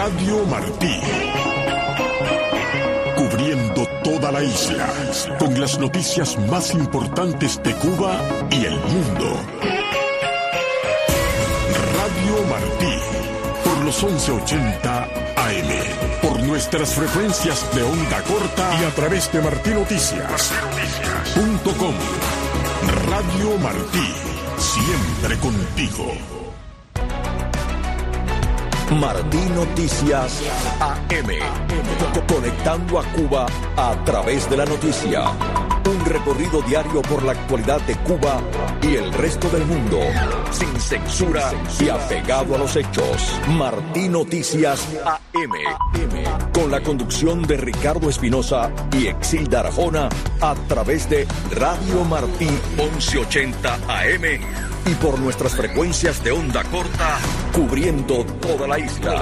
Radio Martí. Cubriendo toda la isla, con las noticias más importantes de Cuba y el mundo. Radio Martí, por los 1180 AM, por nuestras frecuencias de onda corta y a través de martinoticias.com. Radio Martí, siempre contigo. Martí Noticias AM, conectando a Cuba a través de la noticia. Un recorrido diario por la actualidad de Cuba y el resto del mundo, sin censura y apegado a los hechos. Martí Noticias AM, con la conducción de Ricardo Espinosa y Exilda Arjona, a través de Radio Martí 1180 AM y por nuestras frecuencias de onda corta, cubriendo toda la isla.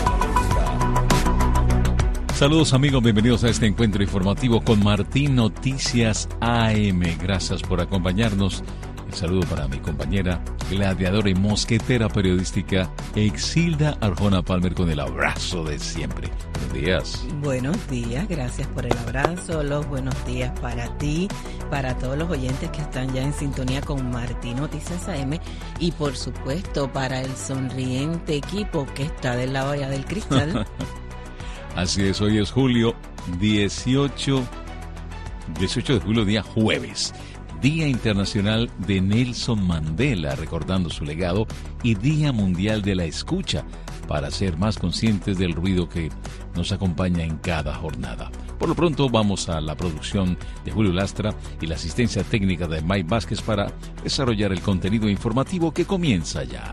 Saludos amigos, bienvenidos a este encuentro informativo con Martí Noticias AM. Gracias por acompañarnos. El saludo para mi compañera, gladiadora y mosquetera periodística Exilda Arjona Palmer, con el abrazo de siempre. Buenos días. Buenos días, gracias por el abrazo. Los buenos días para ti, para todos los oyentes que están ya en sintonía con Martí Noticias AM y por supuesto para el sonriente equipo que está del lado allá del cristal. Así es, hoy es julio 18 de julio, día jueves. Día Internacional de Nelson Mandela, recordando su legado, y Día Mundial de la Escucha, para ser más conscientes del ruido que nos acompaña en cada jornada. Por lo pronto vamos a la producción de Julio Lastra y la asistencia técnica de Mike Vázquez para desarrollar el contenido informativo que comienza ya.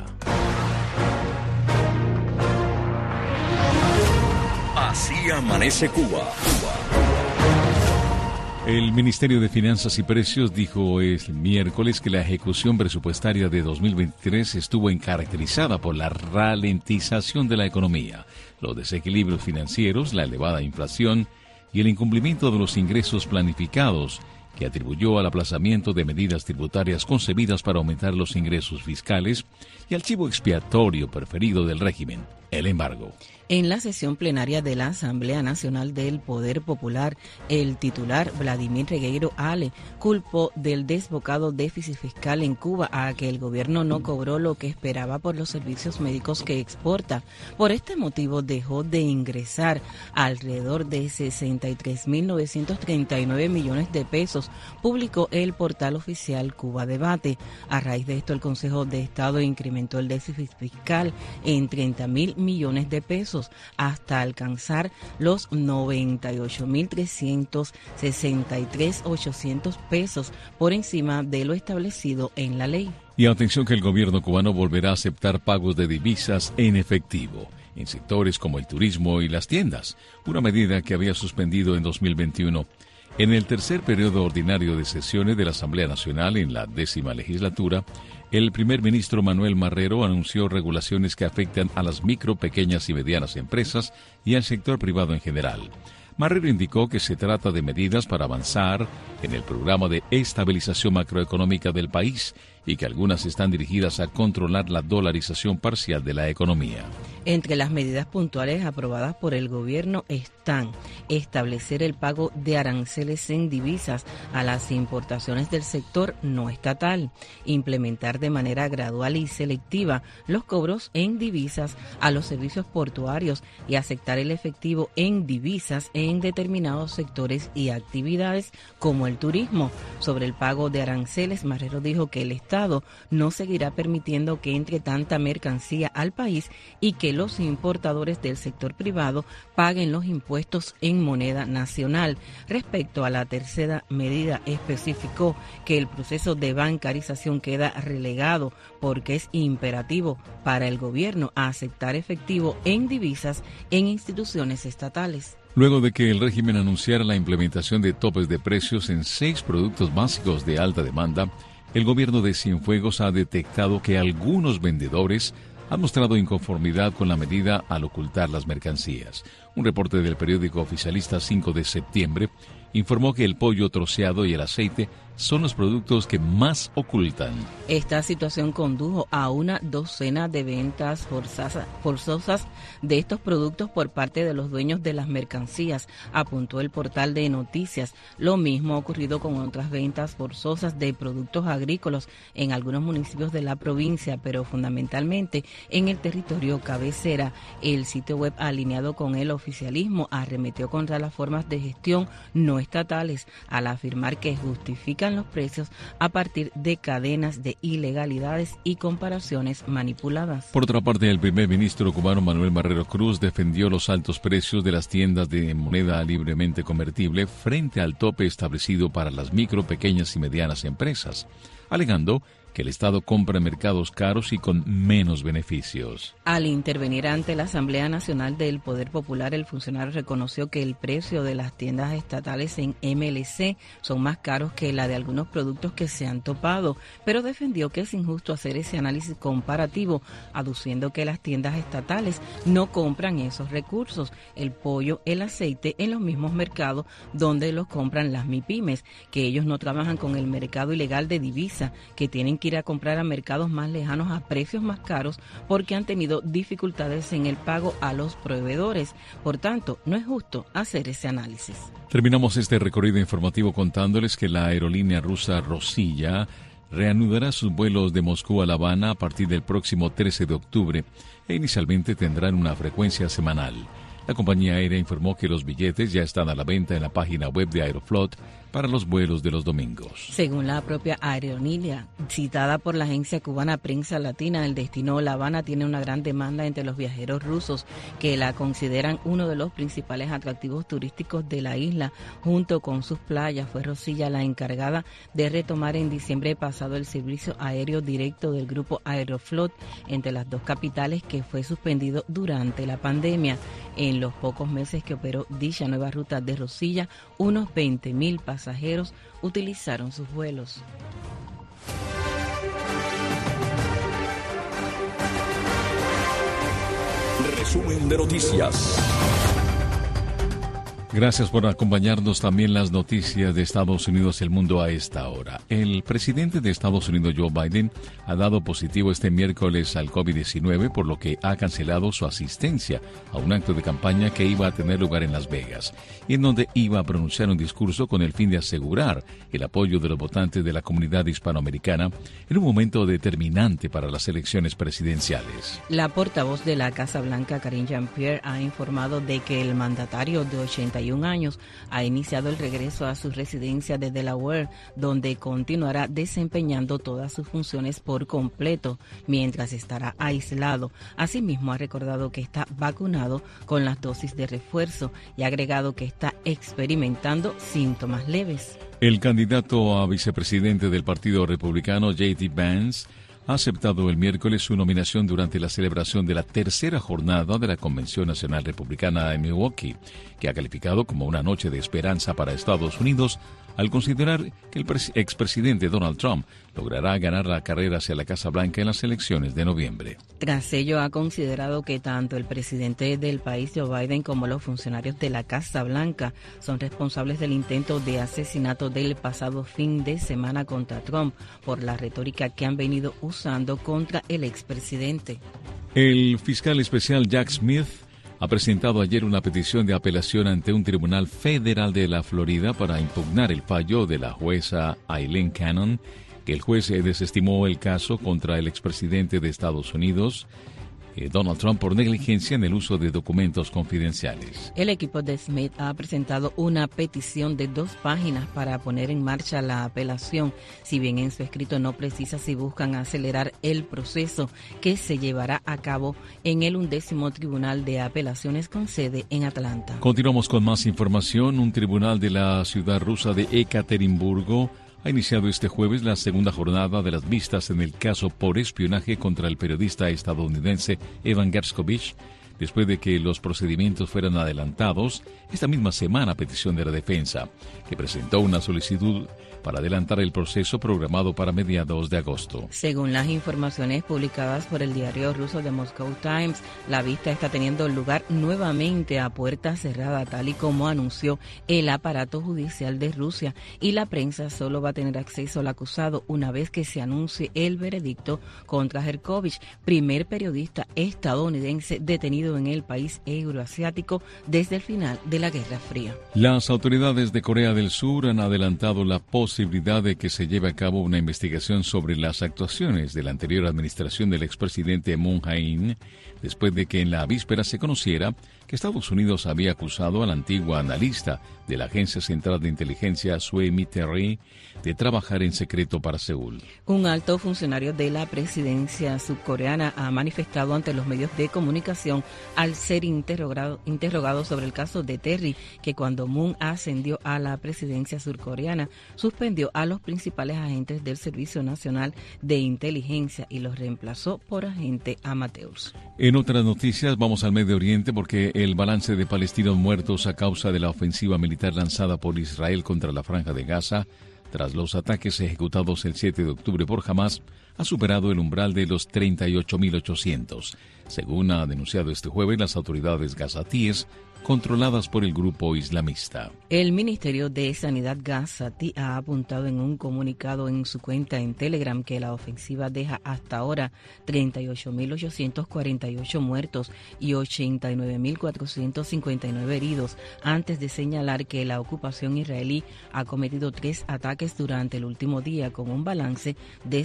Así amanece Cuba. El Ministerio de Finanzas y Precios dijo el miércoles que la ejecución presupuestaria de 2023 estuvo caracterizada por la ralentización de la economía, los desequilibrios financieros, la elevada inflación y el incumplimiento de los ingresos planificados, que atribuyó al aplazamiento de medidas tributarias concebidas para aumentar los ingresos fiscales y al chivo expiatorio preferido del régimen, el embargo. En la sesión plenaria de la Asamblea Nacional del Poder Popular, el titular Vladimir Regueiro Ale culpó del desbocado déficit fiscal en Cuba a que el gobierno no cobró lo que esperaba por los servicios médicos que exporta. Por este motivo dejó de ingresar alrededor de 63.939 millones de pesos, publicó el portal oficial Cuba Debate. A raíz de esto, el Consejo de Estado incrementó el déficit fiscal en 30.000 millones de pesos, hasta alcanzar los 98.363.800 pesos, por encima de lo establecido en la ley. Y atención que el gobierno cubano volverá a aceptar pagos de divisas en efectivo en sectores como el turismo y las tiendas, una medida que había suspendido en 2021. En el tercer periodo ordinario de sesiones de la Asamblea Nacional en la 10ª legislatura, el primer ministro Manuel Marrero anunció regulaciones que afectan a las micro, pequeñas y medianas empresas y al sector privado en general. Marrero indicó que se trata de medidas para avanzar en el programa de estabilización macroeconómica del país y que algunas están dirigidas a controlar la dolarización parcial de la economía. Entre las medidas puntuales aprobadas por el gobierno están establecer el pago de aranceles en divisas a las importaciones del sector no estatal, implementar de manera gradual y selectiva los cobros en divisas a los servicios portuarios y aceptar el efectivo en divisas en determinados sectores y actividades como el turismo. Sobre el pago de aranceles, Marrero dijo que el Estado no seguirá permitiendo que entre tanta mercancía al país y que los importadores del sector privado paguen los impuestos en moneda nacional. Respecto a la tercera medida, especificó que el proceso de bancarización queda relegado porque es imperativo para el gobierno aceptar efectivo en divisas en instituciones estatales. Luego de que el régimen anunciara la implementación de topes de precios en 6 productos básicos de alta demanda, el gobierno de Cienfuegos ha detectado que algunos vendedores han mostrado inconformidad con la medida al ocultar las mercancías. Un reporte del periódico oficialista 5 de septiembre informó que el pollo troceado y el aceite son los productos que más ocultan. Esta situación condujo a una docena de ventas forzosas de estos productos por parte de los dueños de las mercancías, apuntó el portal de noticias. Lo mismo ha ocurrido con otras ventas forzosas de productos agrícolas en algunos municipios de la provincia, pero fundamentalmente en el territorio cabecera. El sitio web alineado con el oficialismo arremetió contra las formas de gestión no estatales al afirmar que justifican los precios a partir de cadenas de ilegalidades y comparaciones manipuladas. Por otra parte, el primer ministro cubano Manuel Marrero Cruz defendió los altos precios de las tiendas de moneda libremente convertible frente al tope establecido para las micro, pequeñas y medianas empresas, alegando que el Estado compra en mercados caros y con menos beneficios. Al intervenir ante la Asamblea Nacional del Poder Popular, el funcionario reconoció que el precio de las tiendas estatales en MLC son más caros que la de algunos productos que se han topado, pero defendió que es injusto hacer ese análisis comparativo, aduciendo que las tiendas estatales no compran esos recursos, el pollo, el aceite, en los mismos mercados donde los compran las MIPYMES, que ellos no trabajan con el mercado ilegal de divisa, que tienen que ir a comprar a mercados más lejanos a precios más caros porque han tenido dificultades en el pago a los proveedores. Por tanto, no es justo hacer ese análisis. Terminamos este recorrido informativo contándoles que la aerolínea rusa Rossiya reanudará sus vuelos de Moscú a La Habana a partir del próximo 13 de octubre e inicialmente tendrán una frecuencia semanal. La compañía aérea informó que los billetes ya están a la venta en la página web de Aeroflot para los vuelos de los domingos. Según la propia aerolínea, citada por la agencia cubana Prensa Latina, el destino La Habana tiene una gran demanda entre los viajeros rusos que la consideran uno de los principales atractivos turísticos de la isla. Junto con sus playas, fue Rossiya la encargada de retomar en diciembre pasado el servicio aéreo directo del grupo Aeroflot entre las dos capitales, que fue suspendido durante la pandemia. En los pocos meses que operó dicha nueva ruta de Rossiya, unos 20,000 pasajeros utilizaron sus vuelos. Resumen de noticias. Gracias por acompañarnos. También las noticias de Estados Unidos y el mundo a esta hora. El presidente de Estados Unidos, Joe Biden, ha dado positivo este miércoles al COVID-19, por lo que ha cancelado su asistencia a un acto de campaña que iba a tener lugar en Las Vegas y en donde iba a pronunciar un discurso con el fin de asegurar el apoyo de los votantes de la comunidad hispanoamericana en un momento determinante para las elecciones presidenciales. La portavoz de la Casa Blanca, Karine Jean-Pierre, ha informado de que el mandatario de 81 años ha iniciado el regreso a su residencia de Delaware, donde continuará desempeñando todas sus funciones por completo mientras estará aislado. Asimismo, ha recordado que está vacunado con las dosis de refuerzo y ha agregado que está experimentando síntomas leves. El candidato a vicepresidente del Partido Republicano, J.D. Vance, ha aceptado el miércoles su nominación durante la celebración de la tercera jornada de la Convención Nacional Republicana en Milwaukee, que ha calificado como una noche de esperanza para Estados Unidos al considerar que el expresidente Donald Trump logrará ganar la carrera hacia la Casa Blanca en las elecciones de noviembre. Tras ello, ha considerado que tanto el presidente del país, Joe Biden, como los funcionarios de la Casa Blanca son responsables del intento de asesinato del pasado fin de semana contra Trump por la retórica que han venido usando contra el expresidente. El fiscal especial Jack Smith ha presentado ayer una petición de apelación ante un tribunal federal de la Florida para impugnar el fallo de la jueza Aileen Cannon, que el juez desestimó el caso contra el expresidente de Estados Unidos, Donald Trump, por negligencia en el uso de documentos confidenciales. El equipo de Smith ha presentado una petición de 2 páginas para poner en marcha la apelación, si bien en su escrito no precisa si buscan acelerar el proceso que se llevará a cabo en el 11º Tribunal de Apelaciones con sede en Atlanta. Continuamos con más información. Un tribunal de la ciudad rusa de Ekaterimburgo ha iniciado este jueves la segunda jornada de las vistas en el caso por espionaje contra el periodista estadounidense Evan Gershkovich, después de que los procedimientos fueran adelantados esta misma semana a petición de la defensa, que presentó una solicitud para adelantar el proceso programado para mediados de agosto. Según las informaciones publicadas por el diario ruso The Moscow Times, la vista está teniendo lugar nuevamente a puerta cerrada, tal y como anunció el aparato judicial de Rusia, y la prensa solo va a tener acceso al acusado una vez que se anuncie el veredicto contra Herkovich, primer periodista estadounidense detenido en el país euroasiático desde el final de la Guerra Fría. Las autoridades de Corea del Sur han adelantado la posibilidad de que se lleve a cabo una investigación sobre las actuaciones de la anterior administración del expresidente Moon Jae-in, después de que en la víspera se conociera que Estados Unidos había acusado a la antigua analista de la Agencia Central de Inteligencia Sue Mi-terry de trabajar en secreto para Seúl. Un alto funcionario de la presidencia surcoreana ha manifestado ante los medios de comunicación al ser interrogado sobre el caso de Terry, que cuando Moon ascendió a la presidencia surcoreana, suspendió a los principales agentes del Servicio Nacional de Inteligencia y los reemplazó por agentes amateurs. En otras noticias, vamos al Medio Oriente porque el balance de palestinos muertos a causa de la ofensiva militar lanzada por Israel contra la Franja de Gaza, tras los ataques ejecutados el 7 de octubre por Hamas, ha superado el umbral de los 38.800, según ha denunciado este jueves las autoridades gazatíes controladas por el grupo islamista. El Ministerio de Sanidad gazatí ha apuntado en un comunicado en su cuenta en Telegram que la ofensiva deja hasta ahora 38.848 muertos y 89.459 heridos, antes de señalar que la ocupación israelí ha cometido 3 ataques durante el último día, con un balance de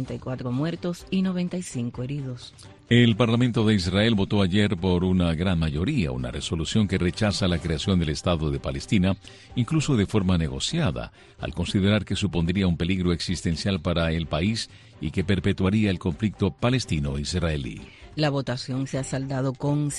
54 muertos y 95 heridos. El Parlamento de Israel votó ayer por una gran mayoría una resolución que rechaza la creación del Estado de Palestina, incluso de forma negociada, al considerar que supondría un peligro existencial para el país y que perpetuaría el conflicto palestino-israelí. La votación se ha saldado con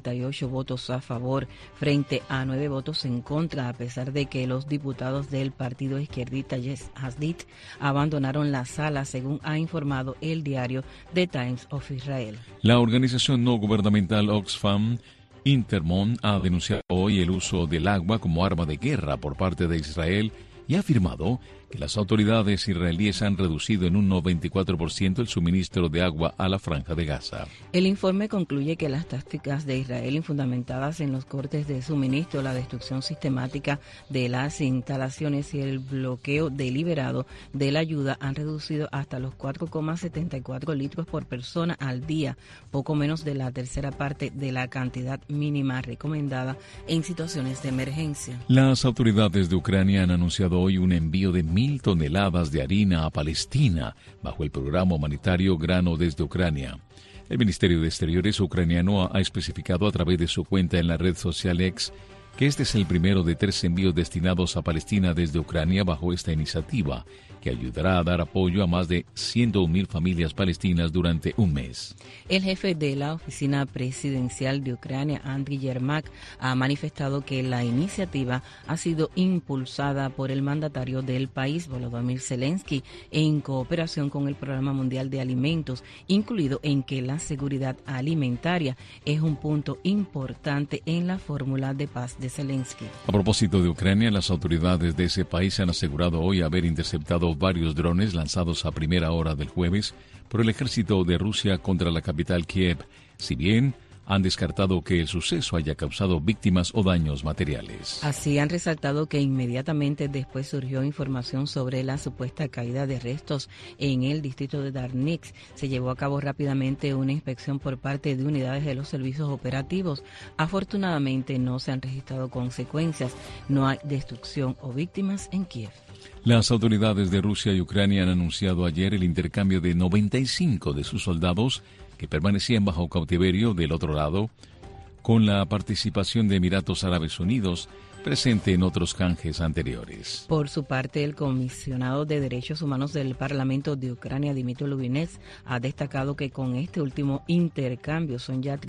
68 votos a favor frente a 9 votos en contra, a pesar de que los diputados del partido izquierdista Yesh Atid abandonaron la sala, según ha informado el diario The Times of Israel. La organización no gubernamental Oxfam Intermon ha denunciado hoy el uso del agua como arma de guerra por parte de Israel y ha afirmado que las autoridades israelíes han reducido en un 94% el suministro de agua a la Franja de Gaza. El informe concluye que las tácticas de Israel, infundamentadas en los cortes de suministro, la destrucción sistemática de las instalaciones y el bloqueo deliberado de la ayuda, han reducido hasta los 4,74 litros por persona al día, poco menos de la tercera parte de la cantidad mínima recomendada en situaciones de emergencia. Las autoridades de Ucrania han anunciado hoy un envío de 1.000 toneladas de harina a Palestina bajo el programa humanitario Grano desde Ucrania. El Ministerio de Exteriores ucraniano ha especificado a través de su cuenta en la red social X que este es el primero de 3 envíos destinados a Palestina desde Ucrania bajo esta iniciativa, que ayudará a dar apoyo a más de 101.000 familias palestinas durante un mes. El jefe de la oficina presidencial de Ucrania, Andriy Yermak, ha manifestado que la iniciativa ha sido impulsada por el mandatario del país, Volodymyr Zelensky, en cooperación con el Programa Mundial de Alimentos, incluido en que la seguridad alimentaria es un punto importante en la fórmula de paz de Zelensky. A propósito de Ucrania, las autoridades de ese país han asegurado hoy haber interceptado varios drones lanzados a primera hora del jueves por el ejército de Rusia contra la capital Kiev, si bien han descartado que el suceso haya causado víctimas o daños materiales. Así han resaltado que inmediatamente después surgió información sobre la supuesta caída de restos en el distrito de Darnix. Se llevó a cabo rápidamente una inspección por parte de unidades de los servicios operativos. Afortunadamente no se han registrado consecuencias, no hay destrucción o víctimas en Kiev. Las autoridades de Rusia y Ucrania han anunciado ayer el intercambio de 95 de sus soldados que permanecían bajo cautiverio del otro lado, con la participación de Emiratos Árabes Unidos, presente en otros canjes anteriores. Por su parte, el comisionado de Derechos Humanos del Parlamento de Ucrania, Dmytro Lubinets, ha destacado que con este último intercambio son ya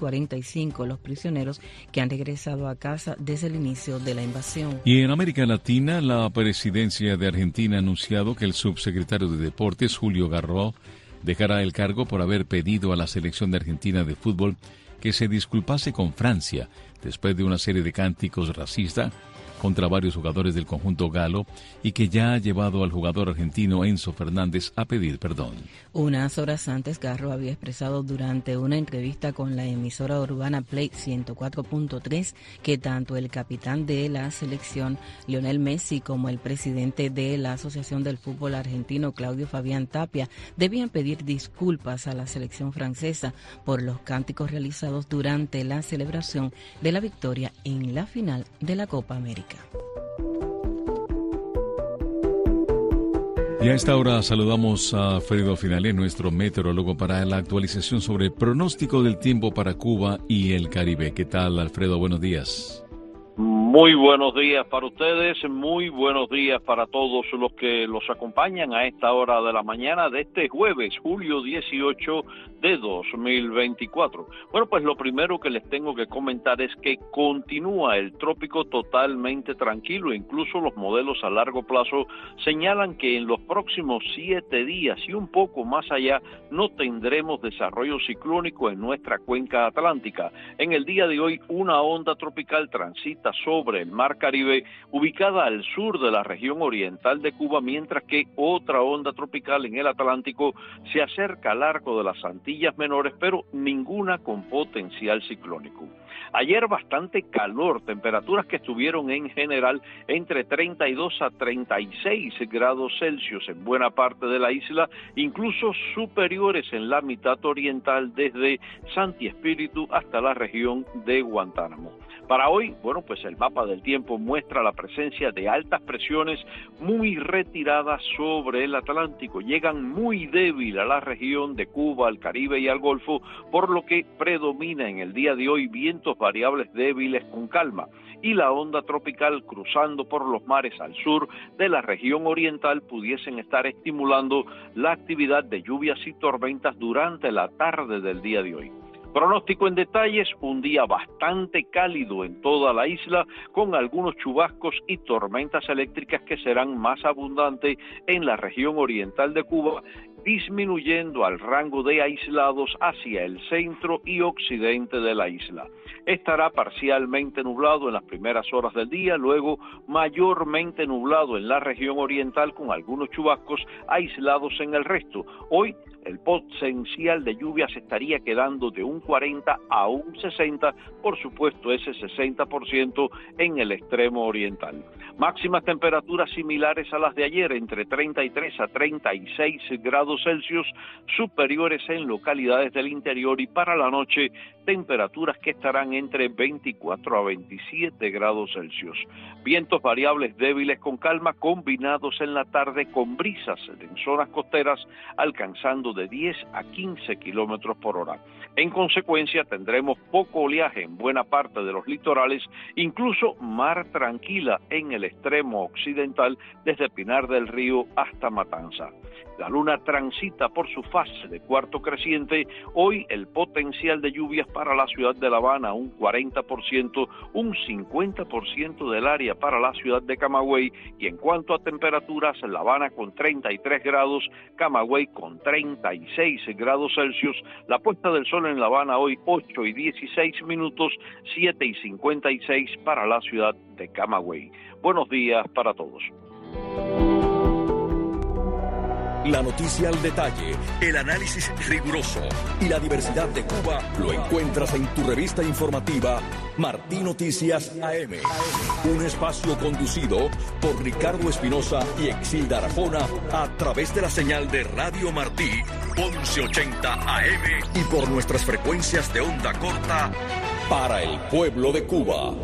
3.045 los prisioneros que han regresado a casa desde el inicio de la invasión. Y en América Latina, la presidencia de Argentina ha anunciado que el subsecretario de Deportes, Julio Garro, dejará el cargo por haber pedido a la selección de Argentina de fútbol que se disculpase con Francia después de una serie de cánticos racistas contra varios jugadores del conjunto galo y que ya ha llevado al jugador argentino Enzo Fernández a pedir perdón. Unas horas antes, Garro había expresado durante una entrevista con la emisora urbana Play 104.3 que tanto el capitán de la selección, Lionel Messi, como el presidente de la Asociación del Fútbol Argentino, Claudio Fabián Tapia, debían pedir disculpas a la selección francesa por los cánticos realizados durante la celebración de la victoria en la final de la Copa América. Y a esta hora saludamos a Alfredo Finalé, nuestro meteorólogo, para la actualización sobre el pronóstico del tiempo para Cuba y el Caribe. ¿Qué tal, Alfredo? Buenos días. Muy buenos días para ustedes, muy buenos días para todos los que los acompañan a esta hora de la mañana de este jueves, julio 18 de 2024. Bueno, pues lo primero que les tengo que comentar es que continúa el trópico totalmente tranquilo, incluso los modelos a largo plazo señalan que en los próximos 7 días y un poco más allá no tendremos desarrollo ciclónico en nuestra cuenca atlántica. En el día de hoy una onda tropical transita sobre el Mar Caribe, ubicada al sur de la región oriental de Cuba, mientras que otra onda tropical en el Atlántico se acerca al arco de las Antillas Menores, pero ninguna con potencial ciclónico. Ayer bastante calor, temperaturas que estuvieron en general entre 32 a 36 grados Celsius en buena parte de la isla, incluso superiores en la mitad oriental desde Santi Espíritu hasta la región de Guantánamo. Para hoy, bueno, pues el mapa del tiempo muestra la presencia de altas presiones muy retiradas sobre el Atlántico. Llegan muy débil a la región de Cuba, al Caribe y al Golfo, por lo que predomina en el día de hoy vientos variables débiles con calma. Y la onda tropical cruzando por los mares al sur de la región oriental pudiesen estar estimulando la actividad de lluvias y tormentas durante la tarde del día de hoy. Pronóstico en detalles, un día bastante cálido en toda la isla, con algunos chubascos y tormentas eléctricas que serán más abundantes en la región oriental de Cuba, disminuyendo al rango de aislados hacia el centro y occidente de la isla. Estará parcialmente nublado en las primeras horas del día, luego mayormente nublado en la región oriental con algunos chubascos aislados en el resto. Hoy el potencial de lluvia se estaría quedando de un 40 a un 60, por supuesto ese 60% en el extremo oriental. Máximas temperaturas similares a las de ayer, entre 33 a 36 grados Celsius, superiores en localidades del interior, y para la noche temperaturas que estarán entre 24 a 27 grados Celsius. Vientos variables débiles con calma, combinados en la tarde con brisas en zonas costeras alcanzando de 10 a 15 kilómetros por hora. En consecuencia, tendremos poco oleaje en buena parte de los litorales, incluso mar tranquila en el extremo occidental, desde Pinar del Río hasta Matanza. La luna transita por su fase de cuarto creciente. Hoy el potencial de lluvias para la ciudad de La Habana, un 40%, un 50% del área para la ciudad de Camagüey, y en cuanto a temperaturas, La Habana con 33 grados, Camagüey con 36 grados Celsius. La puesta del sol en La Habana hoy 8 y 16 minutos, 7 y 56 para la ciudad de Camagüey. Buenos días para todos. La noticia al detalle, el análisis riguroso y la diversidad de Cuba lo encuentras en tu revista informativa Martí Noticias AM. Un espacio conducido por Ricardo Espinosa y Exilda Arjona a través de la señal de Radio Martí 1180 AM y por nuestras frecuencias de onda corta para el pueblo de Cuba.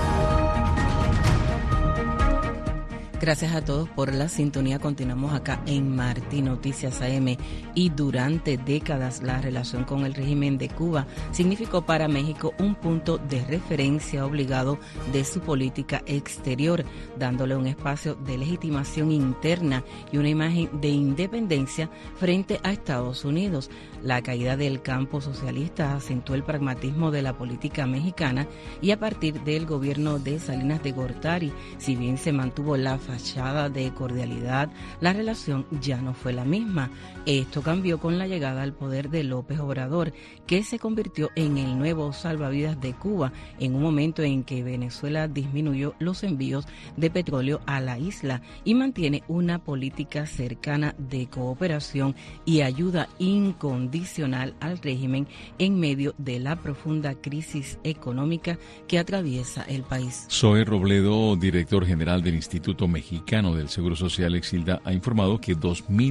Gracias a todos por la sintonía. Continuamos acá en Martí Noticias AM. Y durante décadas la relación con el régimen de Cuba significó para México un punto de referencia obligado de su política exterior, dándole un espacio de legitimación interna y una imagen de independencia frente a Estados Unidos. La caída del campo socialista acentuó el pragmatismo de la política mexicana, y a partir del gobierno de Salinas de Gortari, si bien se mantuvo la fachada de cordialidad, la relación ya no fue la misma. Esto cambió con la llegada al poder de López Obrador, que se convirtió en el nuevo salvavidas de Cuba en un momento en que Venezuela disminuyó los envíos de petróleo a la isla y mantiene una política cercana de cooperación y ayuda incondicional al régimen en medio de la profunda crisis económica que atraviesa el país. Zoe Robledo, director general del Instituto Mexicano del Seguro Social, Exilda, ha informado que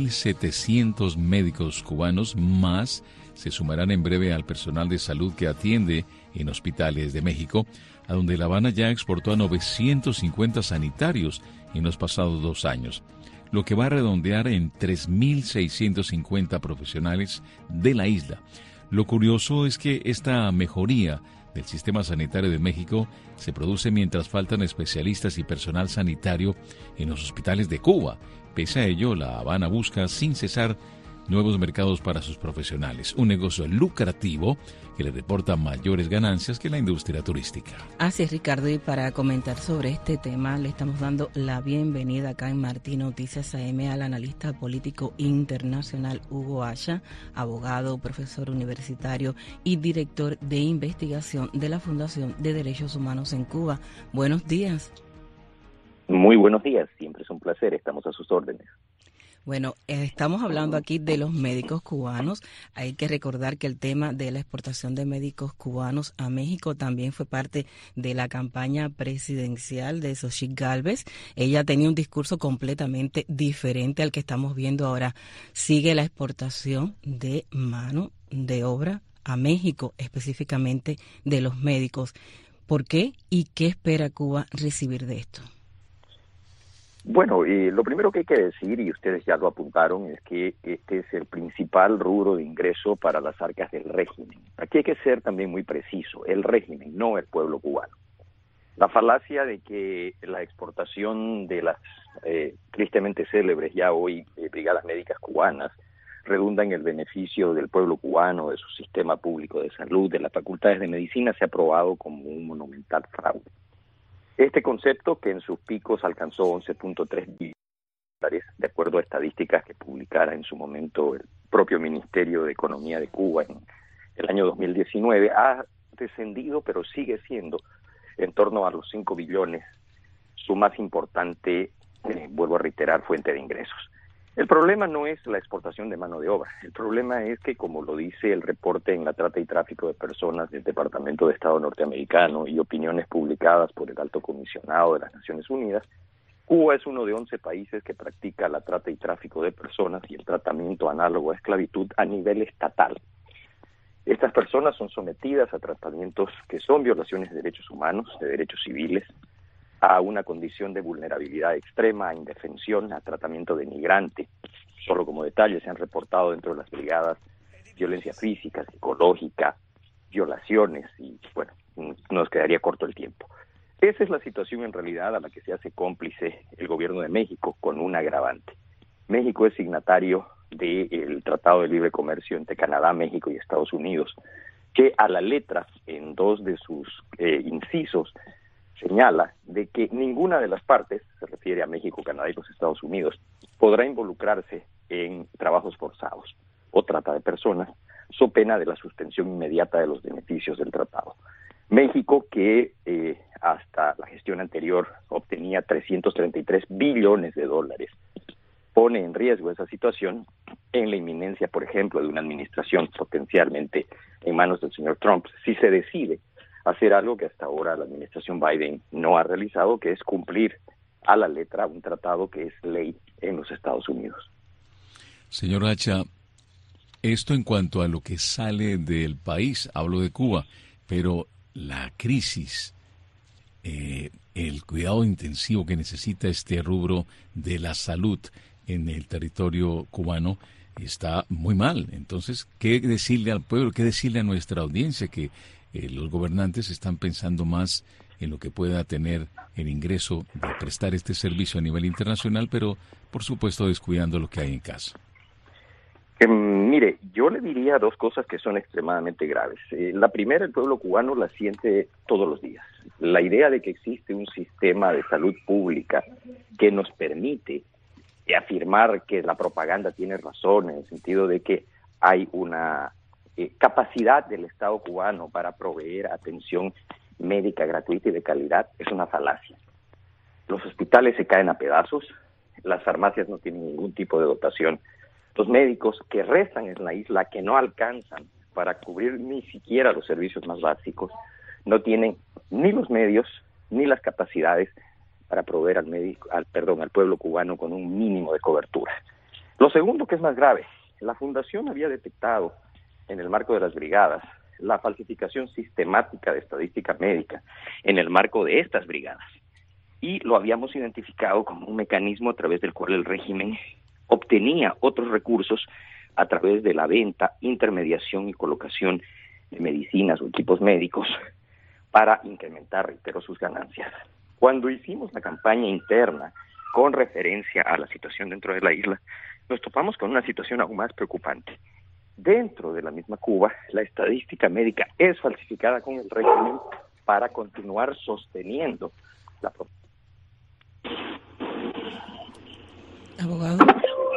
2.700 médicos cubanos más se sumarán en breve al personal de salud que atiende en hospitales de México, a donde La Habana ya exportó a 950 sanitarios en los pasados 2 años, lo que va a redondear en 3.650 profesionales de la isla. Lo curioso es que esta mejoría del sistema sanitario de México se produce mientras faltan especialistas y personal sanitario en los hospitales de Cuba. Pese a ello, La Habana busca sin cesar nuevos mercados para sus profesionales, un negocio lucrativo que le reporta mayores ganancias que la industria turística. Así es, Ricardo, y para comentar sobre este tema le estamos dando la bienvenida acá en Martín Noticias AM al analista político internacional Hugo Acha, abogado, profesor universitario y director de investigación de la Fundación de Derechos Humanos en Cuba. Buenos días. Muy buenos días, siempre es un placer, estamos a sus órdenes. Bueno, estamos hablando aquí de los médicos cubanos. Hay que recordar que el tema de la exportación de médicos cubanos a México también fue parte de la campaña presidencial de Xochitl Gálvez. Ella tenía un discurso completamente diferente al que estamos viendo ahora. Sigue la exportación de mano de obra a México, específicamente de los médicos. ¿Por qué y qué espera Cuba recibir de esto? Bueno, lo primero que hay que decir, y ustedes ya lo apuntaron, es que este es el principal rubro de ingreso para las arcas del régimen. Aquí hay que ser también muy preciso, el régimen, no el pueblo cubano. La falacia de que la exportación de las tristemente célebres ya hoy brigadas médicas cubanas redunda en el beneficio del pueblo cubano, de su sistema público de salud, de las facultades de medicina, se ha probado como un monumental fraude. Este concepto, que en sus picos alcanzó 11.3 billones de dólares, de acuerdo a estadísticas que publicara en su momento el propio Ministerio de Economía de Cuba en el año 2019, ha descendido, pero sigue siendo en torno a los 5 billones, su más importante, vuelvo a reiterar, fuente de ingresos. El problema no es la exportación de mano de obra. El problema es que, como lo dice el reporte en la trata y tráfico de personas del Departamento de Estado norteamericano y opiniones publicadas por el Alto Comisionado de las Naciones Unidas, Cuba es uno de 11 países que practica la trata y tráfico de personas y el tratamiento análogo a esclavitud a nivel estatal. Estas personas son sometidas a tratamientos que son violaciones de derechos humanos, de derechos civiles, a una condición de vulnerabilidad extrema, a indefensión, a tratamiento denigrante. Solo como detalle, se han reportado dentro de las brigadas violencia física, psicológica, violaciones y, bueno, nos quedaría corto el tiempo. Esa es la situación en realidad a la que se hace cómplice el gobierno de México con un agravante. México es signatario del Tratado de Libre Comercio entre Canadá, México y Estados Unidos, que a la letra, en 2 de sus incisos, señala de que ninguna de las partes, se refiere a México, Canadá y los Estados Unidos, podrá involucrarse en trabajos forzados o trata de personas, so pena de la suspensión inmediata de los beneficios del tratado. México, que hasta la gestión anterior obtenía 333 billones de dólares, pone en riesgo esa situación en la inminencia, por ejemplo, de una administración potencialmente en manos del señor Trump, si se decide hacer algo que hasta ahora la administración Biden no ha realizado, que es cumplir a la letra un tratado que es ley en los Estados Unidos. Señor Acha, esto en cuanto a lo que sale del país, hablo de Cuba, pero la crisis, el cuidado intensivo que necesita este rubro de la salud en el territorio cubano está muy mal. Entonces, ¿qué decirle al pueblo, qué decirle a nuestra audiencia? Que los gobernantes están pensando más en lo que pueda tener el ingreso de prestar este servicio a nivel internacional, pero por supuesto descuidando lo que hay en casa. Mire, yo le diría dos cosas que son extremadamente graves. La primera, el pueblo cubano la siente todos los días. La idea de que existe un sistema de salud pública que nos permite afirmar que la propaganda tiene razón, en el sentido de que hay una capacidad del Estado cubano para proveer atención médica gratuita y de calidad, es una falacia. Los hospitales se caen a pedazos, las farmacias no tienen ningún tipo de dotación. Los médicos que restan en la isla, que no alcanzan para cubrir ni siquiera los servicios más básicos, no tienen ni los medios ni las capacidades para proveer al pueblo cubano con un mínimo de cobertura. Lo segundo, que es más grave, la Fundación había detectado en el marco de las brigadas la falsificación sistemática de estadística médica en el marco de estas brigadas, y lo habíamos identificado como un mecanismo a través del cual el régimen obtenía otros recursos a través de la venta, intermediación y colocación de medicinas o equipos médicos para incrementar, reitero, sus ganancias. Cuando hicimos la campaña interna con referencia a la situación dentro de la isla, nos topamos con una situación aún más preocupante. Dentro de la misma Cuba, la estadística médica es falsificada con el régimen para continuar sosteniendo la Abogado,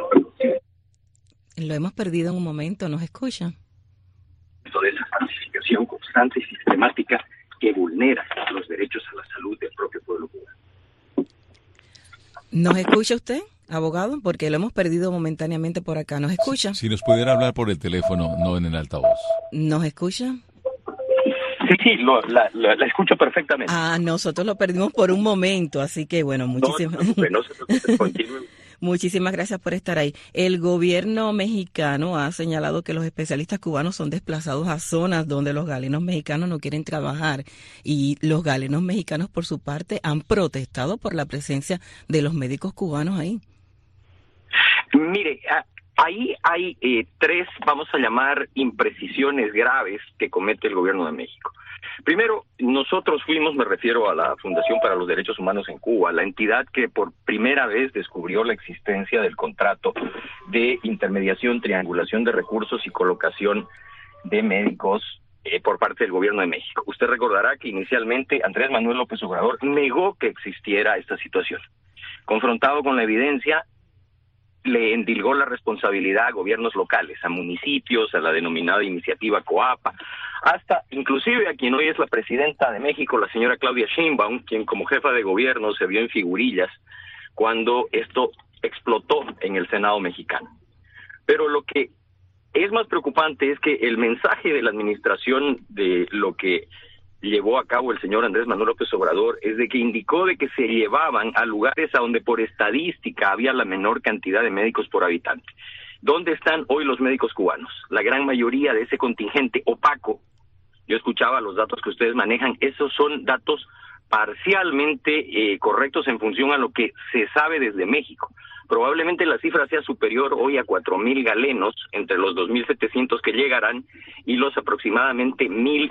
lo hemos perdido en un momento, ¿nos escucha? de esa falsificación constante y sistemática que vulnera los derechos a la salud del propio pueblo cubano. ¿Nos escucha usted, abogado? Porque lo hemos perdido momentáneamente por acá. ¿Nos escucha? Si nos pudiera hablar por el teléfono, no en el altavoz. ¿Nos escucha? Sí, la escucho perfectamente. Nosotros lo perdimos por un momento, así que bueno, muchísimas... No se preocupe, continúe. Muchísimas gracias por estar ahí. El gobierno mexicano ha señalado que los especialistas cubanos son desplazados a zonas donde los galenos mexicanos no quieren trabajar, y los galenos mexicanos, por su parte, han protestado por la presencia de los médicos cubanos ahí. Mire, ahí hay tres, vamos a llamar, imprecisiones graves que comete el gobierno de México. Primero, nosotros fuimos, me refiero a la Fundación para los Derechos Humanos en Cuba, la entidad que por primera vez descubrió la existencia del contrato de intermediación, triangulación de recursos y colocación de médicos por parte del gobierno de México. Usted recordará que inicialmente Andrés Manuel López Obrador negó que existiera esta situación. Confrontado con la evidencia, le endilgó la responsabilidad a gobiernos locales, a municipios, a la denominada iniciativa COAPA, hasta inclusive a quien hoy es la presidenta de México, la señora Claudia Sheinbaum, quien como jefa de gobierno se vio en figurillas cuando esto explotó en el Senado mexicano. Pero lo que es más preocupante es que el mensaje de la administración de lo que llevó a cabo el señor Andrés Manuel López Obrador es de que indicó de que se llevaban a lugares a donde por estadística había la menor cantidad de médicos por habitante. ¿Dónde están hoy los médicos cubanos? La gran mayoría de ese contingente opaco, yo escuchaba los datos que ustedes manejan, esos son datos parcialmente correctos en función a lo que se sabe desde México. Probablemente la cifra sea superior hoy a 4,000 galenos, entre los 2,700 que llegarán y los aproximadamente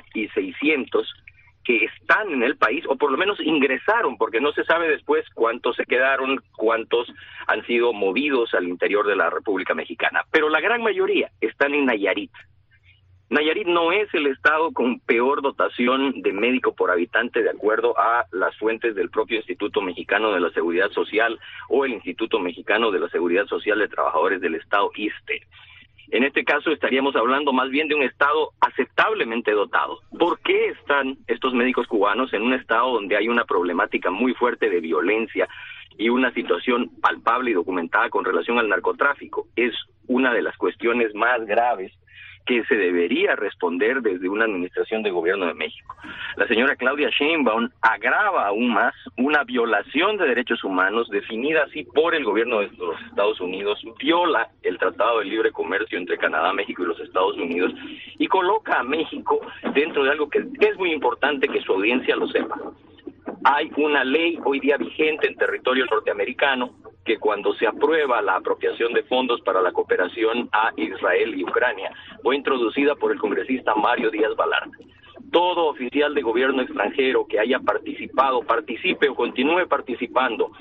1,600 que están en el país, o por lo menos ingresaron, porque no se sabe después cuántos se quedaron, cuántos han sido movidos al interior de la República Mexicana. Pero la gran mayoría están en Nayarit. Nayarit no es el estado con peor dotación de médico por habitante de acuerdo a las fuentes del propio Instituto Mexicano de la Seguridad Social o el Instituto Mexicano de la Seguridad Social de Trabajadores del Estado, ISSSTE. En este caso estaríamos hablando más bien de un estado aceptablemente dotado. ¿Por qué están estos médicos cubanos en un estado donde hay una problemática muy fuerte de violencia y una situación palpable y documentada con relación al narcotráfico? Es una de las cuestiones más graves que se debería responder desde una administración de gobierno de México. La señora Claudia Sheinbaum agrava aún más una violación de derechos humanos definida así por el gobierno de los Estados Unidos, viola el Tratado de Libre Comercio entre Canadá, México y los Estados Unidos y coloca a México dentro de algo que es muy importante que su audiencia lo sepa. Hay una ley hoy día vigente en territorio norteamericano que cuando se aprueba la apropiación de fondos para la cooperación a Israel y Ucrania fue introducida por el congresista Mario Díaz Balart. Todo oficial de gobierno extranjero que haya participado, participe o continúe participando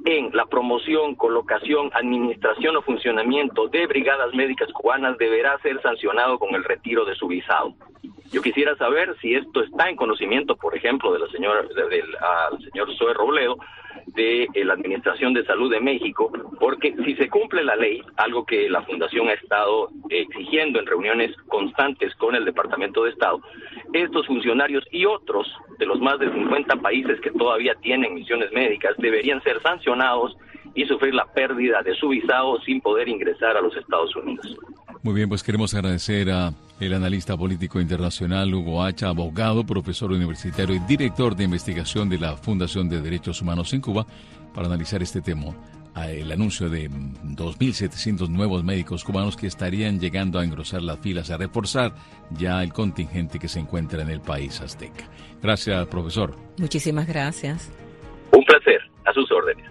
en la promoción, colocación, administración o funcionamiento de brigadas médicas cubanas deberá ser sancionado con el retiro de su visado. Yo quisiera saber si esto está en conocimiento, por ejemplo, del señor Zoe Robledo, de la Administración de Salud de México, porque si se cumple la ley, algo que la Fundación ha estado exigiendo en reuniones constantes con el Departamento de Estado, estos funcionarios y otros de los más de 50 países que todavía tienen misiones médicas deberían ser sancionados y sufrir la pérdida de su visado sin poder ingresar a los Estados Unidos. Muy bien, pues queremos agradecer a el analista político internacional Hugo Hacha, abogado, profesor universitario y director de investigación de la Fundación de Derechos Humanos en Cuba, para analizar este tema, el anuncio de 2.700 nuevos médicos cubanos que estarían llegando a engrosar las filas, a reforzar ya el contingente que se encuentra en el país azteca. Gracias, profesor. Muchísimas gracias. Un placer, a sus órdenes.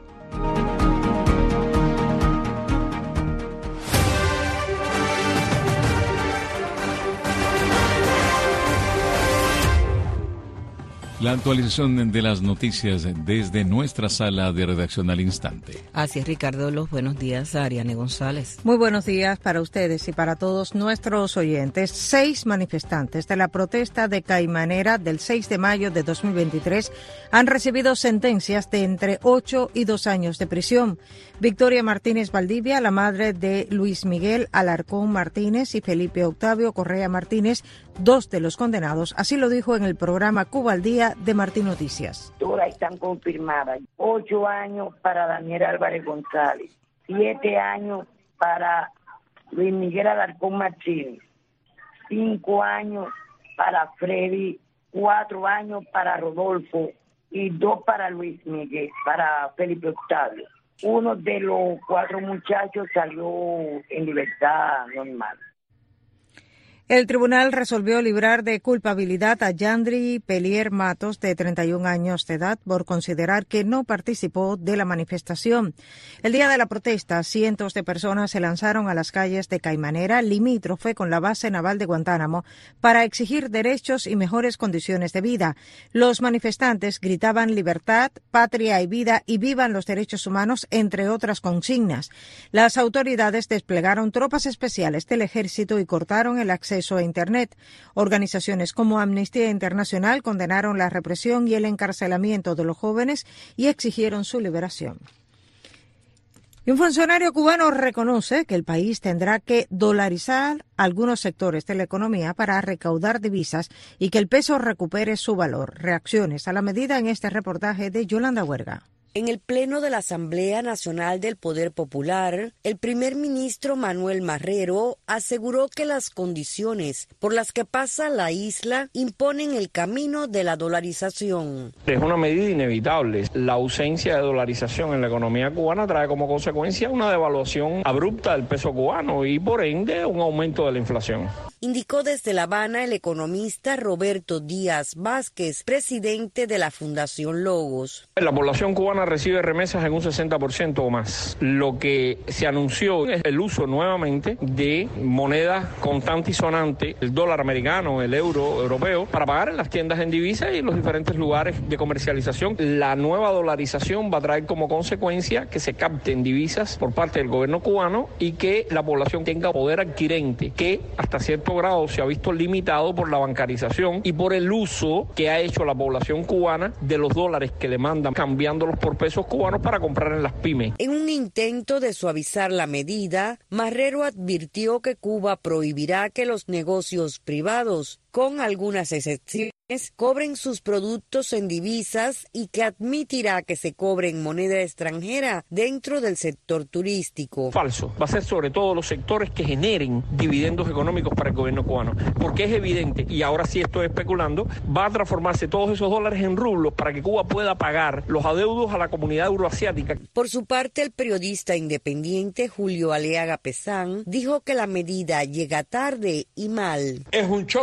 La actualización de las noticias desde nuestra sala de redacción al instante. Así es, Ricardo. Los buenos días a Ariane González. Muy buenos días para ustedes y para todos nuestros oyentes. 6 manifestantes de la protesta de Caimanera del 6 de mayo de 2023 han recibido sentencias de entre 8 y 2 años de prisión. Victoria Martínez Valdivia, la madre de Luis Miguel Alarcón Martínez, y Felipe Octavio Correa Martínez, 2 de los condenados. Así lo dijo en el programa Cuba al Día de Martín Noticias. Todas están confirmadas. 8 años para Daniel Álvarez González, 7 años para Luis Miguel Alarcón Martínez, 5 años para Freddy, 4 años para Rodolfo y 2 para Luis Miguel, para Felipe Octavio. Uno de los 4 muchachos salió en libertad normal. El tribunal resolvió librar de culpabilidad a Yandri Pelier Matos, de 31 años de edad, por considerar que no participó de la manifestación. El día de la protesta, cientos de personas se lanzaron a las calles de Caimanera, limítrofe con la base naval de Guantánamo, para exigir derechos y mejores condiciones de vida. Los manifestantes gritaban libertad, patria y vida y vivan los derechos humanos, entre otras consignas. Las autoridades desplegaron tropas especiales del ejército y cortaron el acceso a Internet. Organizaciones como Amnistía Internacional condenaron la represión y el encarcelamiento de los jóvenes y exigieron su liberación. Y un funcionario cubano reconoce que el país tendrá que dolarizar algunos sectores de la economía para recaudar divisas y que el peso recupere su valor. Reacciones a la medida en este reportaje de Yolanda Huerga. En el Pleno de la Asamblea Nacional del Poder Popular, el primer ministro Manuel Marrero aseguró que las condiciones por las que pasa la isla imponen el camino de la dolarización. Es una medida inevitable. La ausencia de dolarización en la economía cubana trae como consecuencia una devaluación abrupta del peso cubano y por ende un aumento de la inflación. Indicó desde La Habana el economista Roberto Díaz Vázquez, presidente de la Fundación Logos. La población cubana recibe remesas en un 60% o más. Lo que se anunció es el uso nuevamente de moneda constante y sonante, el dólar americano, el euro europeo, para pagar en las tiendas en divisas y en los diferentes lugares de comercialización. La nueva dolarización va a traer como consecuencia que se capten divisas por parte del gobierno cubano y que la población tenga poder adquirente, que hasta cierto grado se ha visto limitado por la bancarización y por el uso que ha hecho la población cubana de los dólares que le mandan, cambiándolos por pesos cubanos para comprar en las pymes. En un intento de suavizar la medida, Marrero advirtió que Cuba prohibirá que los negocios privados, con algunas excepciones, cobren sus productos en divisas y que admitirá que se cobre en moneda extranjera dentro del sector turístico. Falso. Va a ser sobre todo los sectores que generen dividendos económicos para el gobierno cubano, porque es evidente, y ahora sí estoy especulando, va a transformarse todos esos dólares en rublos para que Cuba pueda pagar los adeudos a la comunidad euroasiática. Por su parte, el periodista independiente Julio Aleaga Pesán dijo que la medida llega tarde y mal. Es un shock para la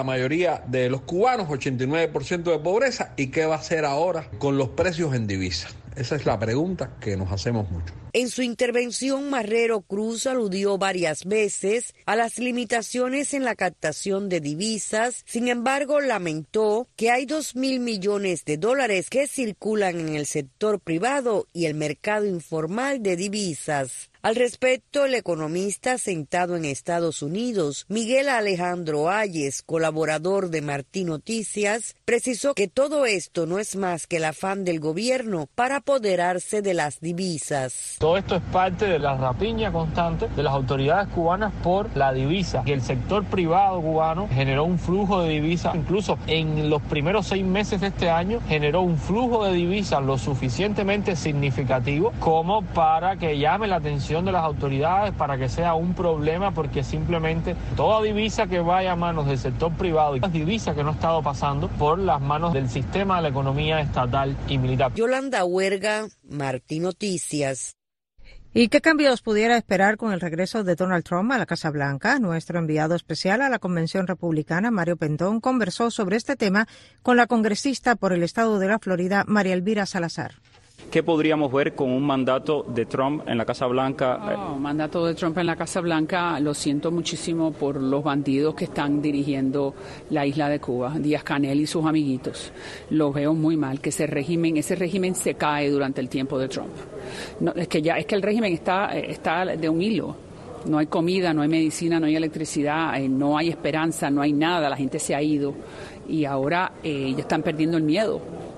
mayoría de los cubanos, 89% de pobreza, y qué va a hacer ahora con los precios en divisas. Esa es la pregunta que nos hacemos mucho. En su intervención, Marrero Cruz aludió varias veces a las limitaciones en la captación de divisas. Sin embargo, lamentó que hay $2.000 millones que circulan en el sector privado y el mercado informal de divisas. Al respecto, el economista sentado en Estados Unidos, Miguel Alejandro Ayes, colaborador de Martí Noticias, precisó que todo esto no es más que el afán del gobierno para apoderarse de las divisas. Todo esto es parte de la rapiña constante de las autoridades cubanas por la divisa. Y el sector privado cubano generó un flujo de divisas, incluso en los primeros 6 meses de este año, generó un flujo de divisas lo suficientemente significativo como para que llame la atención de las autoridades, para que sea un problema, porque simplemente toda divisa que vaya a manos del sector privado y las divisas que no ha estado pasando por las manos del sistema de la economía estatal y militar. Yolanda Huerga, Martí Noticias. ¿Y qué cambios pudiera esperar con el regreso de Donald Trump a la Casa Blanca? Nuestro enviado especial a la Convención Republicana, Mario Pentón, conversó sobre este tema con la congresista por el estado de la Florida, María Elvira Salazar. ¿Qué podríamos ver con un mandato de Trump en la Casa Blanca? Mandato de Trump en la Casa Blanca, lo siento muchísimo por los bandidos que están dirigiendo la isla de Cuba, Díaz-Canel y sus amiguitos. Lo veo muy mal, que ese régimen se cae durante el tiempo de Trump. No, es que el régimen está de un hilo. No hay comida, no hay medicina, no hay electricidad, no hay esperanza, no hay nada. La gente se ha ido y ahora ellos están perdiendo el miedo.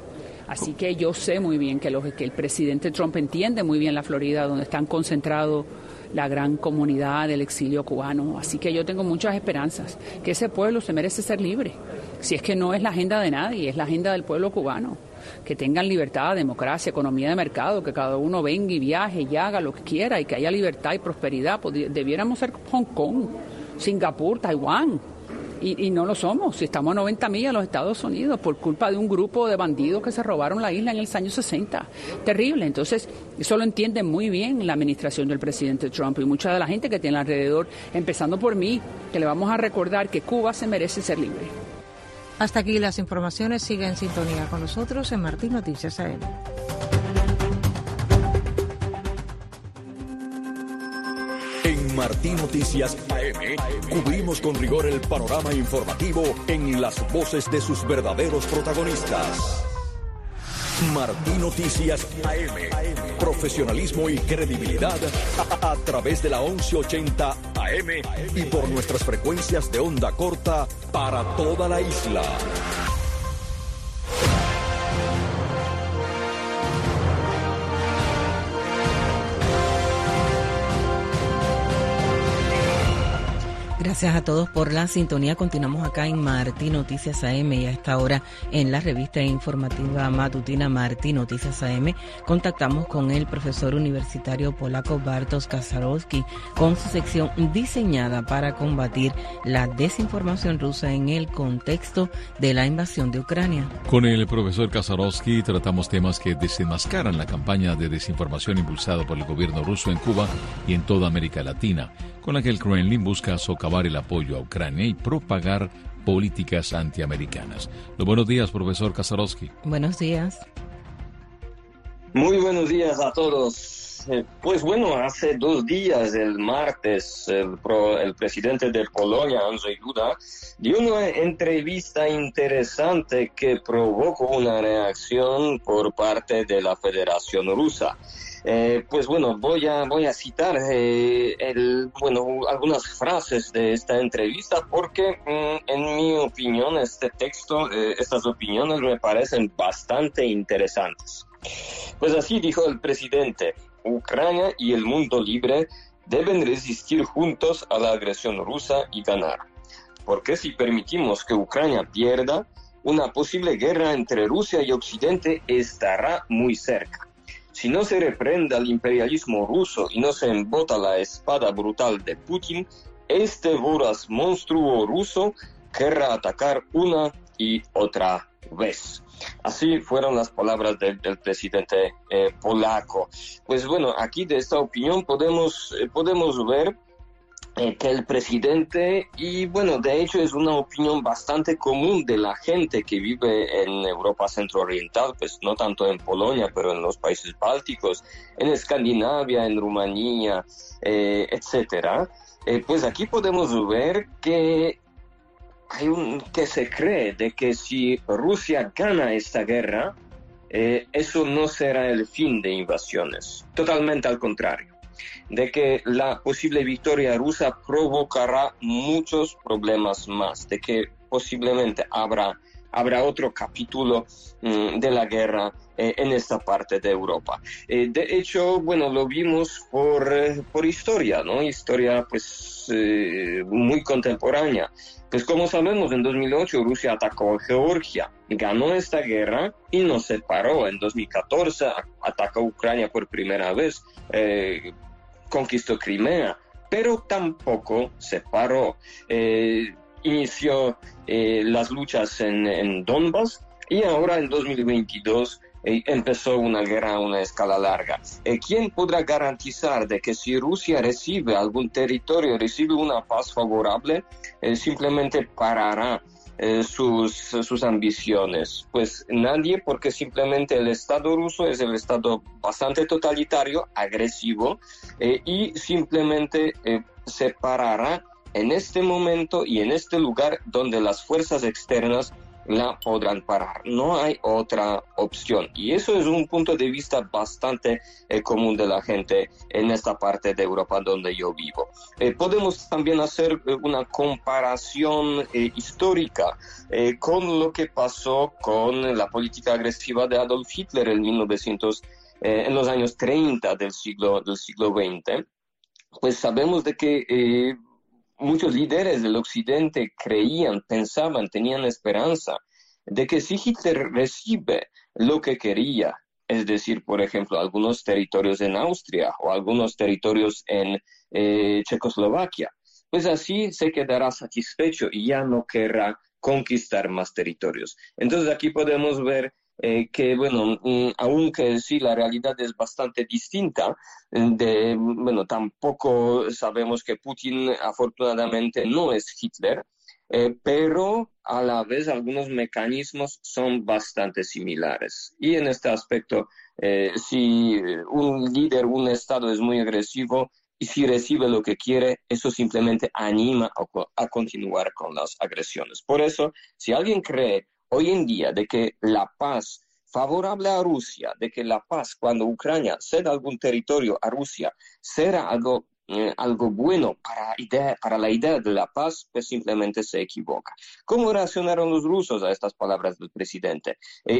Así que yo sé muy bien que el presidente Trump entiende muy bien la Florida, donde están concentrados la gran comunidad del exilio cubano. Así que yo tengo muchas esperanzas, que ese pueblo se merece ser libre. Si es que no es la agenda de nadie, es la agenda del pueblo cubano. Que tengan libertad, democracia, economía de mercado, que cada uno venga y viaje y haga lo que quiera y que haya libertad y prosperidad. Debiéramos ser Hong Kong, Singapur, Taiwán. Y no lo somos, si estamos a 90 millas de los Estados Unidos por culpa de un grupo de bandidos que se robaron la isla en los años 60. Terrible. Entonces, eso lo entiende muy bien la administración del presidente Trump y mucha de la gente que tiene alrededor, empezando por mí, que le vamos a recordar que Cuba se merece ser libre. Hasta aquí las informaciones. Sigue en sintonía con nosotros en Martí Noticias AM. En Martí Noticias AM cubrimos con rigor el panorama informativo en las voces de sus verdaderos protagonistas. Martí Noticias AM, profesionalismo y credibilidad a través de la 1180 AM y por nuestras frecuencias de onda corta para toda la isla. Gracias a todos por la sintonía. Continuamos acá en Martí Noticias AM y a esta hora en la revista informativa matutina Martí Noticias AM contactamos con el profesor universitario polaco Bartosz Kasarowski con su sección diseñada para combatir la desinformación rusa en el contexto de la invasión de Ucrania. Con el profesor Kasarowski tratamos temas que desenmascaran la campaña de desinformación impulsada por el gobierno ruso en Cuba y en toda América Latina, con la que el Kremlin busca socavar el apoyo a Ucrania y propagar políticas antiamericanas. Buenos días, profesor Kasarowski. Buenos días. Muy buenos días a todos. Pues bueno, hace 2 días, el martes, el presidente de Polonia, Andrzej Duda, dio una entrevista interesante que provocó una reacción por parte de la Federación Rusa. Pues bueno, voy a citar algunas frases de esta entrevista porque en mi opinión estas opiniones me parecen bastante interesantes. Pues así dijo el presidente: Ucrania y el mundo libre deben resistir juntos a la agresión rusa y ganar. Porque si permitimos que Ucrania pierda, una posible guerra entre Rusia y Occidente estará muy cerca. Si no se reprende al imperialismo ruso y no se embota la espada brutal de Putin, este voraz monstruo ruso querrá atacar una y otra vez. Así fueron las palabras del presidente polaco. Pues bueno, aquí de esta opinión podemos ver que el presidente, y bueno, de hecho es una opinión bastante común de la gente que vive en Europa centro-oriental, pues no tanto en Polonia, pero en los países bálticos, en Escandinavia, en Rumanía, etcétera. Pues aquí podemos ver que que se cree de que si Rusia gana esta guerra, eso no será el fin de invasiones, totalmente al contrario, de que la posible victoria rusa provocará muchos problemas más, de que posiblemente habrá otro capítulo de la guerra en esta parte de Europa. De hecho, bueno, lo vimos por historia, ¿no? Historia, pues, muy contemporánea. Pues como sabemos, en 2008 Rusia atacó Georgia, ganó esta guerra y nos separó. En 2014 atacó Ucrania por primera vez, conquistó Crimea, pero tampoco se paró. Inició las luchas en Donbass y ahora en 2022 empezó una guerra a una escala larga. ¿Quién podrá garantizar de que si Rusia recibe algún territorio, recibe una paz favorable, simplemente parará sus ambiciones? Pues nadie, porque simplemente el Estado ruso es el Estado bastante totalitario, agresivo, y simplemente se parará en este momento y en este lugar donde las fuerzas externas la podrán parar. No hay otra opción. Y eso es un punto de vista bastante común de la gente en esta parte de Europa donde yo vivo. Podemos también hacer una comparación histórica con lo que pasó con la política agresiva de Adolf Hitler en los años 30 del siglo XX. Pues sabemos de que muchos líderes del occidente creían, pensaban, tenían esperanza de que si Hitler recibe lo que quería, es decir, por ejemplo, algunos territorios en Austria o algunos territorios en Checoslovaquia, pues así se quedará satisfecho y ya no querrá conquistar más territorios. Entonces aquí podemos ver que, bueno, aunque sí la realidad es bastante distinta, tampoco sabemos que Putin afortunadamente no es Hitler, pero a la vez algunos mecanismos son bastante similares. Y en este aspecto, si un líder, un Estado es muy agresivo y si recibe lo que quiere, eso simplemente anima a continuar con las agresiones. Por eso, si alguien cree hoy en día de que la paz favorable a Rusia, de que la paz cuando Ucrania ceda algún territorio a Rusia será algo bueno para la idea de la paz, pues simplemente se equivoca. ¿Cómo reaccionaron los rusos a estas palabras del presidente?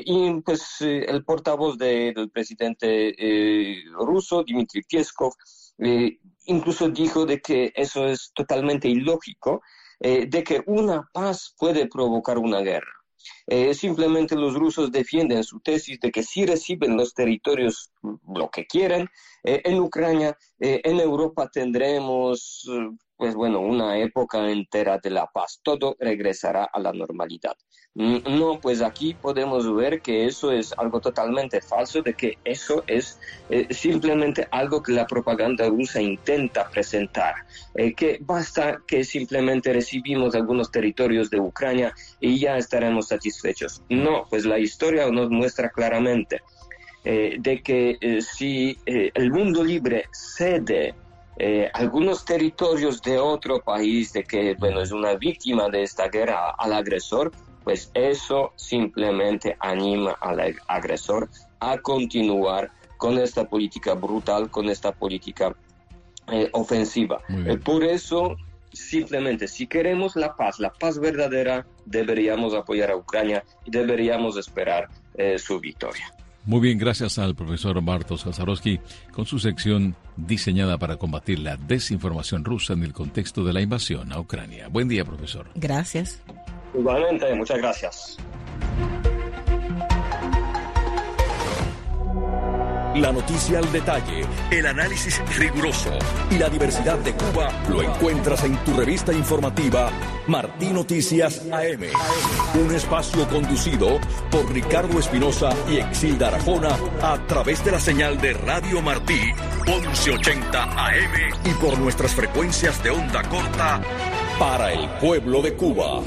El portavoz del presidente ruso, Dmitry Peskov, incluso dijo de que eso es totalmente ilógico, de que una paz puede provocar una guerra. Simplemente los rusos defienden su tesis de que si reciben los territorios lo que quieren, en Ucrania, en Europa tendremos una época entera de la paz, todo regresará a la normalidad. No, pues aquí podemos ver que eso es algo totalmente falso, de que eso es simplemente algo que la propaganda rusa intenta presentar, que basta que simplemente recibimos algunos territorios de Ucrania y ya estaremos satisfechos. No, pues la historia nos muestra claramente de que si el mundo libre cede algunos territorios de otro país, de que es una víctima de esta guerra al agresor, pues eso simplemente anima al agresor a continuar con esta política brutal, con esta política ofensiva. Por eso, simplemente, si queremos la paz verdadera, deberíamos apoyar a Ucrania y deberíamos esperar su victoria. Muy bien, gracias al profesor Bartosz Kaczorowski con su sección diseñada para combatir la desinformación rusa en el contexto de la invasión a Ucrania. Buen día, profesor. Gracias. Igualmente, muchas gracias. La noticia al detalle, el análisis riguroso y la diversidad de Cuba lo encuentras en tu revista informativa Martí Noticias AM. Un espacio conducido por Ricardo Espinosa y Exilda Arjona a través de la señal de Radio Martí 1180 AM y por nuestras frecuencias de onda corta para el pueblo de Cuba.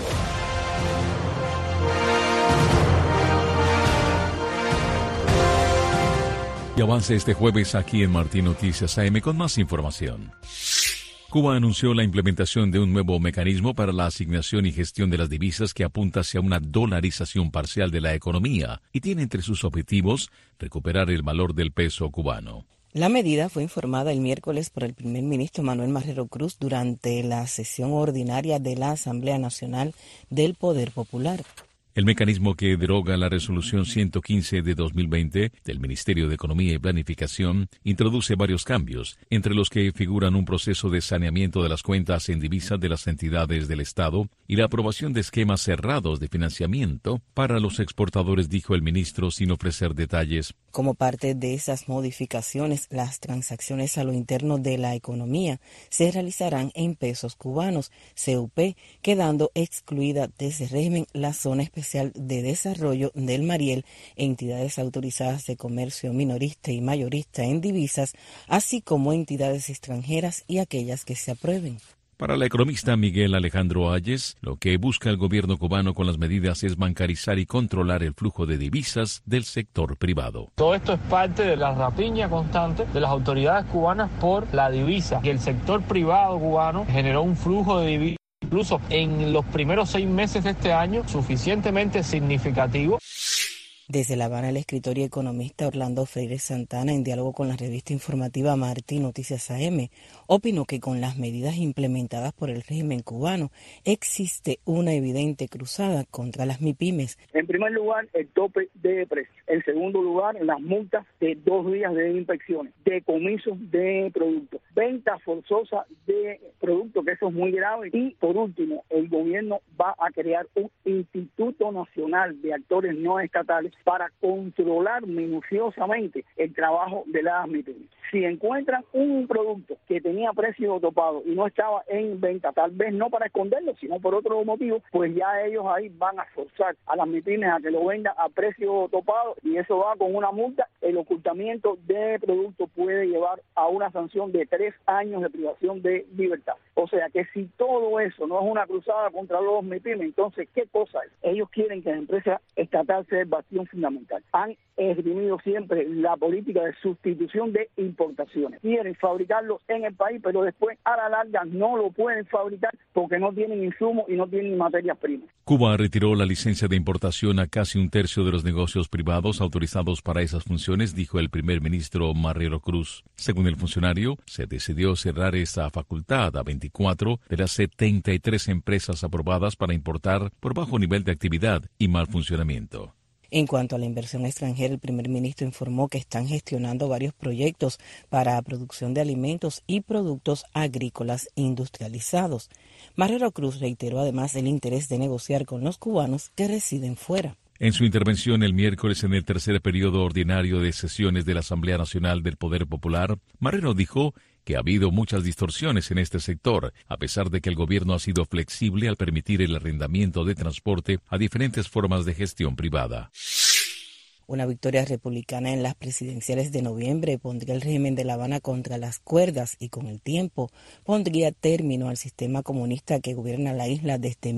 Y avance este jueves aquí en Martí Noticias AM con más información. Cuba anunció la implementación de un nuevo mecanismo para la asignación y gestión de las divisas que apunta hacia una dolarización parcial de la economía y tiene entre sus objetivos recuperar el valor del peso cubano. La medida fue informada el miércoles por el primer ministro Manuel Marrero Cruz durante la sesión ordinaria de la Asamblea Nacional del Poder Popular. El mecanismo que deroga la resolución 115 de 2020 del Ministerio de Economía y Planificación introduce varios cambios, entre los que figuran un proceso de saneamiento de las cuentas en divisas de las entidades del Estado y la aprobación de esquemas cerrados de financiamiento para los exportadores, dijo el ministro sin ofrecer detalles. Como parte de esas modificaciones, las transacciones a lo interno de la economía se realizarán en pesos cubanos, CUP, quedando excluida de ese régimen la zona especial de desarrollo del Mariel, entidades autorizadas de comercio minorista y mayorista en divisas, así como entidades extranjeras y aquellas que se aprueben. Para el economista Miguel Alejandro Ayes, lo que busca el gobierno cubano con las medidas es bancarizar y controlar el flujo de divisas del sector privado. Todo esto es parte de la rapiña constante de las autoridades cubanas por la divisa, que el sector privado cubano generó un flujo de divisas, incluso en los primeros 6 meses de este año, suficientemente significativo. Desde La Habana, el escritor y economista Orlando Freire Santana, en diálogo con la revista informativa Martí Noticias AM, opinó que con las medidas implementadas por el régimen cubano existe una evidente cruzada contra las MIPYMES. En primer lugar, el tope de precios. En segundo lugar, las multas de 2 días de inspecciones, decomisos de productos, venta forzosa de productos, que eso es muy grave. Y por último, el gobierno va a crear un Instituto Nacional de Actores No Estatales para controlar minuciosamente el trabajo de las MIPYMES. Si encuentran un producto que tenía precio topado y no estaba en venta, tal vez no para esconderlo, sino por otro motivo, pues ya ellos ahí van a forzar a las MIPYMES a que lo vendan a precio topado, y eso va con una multa. El ocultamiento de productos puede llevar a una sanción de 3 años de privación de libertad. O sea que si todo eso no es una cruzada contra los MIPYMES, entonces ¿qué cosa es? Ellos quieren que la empresa estatal sea el bastión fundamental. Han esgrimido siempre la política de sustitución de importaciones. Quieren fabricarlo en el país, pero después a la larga no lo pueden fabricar porque no tienen insumos y no tienen materias primas. Cuba retiró la licencia de importación a casi 1/3 de los negocios privados autorizados para esas funciones, dijo el primer ministro Marrero Cruz. Según el funcionario, se decidió cerrar esa facultad a 24 de las 73 empresas aprobadas para importar por bajo nivel de actividad y mal funcionamiento. En cuanto a la inversión extranjera, el primer ministro informó que están gestionando varios proyectos para producción de alimentos y productos agrícolas industrializados. Marrero Cruz reiteró además el interés de negociar con los cubanos que residen fuera. En su intervención el miércoles en el tercer periodo ordinario de sesiones de la Asamblea Nacional del Poder Popular, Marrero dijo que ha habido muchas distorsiones en este sector, a pesar de que el gobierno ha sido flexible al permitir el arrendamiento de transporte a diferentes formas de gestión privada. Una victoria republicana en las presidenciales de noviembre pondría el régimen de La Habana contra las cuerdas y con el tiempo pondría término al sistema comunista que gobierna la isla desde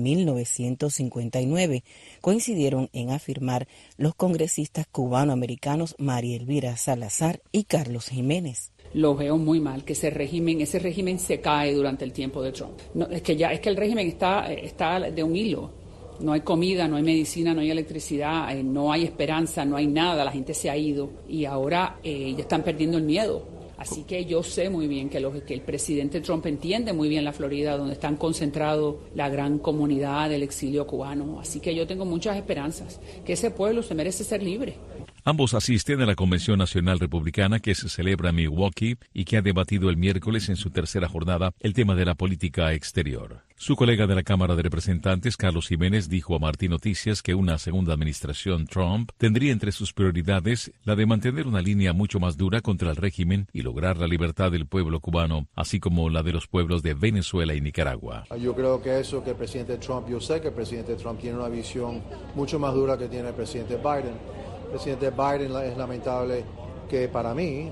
1959, coincidieron en afirmar los congresistas cubanoamericanos María Elvira Salazar y Carlos Jiménez. Lo veo muy mal, que ese régimen se cae durante el tiempo de Trump. No, es que el régimen está de un hilo. No hay comida, no hay medicina, no hay electricidad, no hay esperanza, no hay nada. La gente se ha ido y ahora ya están perdiendo el miedo. Así que yo sé muy bien que el presidente Trump entiende muy bien la Florida, donde están concentrados la gran comunidad del exilio cubano. Así que yo tengo muchas esperanzas, que ese pueblo se merece ser libre. Ambos asisten a la Convención Nacional Republicana que se celebra en Milwaukee y que ha debatido el miércoles en su tercera jornada el tema de la política exterior. Su colega de la Cámara de Representantes, Carlos Jiménez, dijo a Martín Noticias que una segunda administración Trump tendría entre sus prioridades la de mantener una línea mucho más dura contra el régimen y lograr la libertad del pueblo cubano, así como la de los pueblos de Venezuela y Nicaragua. Yo creo que eso que el presidente Trump, yo sé que el presidente Trump tiene una visión mucho más dura que tiene el presidente Biden. El presidente Biden es lamentable que para mí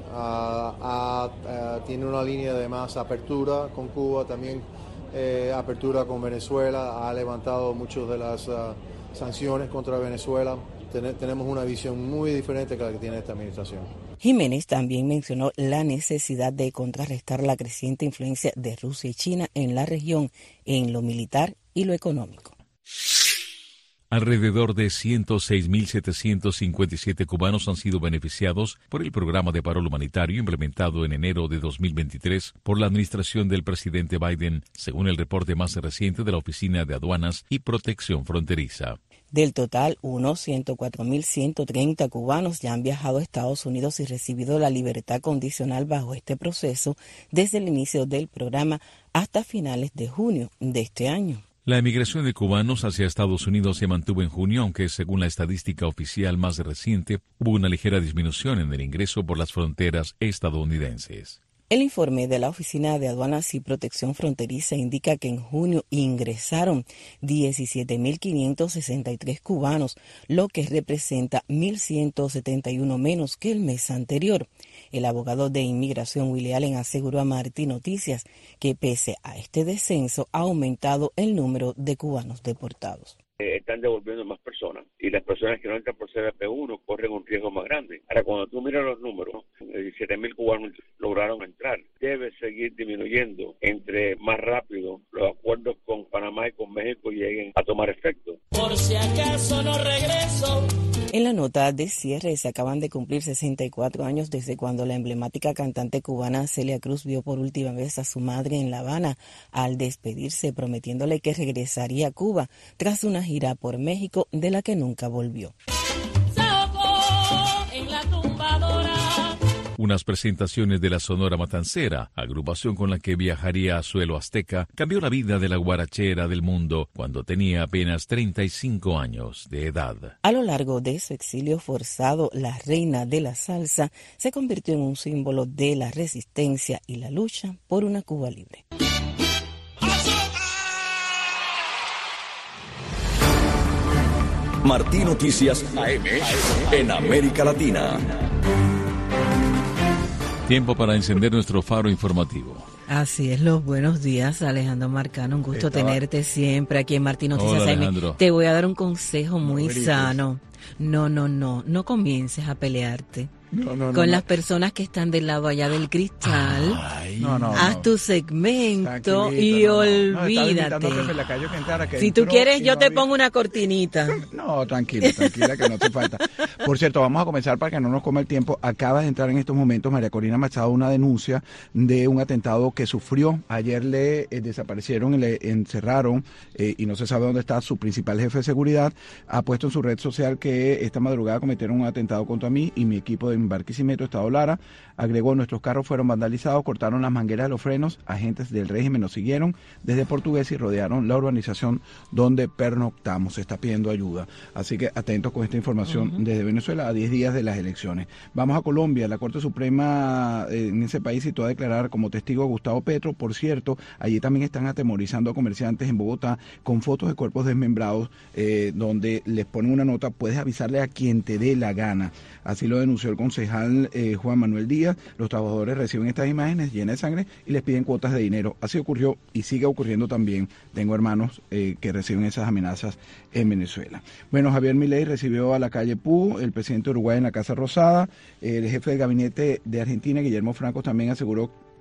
tiene una línea de más apertura con Cuba, también apertura con Venezuela, ha levantado muchas de las sanciones contra Venezuela. Tenemos una visión muy diferente que la que tiene esta administración. Jiménez también mencionó la necesidad de contrarrestar la creciente influencia de Rusia y China en la región, en lo militar y lo económico. Alrededor de 106.757 cubanos han sido beneficiados por el programa de paro humanitario implementado en enero de 2023 por la administración del presidente Biden, según el reporte más reciente de la Oficina de Aduanas y Protección Fronteriza. Del total, unos 104.130 cubanos ya han viajado a Estados Unidos y recibido la libertad condicional bajo este proceso desde el inicio del programa hasta finales de junio de este año. La emigración de cubanos hacia Estados Unidos se mantuvo en junio, aunque según la estadística oficial más reciente, hubo una ligera disminución en el ingreso por las fronteras estadounidenses. El informe de la Oficina de Aduanas y Protección Fronteriza indica que en junio ingresaron 17.563 cubanos, lo que representa 1.171 menos que el mes anterior. El abogado de inmigración Willie Allen aseguró a Martín Noticias que pese a este descenso ha aumentado el número de cubanos deportados. Están devolviendo más personas y las personas que no entran por CBP1 corren un riesgo más grande. Ahora, cuando tú miras los números, 17.000 cubanos lograron entrar. Debe seguir disminuyendo entre más rápido los acuerdos con Panamá y con México lleguen a tomar efecto. Por si acaso no regreso. En la nota de cierre se acaban de cumplir 64 años desde cuando la emblemática cantante cubana Celia Cruz vio por última vez a su madre en La Habana, al despedirse prometiéndole que regresaría a Cuba tras una gira por México de la que nunca volvió. Unas presentaciones de la Sonora Matancera, agrupación con la que viajaría a suelo azteca, cambió la vida de la guarachera del mundo cuando tenía apenas 35 años de edad. A lo largo de su exilio forzado, la reina de la salsa se convirtió en un símbolo de la resistencia y la lucha por una Cuba libre. Martín Noticias AM en América Latina. Tiempo para encender nuestro faro informativo. Así es, los buenos días, Alejandro Marcano. Un gusto tenerte siempre aquí en Martín Noticias Hola, AM. Alejandro. Te voy a dar un consejo muy sano. No comiences a pelearte. Con las personas que están del lado allá del cristal. Haz tu segmento y olvídate. Si tú quieres, yo te pongo una cortinita. No, tranquila, que no te falta. Por cierto, vamos a comenzar para que no nos coma el tiempo. Acaba de entrar en estos momentos María Corina Machado una denuncia de un atentado que sufrió. Ayer le desaparecieron, le encerraron y no se sabe dónde está su principal jefe de seguridad. Ha puesto en su red social que esta madrugada cometieron un atentado contra mí y mi equipo de Barquisimeto, Estado Lara. Agregó, nuestros carros fueron vandalizados, cortaron las mangueras de los frenos, agentes del régimen nos siguieron desde Portugués y rodearon la urbanización donde pernoctamos. Se está pidiendo ayuda. Así que atentos con esta información desde Venezuela a 10 días de las elecciones. Vamos a Colombia. La Corte Suprema en ese país citó a declarar como testigo a Gustavo Petro. Por cierto, allí también están atemorizando a comerciantes en Bogotá con fotos de cuerpos desmembrados donde les ponen una nota, puedes avisarle a quien te dé la gana. Así lo denunció el concejal Juan Manuel Díaz. Los trabajadores reciben estas imágenes llenas de sangre y les piden cuotas de dinero. Así ocurrió y sigue ocurriendo también. Tengo hermanos que reciben esas amenazas en Venezuela. Bueno, Javier Milei recibió a la calle Pou, el presidente de Uruguay en la Casa Rosada. El jefe del gabinete de Argentina, Guillermo Franco, también aseguró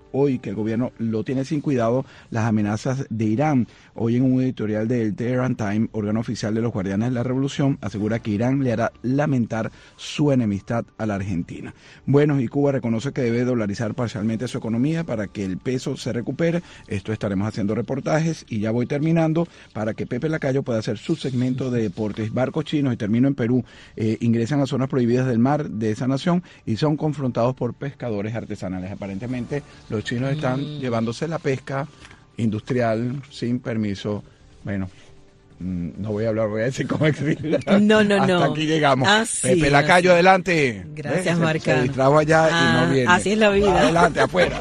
hoy que el gobierno lo tiene sin cuidado las amenazas de Irán. Hoy en un editorial del Tehran Time, órgano oficial de los Guardianes de la Revolución, asegura que Irán le hará lamentar su enemistad a la Argentina. Bueno, y Cuba reconoce que debe dolarizar parcialmente su economía para que el peso se recupere. Esto estaremos haciendo reportajes y ya voy terminando para que Pepe Lacayo pueda hacer su segmento de deportes. Barcos chinos, y termino en Perú, ingresan a zonas prohibidas del mar de esa nación y son confrontados por pescadores artesanales. Aparentemente los chinos están llevándose la pesca industrial sin permiso. Bueno, no voy a hablar, voy a decir cómo escribir. No. Hasta aquí llegamos. Así, Pepe Lacayo, adelante. Gracias, Marcano. Se distrajo allá y no viene. Así es la vida. Adelante, afuera.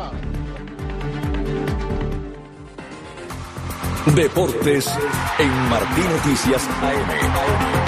Deportes en Martín Noticias AM.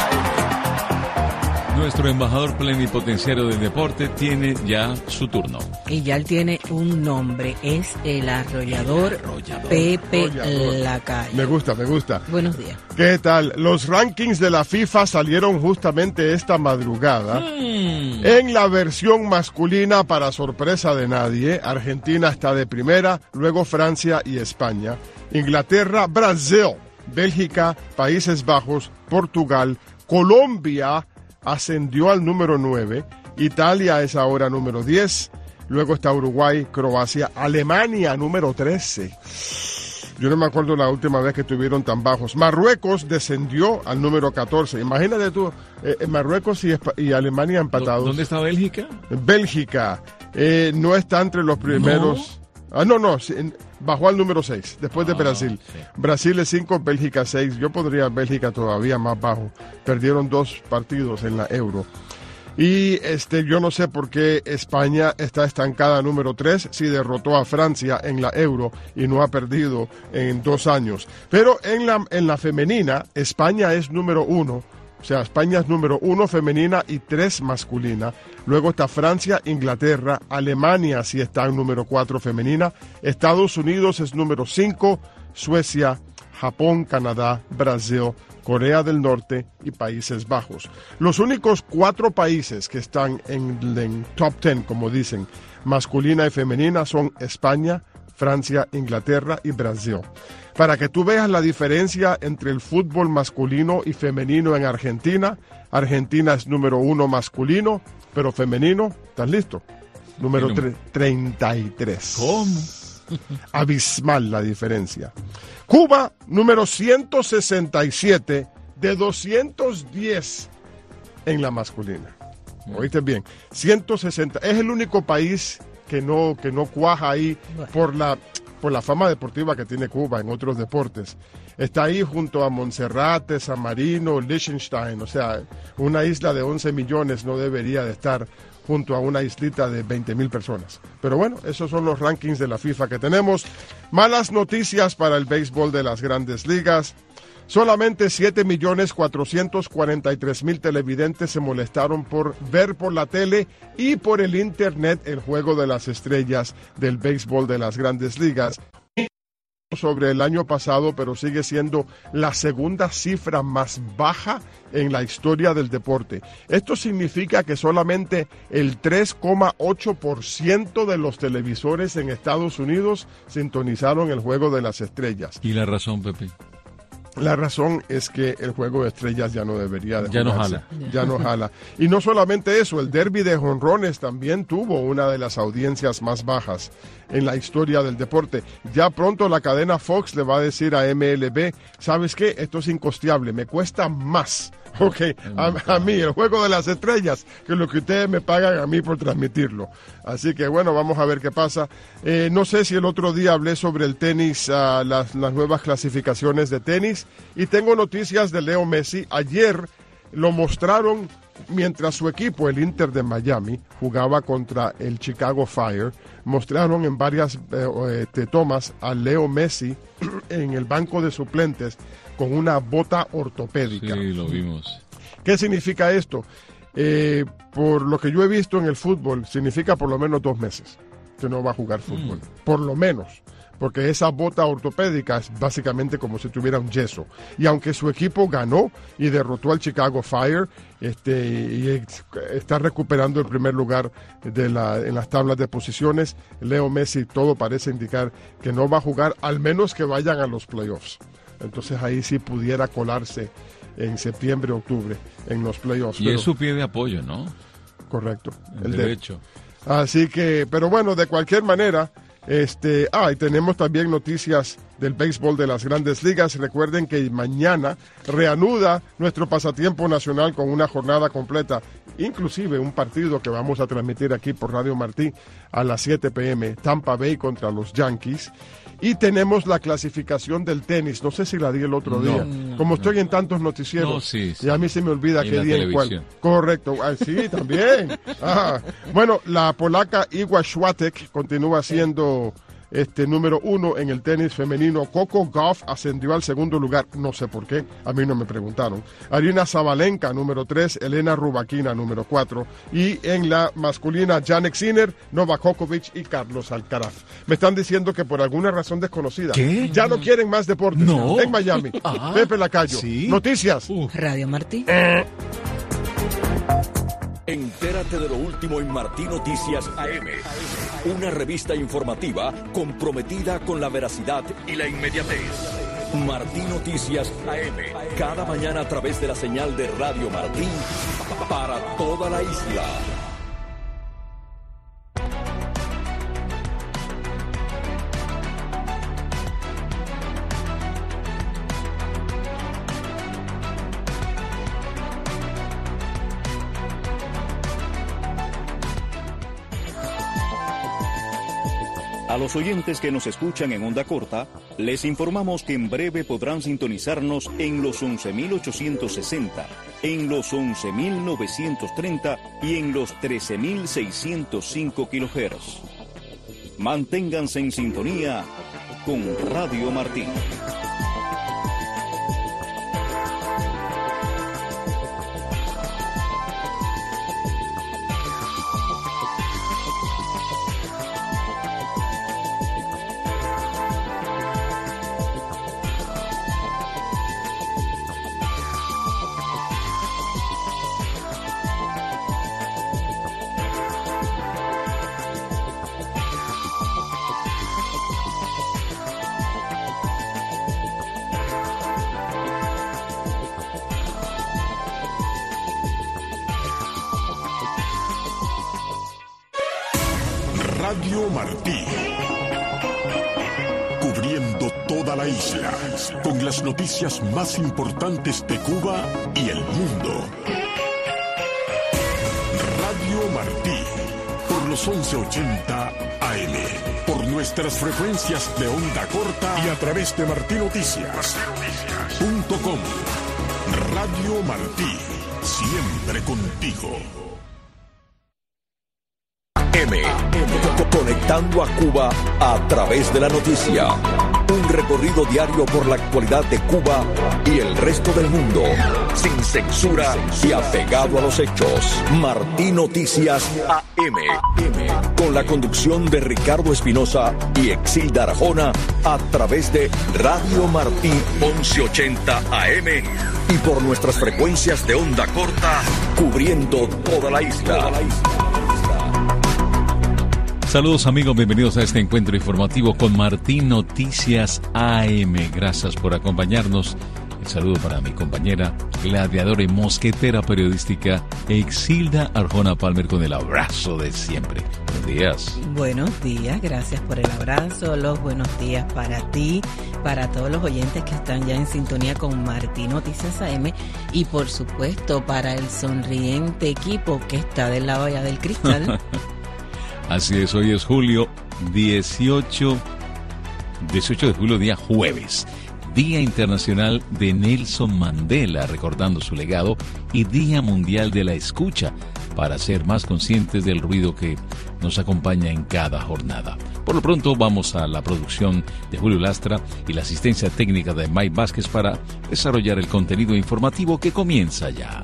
Nuestro embajador plenipotenciario del deporte tiene ya su turno. Y ya él tiene un nombre, es el arrollador Pepe Lacayo. Me gusta. Buenos días. ¿Qué tal? Los rankings de la FIFA salieron justamente esta madrugada. En la versión masculina, para sorpresa de nadie, Argentina está de primera, luego Francia y España. Inglaterra, Brasil, Bélgica, Países Bajos, Portugal, Colombia ascendió al número 9, Italia es ahora número 10, luego está Uruguay, Croacia, Alemania número 13. Yo no me acuerdo la última vez que estuvieron tan bajos. Marruecos descendió al número 14. Imagínate tú, Marruecos y Alemania empatados. ¿Dónde está Bélgica? Bélgica no está entre los primeros. No. Bajó al número 6, después de Brasil. Sí. Brasil es 5, Bélgica 6. Yo pondría Bélgica todavía más bajo. Perdieron 2 partidos en la Euro. Y yo no sé por qué España está estancada número 3 si derrotó a Francia en la Euro y no ha perdido en 2 años. Pero en la femenina, España es número 1. O sea, España es número 1 femenina y 3 masculina. Luego está Francia, Inglaterra, Alemania sí está en número 4 femenina. Estados Unidos es número 5, Suecia, Japón, Canadá, Brasil, Corea del Norte y Países Bajos. Los únicos 4 países que están en top 10, como dicen, masculina y femenina son España, Francia, Inglaterra y Brasil. Para que tú veas la diferencia entre el fútbol masculino y femenino en Argentina, Argentina es número 1 masculino, pero femenino, ¿estás listo? Número 33. ¿Cómo? Abismal la diferencia. Cuba, número 167 de 210 en la masculina. ¿Oíste bien? 160. Es el único país que no cuaja ahí por la fama deportiva que tiene Cuba en otros deportes. Está ahí junto a Monserrate, San Marino, Liechtenstein, o sea, una isla de 11 millones no debería de estar junto a una islita de 20,000 personas. Pero bueno, esos son los rankings de la FIFA que tenemos. Malas noticias para el béisbol de las Grandes Ligas. Solamente 7,443,000 televidentes se molestaron por ver por la tele y por el internet el Juego de las Estrellas del béisbol de las Grandes Ligas. Sobre el año pasado, pero sigue siendo la segunda cifra más baja en la historia del deporte. Esto significa que solamente el 3,8% de los televisores en Estados Unidos sintonizaron el Juego de las Estrellas. ¿Y la razón, Pepe? La razón es que el Juego de Estrellas ya no debería de jugarse. Ya no jala. Y no solamente eso, el derbi de jonrones también tuvo una de las audiencias más bajas en la historia del deporte. Ya pronto la cadena Fox le va a decir a MLB, ¿sabes qué? Esto es incosteable, me cuesta más, a mí el Juego de las Estrellas que lo que ustedes me pagan a mí por transmitirlo. Así que bueno, vamos a ver qué pasa. No sé si el otro día hablé sobre el tenis, las nuevas clasificaciones de tenis, y tengo noticias de Leo Messi. Ayer lo mostraron mientras su equipo, el Inter de Miami, jugaba contra el Chicago Fire. Mostraron en varias tomas a Leo Messi en el banco de suplentes con una bota ortopédica. Sí, lo vimos. ¿Qué significa esto? Por lo que yo he visto en el fútbol, significa por lo menos 2 meses que no va a jugar fútbol. Por lo menos. porque esa bota ortopédica es básicamente como si tuviera un yeso. Y aunque su equipo ganó y derrotó al Chicago Fire, y está recuperando el primer lugar en las tablas de posiciones, Leo Messi, todo parece indicar que no va a jugar, al menos que vayan a los playoffs. Entonces ahí sí pudiera colarse en septiembre, octubre, en los playoffs. Y es su pie de apoyo, ¿no? Correcto. El derecho. Así que, pero bueno, de cualquier manera, y tenemos también noticias del béisbol de las Grandes Ligas. Recuerden que mañana reanuda nuestro pasatiempo nacional con una jornada completa, inclusive un partido que vamos a transmitir aquí por Radio Martí a las 7 p.m. Tampa Bay contra los Yankees. Y tenemos la clasificación del tenis. No sé si la di el otro día. Como estoy en tantos noticieros, sí. Y a mí se me olvida qué día en cuál. Correcto. Sí, también. Bueno, la polaca Iga Świątek continúa siendo número 1 en el tenis femenino. Coco Gauff ascendió al segundo lugar, no sé por qué, a mí no me preguntaron. Aryna Sabalenka, número 3, Elena Rybakina, número 4, y en la masculina, Jannik Sinner, Novak Djokovic y Carlos Alcaraz. Me están diciendo que por alguna razón desconocida, ¿qué? Ya no quieren más deportes en Miami. Pepe Lacayo, ¿sí? Noticias. Radio Martí. Entérate de lo último en Martí Noticias AM. Una revista informativa comprometida con la veracidad y la inmediatez. Martí Noticias AM. Cada mañana a través de la señal de Radio Martí para toda la isla. A los oyentes que nos escuchan en onda corta, les informamos que en breve podrán sintonizarnos en los 11.860, en los 11.930 y en los 13.605 kHz. Manténganse en sintonía con Radio Martí. Radio Martí, cubriendo toda la isla, con las noticias más importantes de Cuba y el mundo. Radio Martí, por los 1180 AM, por nuestras frecuencias de onda corta y a través de martinoticias.com. Radio Martí, siempre contigo. Conectando a Cuba a través de la noticia. Un recorrido diario por la actualidad de Cuba y el resto del mundo. Sin censura y apegado a los hechos. Martí Noticias AM. Con la conducción de Ricardo Espinosa y Exilda Arjona a través de Radio Martí 1180 AM y por nuestras frecuencias de onda corta cubriendo toda la isla. Saludos amigos, bienvenidos a este encuentro informativo con Martí Noticias AM. Gracias por acompañarnos. El saludo para mi compañera, gladiadora y mosquetera periodística Exilda Arjona Palmer con el abrazo de siempre. Buenos días. Buenos días, gracias por el abrazo. Los buenos días para ti, para todos los oyentes que están ya en sintonía con Martí Noticias AM y por supuesto para el sonriente equipo que está del lado allá del cristal. Así es, hoy es julio 18 de julio, día jueves, Día Internacional de Nelson Mandela, recordando su legado, y Día Mundial de la Escucha, para ser más conscientes del ruido que nos acompaña en cada jornada. Por lo pronto vamos a la producción de Julio Lastra y la asistencia técnica de Mike Vázquez para desarrollar el contenido informativo que comienza ya.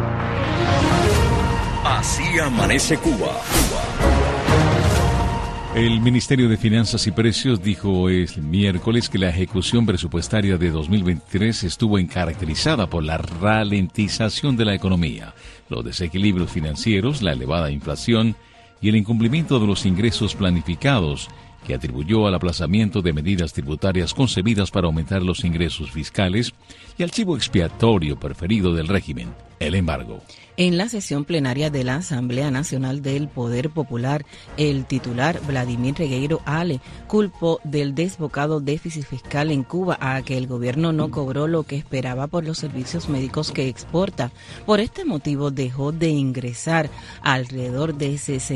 Así amanece Cuba. El Ministerio de Finanzas y Precios dijo el miércoles que la ejecución presupuestaria de 2023 estuvo caracterizada por la ralentización de la economía, los desequilibrios financieros, la elevada inflación y el incumplimiento de los ingresos planificados, que atribuyó al aplazamiento de medidas tributarias concebidas para aumentar los ingresos fiscales y al chivo expiatorio preferido del régimen, el embargo. En la sesión plenaria de la Asamblea Nacional del Poder Popular, el titular Vladimir Regueiro Ale culpó del desbocado déficit fiscal en Cuba a que el gobierno no cobró lo que esperaba por los servicios médicos que exporta. Por este motivo dejó de ingresar alrededor de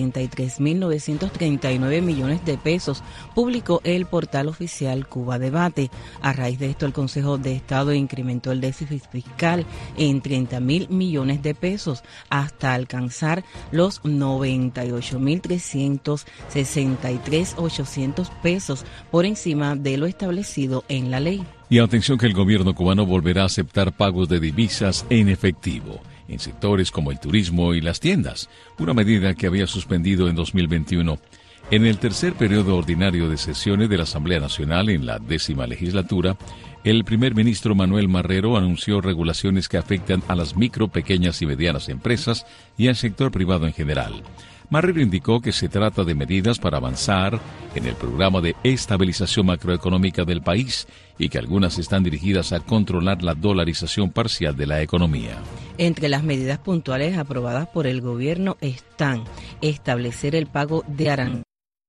63.939 millones de pesos, publicó el portal oficial Cuba Debate. A raíz de esto, el Consejo de Estado incrementó el déficit fiscal en 30.000 millones de pesos, hasta alcanzar los 98.363.800 pesos, por encima de lo establecido en la ley. Y atención que el gobierno cubano volverá a aceptar pagos de divisas en efectivo en sectores como el turismo y las tiendas, una medida que había suspendido en 2021. En el tercer periodo ordinario de sesiones de la Asamblea Nacional en la 10ª legislatura, el primer ministro Manuel Marrero anunció regulaciones que afectan a las micro, pequeñas y medianas empresas y al sector privado en general. Marrero indicó que se trata de medidas para avanzar en el programa de estabilización macroeconómica del país y que algunas están dirigidas a controlar la dolarización parcial de la economía. Entre las medidas puntuales aprobadas por el gobierno están establecer el pago de aranceles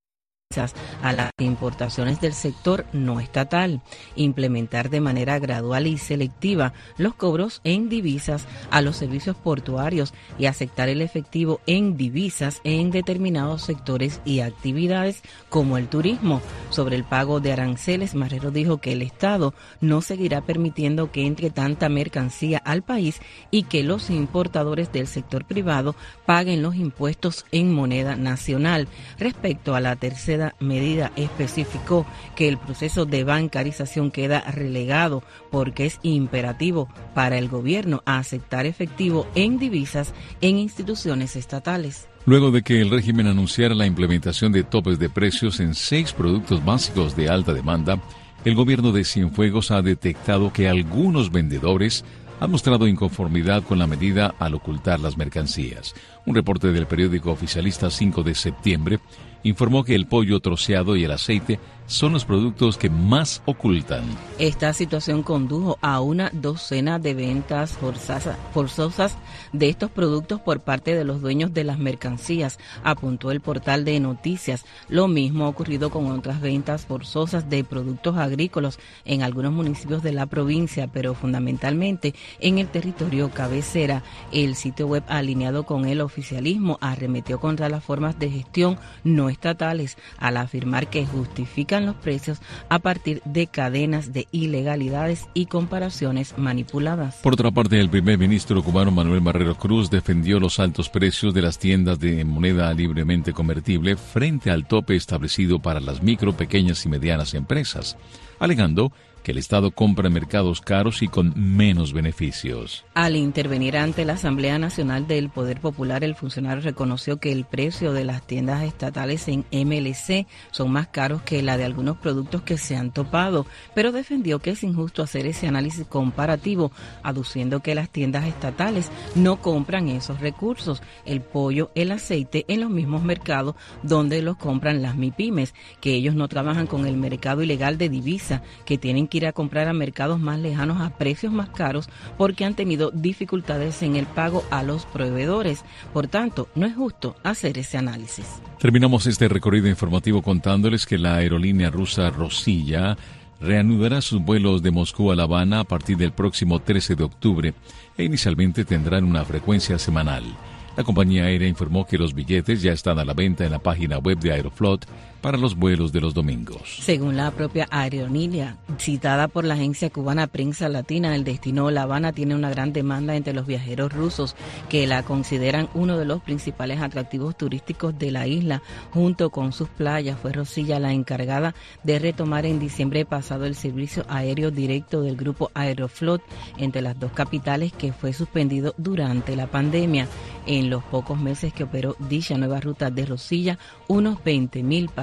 a las importaciones del sector no estatal, implementar de manera gradual y selectiva los cobros en divisas a los servicios portuarios y aceptar el efectivo en divisas en determinados sectores y actividades como el turismo. Sobre el pago de aranceles, Marrero dijo que el Estado no seguirá permitiendo que entre tanta mercancía al país y que los importadores del sector privado paguen los impuestos en moneda nacional. Respecto a la tercera medida, especificó que el proceso de bancarización queda relegado porque es imperativo para el gobierno aceptar efectivo en divisas en instituciones estatales. Luego de que el régimen anunciara la implementación de topes de precios en 6 productos básicos de alta demanda, el gobierno de Cienfuegos ha detectado que algunos vendedores han mostrado inconformidad con la medida al ocultar las mercancías. Un reporte del periódico oficialista 5 de septiembre informó que el pollo troceado y el aceite son los productos que más ocultan. Esta situación condujo a una docena de ventas forzosas de estos productos por parte de los dueños de las mercancías, apuntó el portal de noticias. Lo mismo ha ocurrido con otras ventas forzosas de productos agrícolas en algunos municipios de la provincia, pero fundamentalmente en el territorio cabecera. El sitio web alineado con el oficialismo arremetió contra las formas de gestión no estatales al afirmar que justifican los precios a partir de cadenas de ilegalidades y comparaciones manipuladas. Por otra parte, el primer ministro cubano Manuel Marrero Cruz defendió los altos precios de las tiendas de moneda libremente convertible frente al tope establecido para las micro, pequeñas y medianas empresas, alegando que el Estado compra en mercados caros y con menos beneficios. Al intervenir ante la Asamblea Nacional del Poder Popular, el funcionario reconoció que el precio de las tiendas estatales en MLC son más caros que la de algunos productos que se han topado, pero defendió que es injusto hacer ese análisis comparativo, aduciendo que las tiendas estatales no compran esos recursos, el pollo, el aceite, en los mismos mercados donde los compran las MIPYMES, que ellos no trabajan con el mercado ilegal de divisa, que tienen que ir a comprar a mercados más lejanos a precios más caros porque han tenido dificultades en el pago a los proveedores. Por tanto, no es justo hacer ese análisis. Terminamos este recorrido informativo contándoles que la aerolínea rusa Rosilla reanudará sus vuelos de Moscú a La Habana a partir del próximo 13 de octubre e inicialmente tendrán una frecuencia semanal. La compañía aérea informó que los billetes ya están a la venta en la página web de Aeroflot para los vuelos de los domingos. Según la propia aerolínea, citada por la agencia cubana Prensa Latina, el destino La Habana tiene una gran demanda entre los viajeros rusos que la consideran uno de los principales atractivos turísticos de la isla. Junto con sus playas, fue Rosilla la encargada de retomar en diciembre pasado el servicio aéreo directo del grupo Aeroflot entre las dos capitales, que fue suspendido durante la pandemia. En los pocos meses que operó dicha nueva ruta de Rosilla, unos 20.000 pasajeros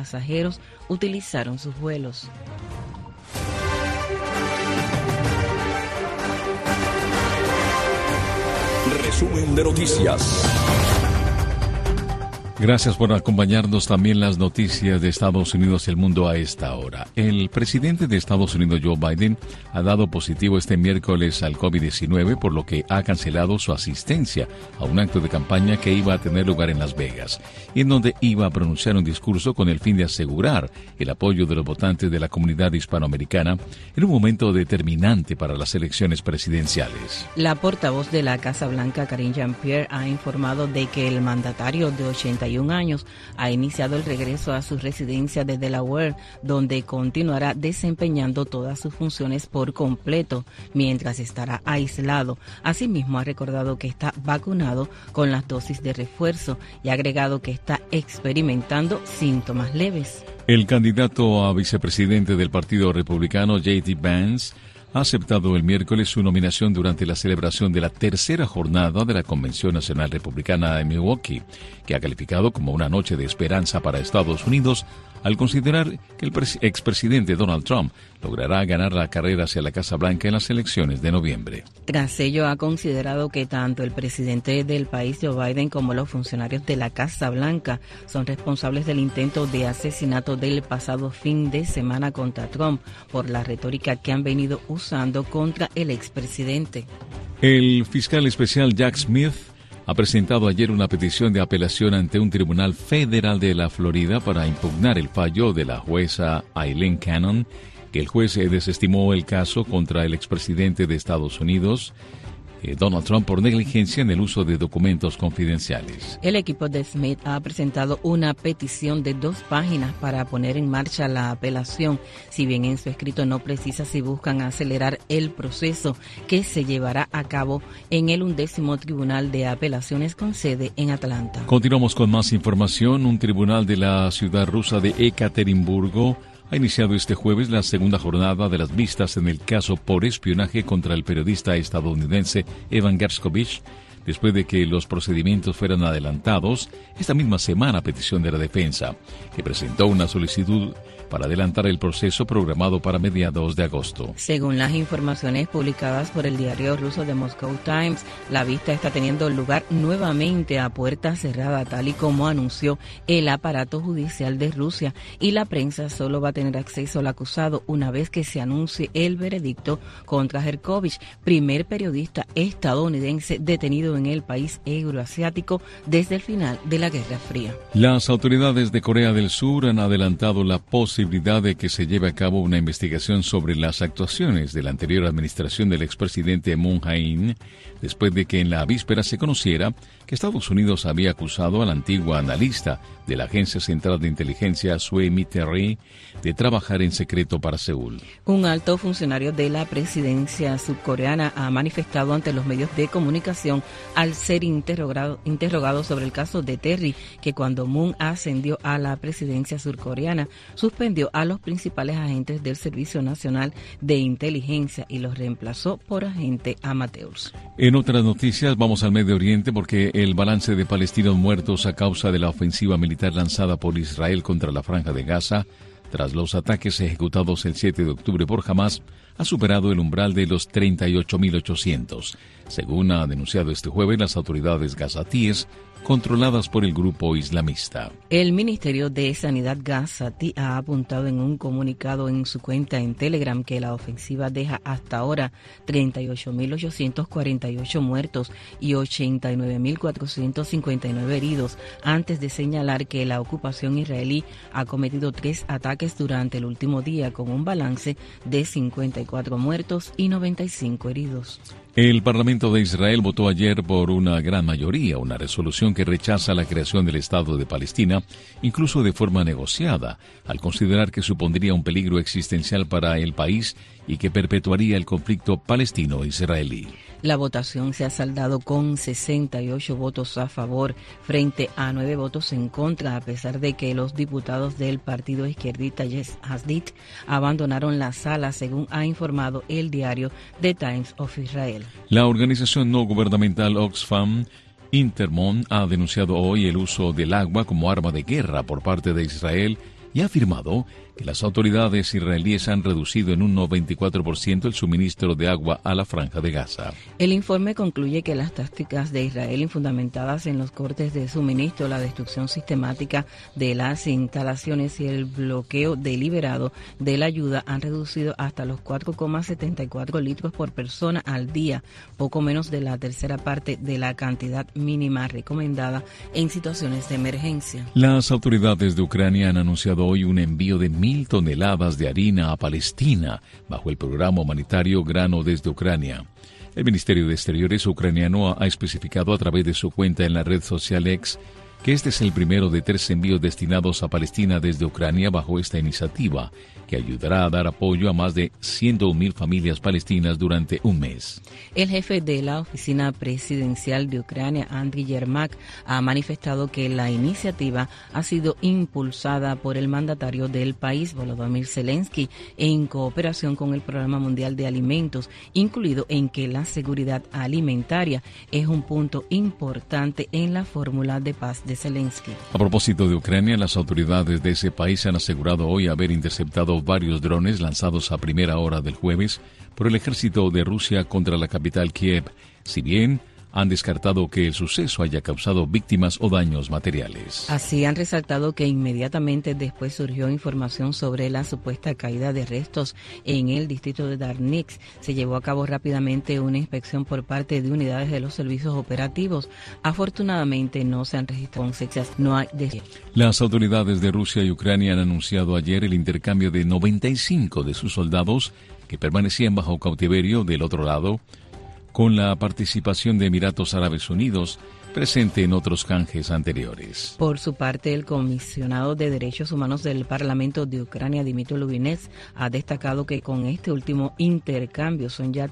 pasajeros utilizaron sus vuelos. Resumen de noticias. Gracias por acompañarnos. También las noticias de Estados Unidos y el mundo a esta hora. El presidente de Estados Unidos, Joe Biden, ha dado positivo este miércoles al COVID-19, por lo que ha cancelado su asistencia a un acto de campaña que iba a tener lugar en Las Vegas, y en donde iba a pronunciar un discurso con el fin de asegurar el apoyo de los votantes de la comunidad hispanoamericana en un momento determinante para las elecciones presidenciales. La portavoz de la Casa Blanca, Karine Jean-Pierre, ha informado de que el mandatario de 81 años ha iniciado el regreso a su residencia de Delaware, donde continuará desempeñando todas sus funciones por completo mientras estará aislado. Asimismo, ha recordado que está vacunado con las dosis de refuerzo y ha agregado que está experimentando síntomas leves. El candidato a vicepresidente del Partido Republicano, J.D. Vance, ha aceptado el miércoles su nominación durante la celebración de la tercera jornada de la Convención Nacional Republicana de Milwaukee, que ha calificado como una noche de esperanza para Estados Unidos al considerar que el expresidente Donald Trump logrará ganar la carrera hacia la Casa Blanca en las elecciones de noviembre. Tras ello, ha considerado que tanto el presidente del país, Joe Biden, como los funcionarios de la Casa Blanca son responsables del intento de asesinato del pasado fin de semana contra Trump por la retórica que han venido usando contra el expresidente. El fiscal especial Jack Smith ha presentado ayer una petición de apelación ante un tribunal federal de la Florida para impugnar el fallo de la jueza Aileen Cannon, que el juez desestimó el caso contra el expresidente de Estados Unidos, Donald Trump, por negligencia en el uso de documentos confidenciales. El equipo de Smith ha presentado una petición de 2 páginas para poner en marcha la apelación, si bien en su escrito no precisa si buscan acelerar el proceso que se llevará a cabo en el 11º Tribunal de Apelaciones con sede en Atlanta. Continuamos con más información. Un tribunal de la ciudad rusa de Ekaterimburgo ha iniciado este jueves la segunda jornada de las vistas en el caso por espionaje contra el periodista estadounidense Evan Gershkovich, después de que los procedimientos fueran adelantados esta misma semana a petición de la defensa, que presentó una solicitud para adelantar el proceso programado para mediados de agosto. Según las informaciones publicadas por el diario ruso The Moscow Times, la vista está teniendo lugar nuevamente a puerta cerrada, tal y como anunció el aparato judicial de Rusia, y la prensa solo va a tener acceso al acusado una vez que se anuncie el veredicto contra Gershkovich, primer periodista estadounidense detenido en el país euroasiático desde el final de la Guerra Fría. Las autoridades de Corea del Sur han adelantado la posibilidad de que se lleve a cabo una investigación sobre las actuaciones de la anterior administración del expresidente Moon Jae-in, después de que en la víspera se conociera que Estados Unidos había acusado a la antigua analista de la Agencia Central de Inteligencia, Sue Mi-terry, de trabajar en secreto para Seúl. Un alto funcionario de la presidencia surcoreana ha manifestado ante los medios de comunicación al ser interrogado sobre el caso de Terry, que cuando Moon ascendió a la presidencia surcoreana, suspendió a los principales agentes del Servicio Nacional de Inteligencia y los reemplazó por agentes amateurs. En otras noticias, vamos al Medio Oriente, porque el balance de palestinos muertos a causa de la ofensiva militar lanzada por Israel contra la Franja de Gaza, tras los ataques ejecutados el 7 de octubre por Hamas, ha superado el umbral de los 38.800, según ha denunciado este jueves las autoridades gazatíes controladas por el grupo islamista. El Ministerio de Sanidad gazatí ha apuntado en un comunicado en su cuenta en Telegram que la ofensiva deja hasta ahora 38.848 muertos y 89.459 heridos, antes de señalar que la ocupación israelí ha cometido 3 ataques durante el último día, con un balance de 54 muertos y 95 heridos. El Parlamento de Israel votó ayer por una gran mayoría una resolución que rechaza la creación del Estado de Palestina, incluso de forma negociada, al considerar que supondría un peligro existencial para el país y que perpetuaría el conflicto palestino-israelí. La votación se ha saldado con 68 votos a favor frente a 9 votos en contra, a pesar de que los diputados del partido izquierdista Yesh Atid abandonaron la sala, según ha informado el diario The Times of Israel. La organización no gubernamental Oxfam Intermon ha denunciado hoy el uso del agua como arma de guerra por parte de Israel y ha afirmado que las autoridades israelíes han reducido en un 94% el suministro de agua a la Franja de Gaza. El informe concluye que las tácticas de Israel fundamentadas en los cortes de suministro, la destrucción sistemática de las instalaciones y el bloqueo deliberado de la ayuda han reducido hasta los 4,74 litros por persona al día, poco menos de la tercera parte de la cantidad mínima recomendada en situaciones de emergencia. Las autoridades de Ucrania han anunciado hoy un envío de 1.000 toneladas de harina a Palestina bajo el programa humanitario Grano desde Ucrania. El Ministerio de Exteriores ucraniano ha especificado a través de su cuenta en la red social X que este es el primero de 3 envíos destinados a Palestina desde Ucrania bajo esta iniciativa, que ayudará a dar apoyo a más de 101.000 familias palestinas durante un mes. El jefe de la oficina presidencial de Ucrania, Andriy Yermak, ha manifestado que la iniciativa ha sido impulsada por el mandatario del país, Volodymyr Zelensky, en cooperación con el Programa Mundial de Alimentos, incluido en que la seguridad alimentaria es un punto importante en la fórmula de paz de Zelensky. A propósito de Ucrania, las autoridades de ese país han asegurado hoy haber interceptado varios drones lanzados a primera hora del jueves por el ejército de Rusia contra la capital Kiev, si bien han descartado que el suceso haya causado víctimas o daños materiales. Así han resaltado que inmediatamente después surgió información sobre la supuesta caída de restos en el distrito de Darnix. Se llevó a cabo rápidamente una inspección por parte de unidades de los servicios operativos. Afortunadamente no se han registrado consecuencias, no hay Las autoridades de Rusia y Ucrania han anunciado ayer el intercambio de 95 de sus soldados que permanecían bajo cautiverio del otro lado, con la participación de Emiratos Árabes Unidos, presente en otros canjes anteriores. Por su parte, el comisionado de Derechos Humanos del Parlamento de Ucrania, Dmytro Lubinets, ha destacado que con este último intercambio son ya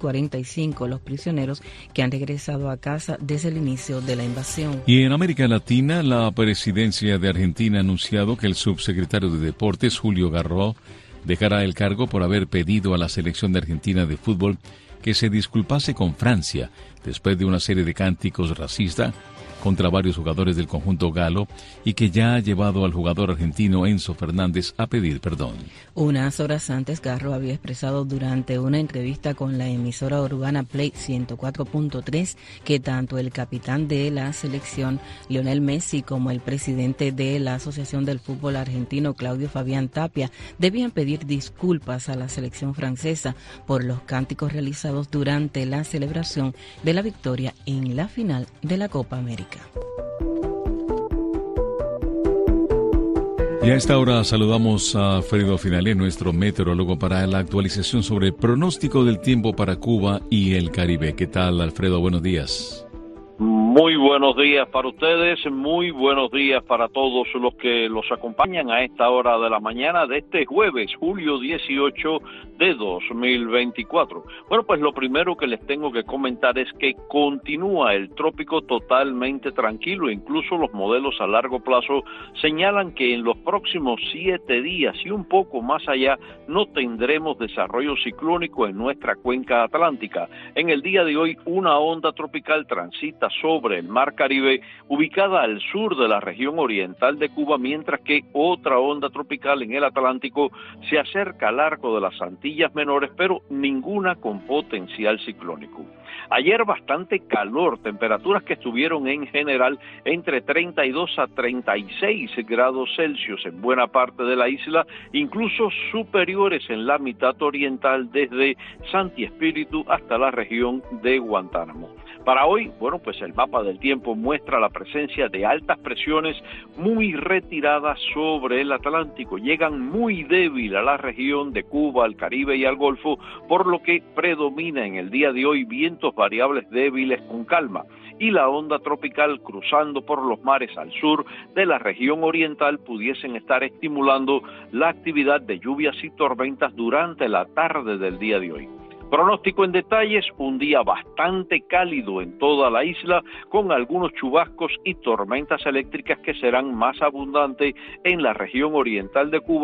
3.045 los prisioneros que han regresado a casa desde el inicio de la invasión. Y en América Latina, la presidencia de Argentina ha anunciado que el subsecretario de Deportes, Julio Garro, dejará el cargo por haber pedido a la selección de Argentina de fútbol que se disculpase con Francia después de una serie de cánticos racistas contra varios jugadores del conjunto galo y que ya ha llevado al jugador argentino Enzo Fernández a pedir perdón. Unas horas antes, Garro había expresado durante una entrevista con la emisora urbana Play 104.3 que tanto el capitán de la selección, Lionel Messi, como el presidente de la Asociación del Fútbol Argentino, Claudio Fabián Tapia, debían pedir disculpas a la selección francesa por los cánticos realizados durante la celebración de la victoria en la final de la Copa América. Y a esta hora saludamos a Alfredo Finalé, nuestro meteorólogo, para la actualización sobre el pronóstico del tiempo para Cuba y el Caribe. ¿Qué tal, Alfredo? Buenos días. Muy buenos días para ustedes, muy buenos días para todos los que los acompañan a esta hora de la mañana de este jueves, julio 18 de 2024. Bueno, pues lo primero que les tengo que comentar es que continúa el trópico totalmente tranquilo, incluso los modelos a largo plazo señalan que en los próximos 7 días y un poco más allá no tendremos desarrollo ciclónico en nuestra cuenca atlántica. En el día de hoy una onda tropical transita sobre el Mar Caribe, ubicada al sur de la región oriental de Cuba, mientras que otra onda tropical en el Atlántico se acerca al arco de las Antillas Menores, pero ninguna con potencial ciclónico. Ayer bastante calor, temperaturas que estuvieron en general entre 32 a 36 grados Celsius en buena parte de la isla, incluso superiores en la mitad oriental desde Santi Espíritu hasta la región de Guantánamo. Para hoy, bueno, pues el mapa del tiempo muestra la presencia de altas presiones muy retiradas sobre el Atlántico. Llegan muy débil a la región de Cuba, al Caribe y al Golfo, por lo que predomina en el día de hoy vientos variables débiles con calma. Y la onda tropical cruzando por los mares al sur de la región oriental pudiesen estar estimulando la actividad de lluvias y tormentas durante la tarde del día de hoy. Pronóstico en detalles, un día bastante cálido en toda la isla, con algunos chubascos y tormentas eléctricas que serán más abundantes en la región oriental de Cuba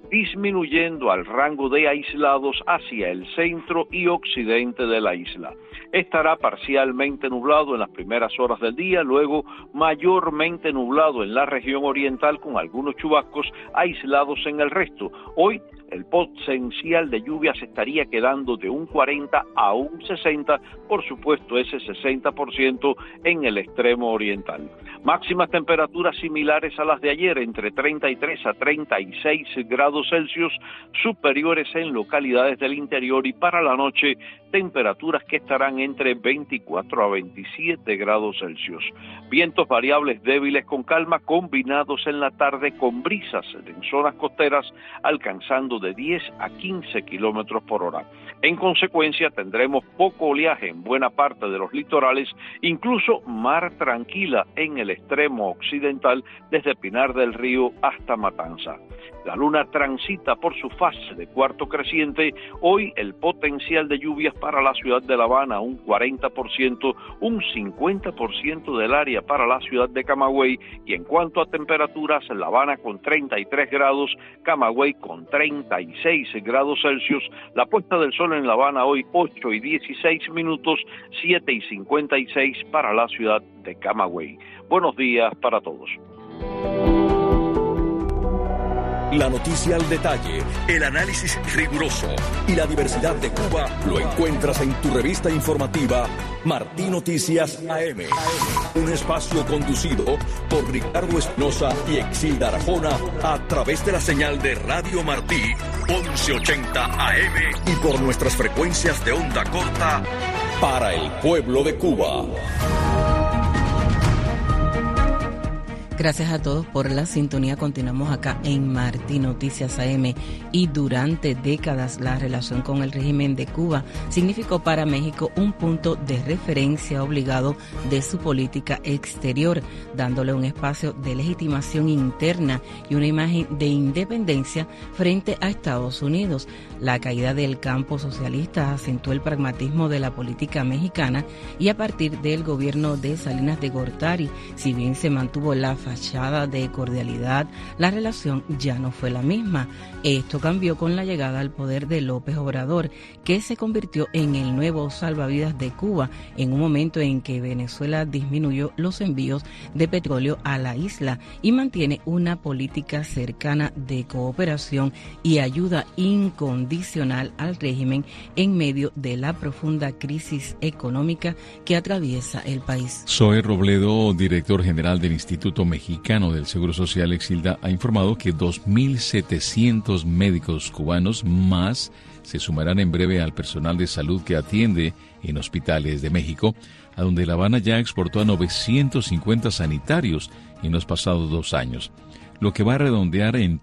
disminuyendo al rango de aislados hacia el centro y occidente de la isla. Estará parcialmente nublado en las primeras horas del día, luego mayormente nublado en la región oriental con algunos chubascos aislados en el resto. Hoy el potencial de lluvia se estaría quedando de un 40 a un 60, por supuesto ese 60% en el extremo oriental. Máximas temperaturas similares a las de ayer, entre 33 a 36 grados Celsius, superiores en localidades del interior, y para la noche temperaturas que estarán entre 24 a 27 grados Celsius. Vientos variables débiles con calma, combinados en la tarde con brisas en zonas costeras alcanzando de 10 a 15 kilómetros por hora. En consecuencia, tendremos poco oleaje en buena parte de los litorales, incluso mar tranquila en el extremo occidental, desde Pinar del Río hasta Matanza. La luna transita por su fase de cuarto creciente. Hoy el potencial de lluvias para la ciudad de La Habana, un 40%, un 50% del área para la ciudad de Camagüey, y en cuanto a temperaturas, La Habana con 33 grados, Camagüey con 36 grados Celsius. La puesta del sol en La Habana hoy 8 y 16 minutos, 7 y 56 para la ciudad de Camagüey. Buenos días para todos. La noticia al detalle, el análisis riguroso y la diversidad de Cuba lo encuentras en tu revista informativa Martí Noticias AM. Un espacio conducido por Ricardo Espinosa y Exilda Arjona a través de la señal de Radio Martí 1180 AM y por nuestras frecuencias de onda corta para el pueblo de Cuba. Gracias a todos por la sintonía. Continuamos acá en Martí Noticias AM. Y durante décadas la relación con el régimen de Cuba significó para México un punto de referencia obligado de su política exterior, dándole un espacio de legitimación interna y una imagen de independencia frente a Estados Unidos. La caída del campo socialista acentuó el pragmatismo de la política mexicana, y a partir del gobierno de Salinas de Gortari, si bien se mantuvo la fachada de cordialidad, la relación ya no fue la misma. Esto cambió con la llegada al poder de López Obrador, que se convirtió en el nuevo salvavidas de Cuba en un momento en que Venezuela disminuyó los envíos de petróleo a la isla y mantiene una política cercana de cooperación y ayuda incondicional al régimen en medio de la profunda crisis económica que atraviesa el país. Zoe Robledo, director general del Instituto Mexicano del Seguro Social, Exilda, ha informado que 2.700 médicos cubanos más se sumarán en breve al personal de salud que atiende en hospitales de México, a donde La Habana ya exportó a 950 sanitarios en los pasados 2 años, lo que va a redondear en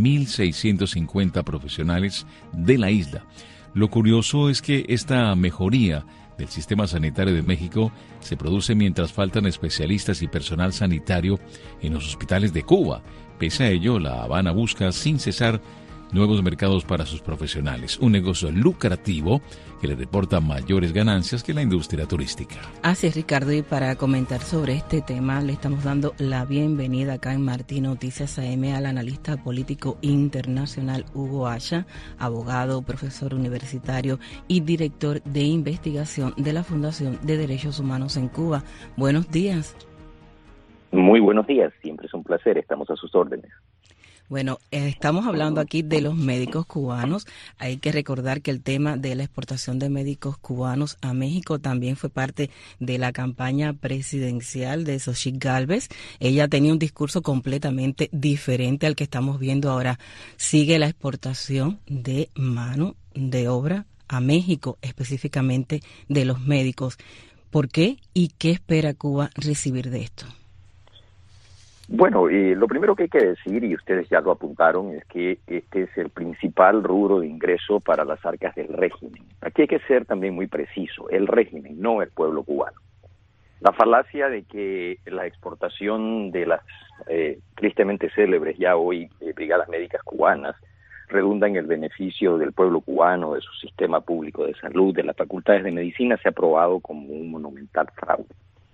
3.650 profesionales de la isla. Lo curioso es que esta mejoría del sistema sanitario de México se produce mientras faltan especialistas y personal sanitario en los hospitales de Cuba. Pese a ello, La Habana busca sin cesar nuevos mercados para sus profesionales, un negocio lucrativo que le reporta mayores ganancias que la industria turística. Así es, Ricardo, y para comentar sobre este tema le estamos dando la bienvenida acá en Martí Noticias AM al analista político internacional Hugo Asha, abogado, profesor universitario y director de investigación de la Fundación de Derechos Humanos en Cuba. Buenos días. Muy buenos días, siempre es un placer, estamos a sus órdenes. Bueno, estamos hablando aquí de los médicos cubanos. Hay que recordar que el tema de la exportación de médicos cubanos a México también fue parte de la campaña presidencial de Xochitl Gálvez. Ella tenía un discurso completamente diferente al que estamos viendo ahora. Sigue la exportación de mano de obra a México, específicamente de los médicos. ¿Por qué y qué espera Cuba recibir de esto? Bueno, lo primero que hay que decir, y ustedes ya lo apuntaron, es que este es el principal rubro de ingreso para las arcas del régimen. Aquí hay que ser también muy preciso, el régimen, no el pueblo cubano. La falacia de que la exportación de las tristemente célebres ya hoy brigadas médicas cubanas redunda en el beneficio del pueblo cubano, de su sistema público de salud, de las facultades de medicina, se ha probado como un monumental fraude.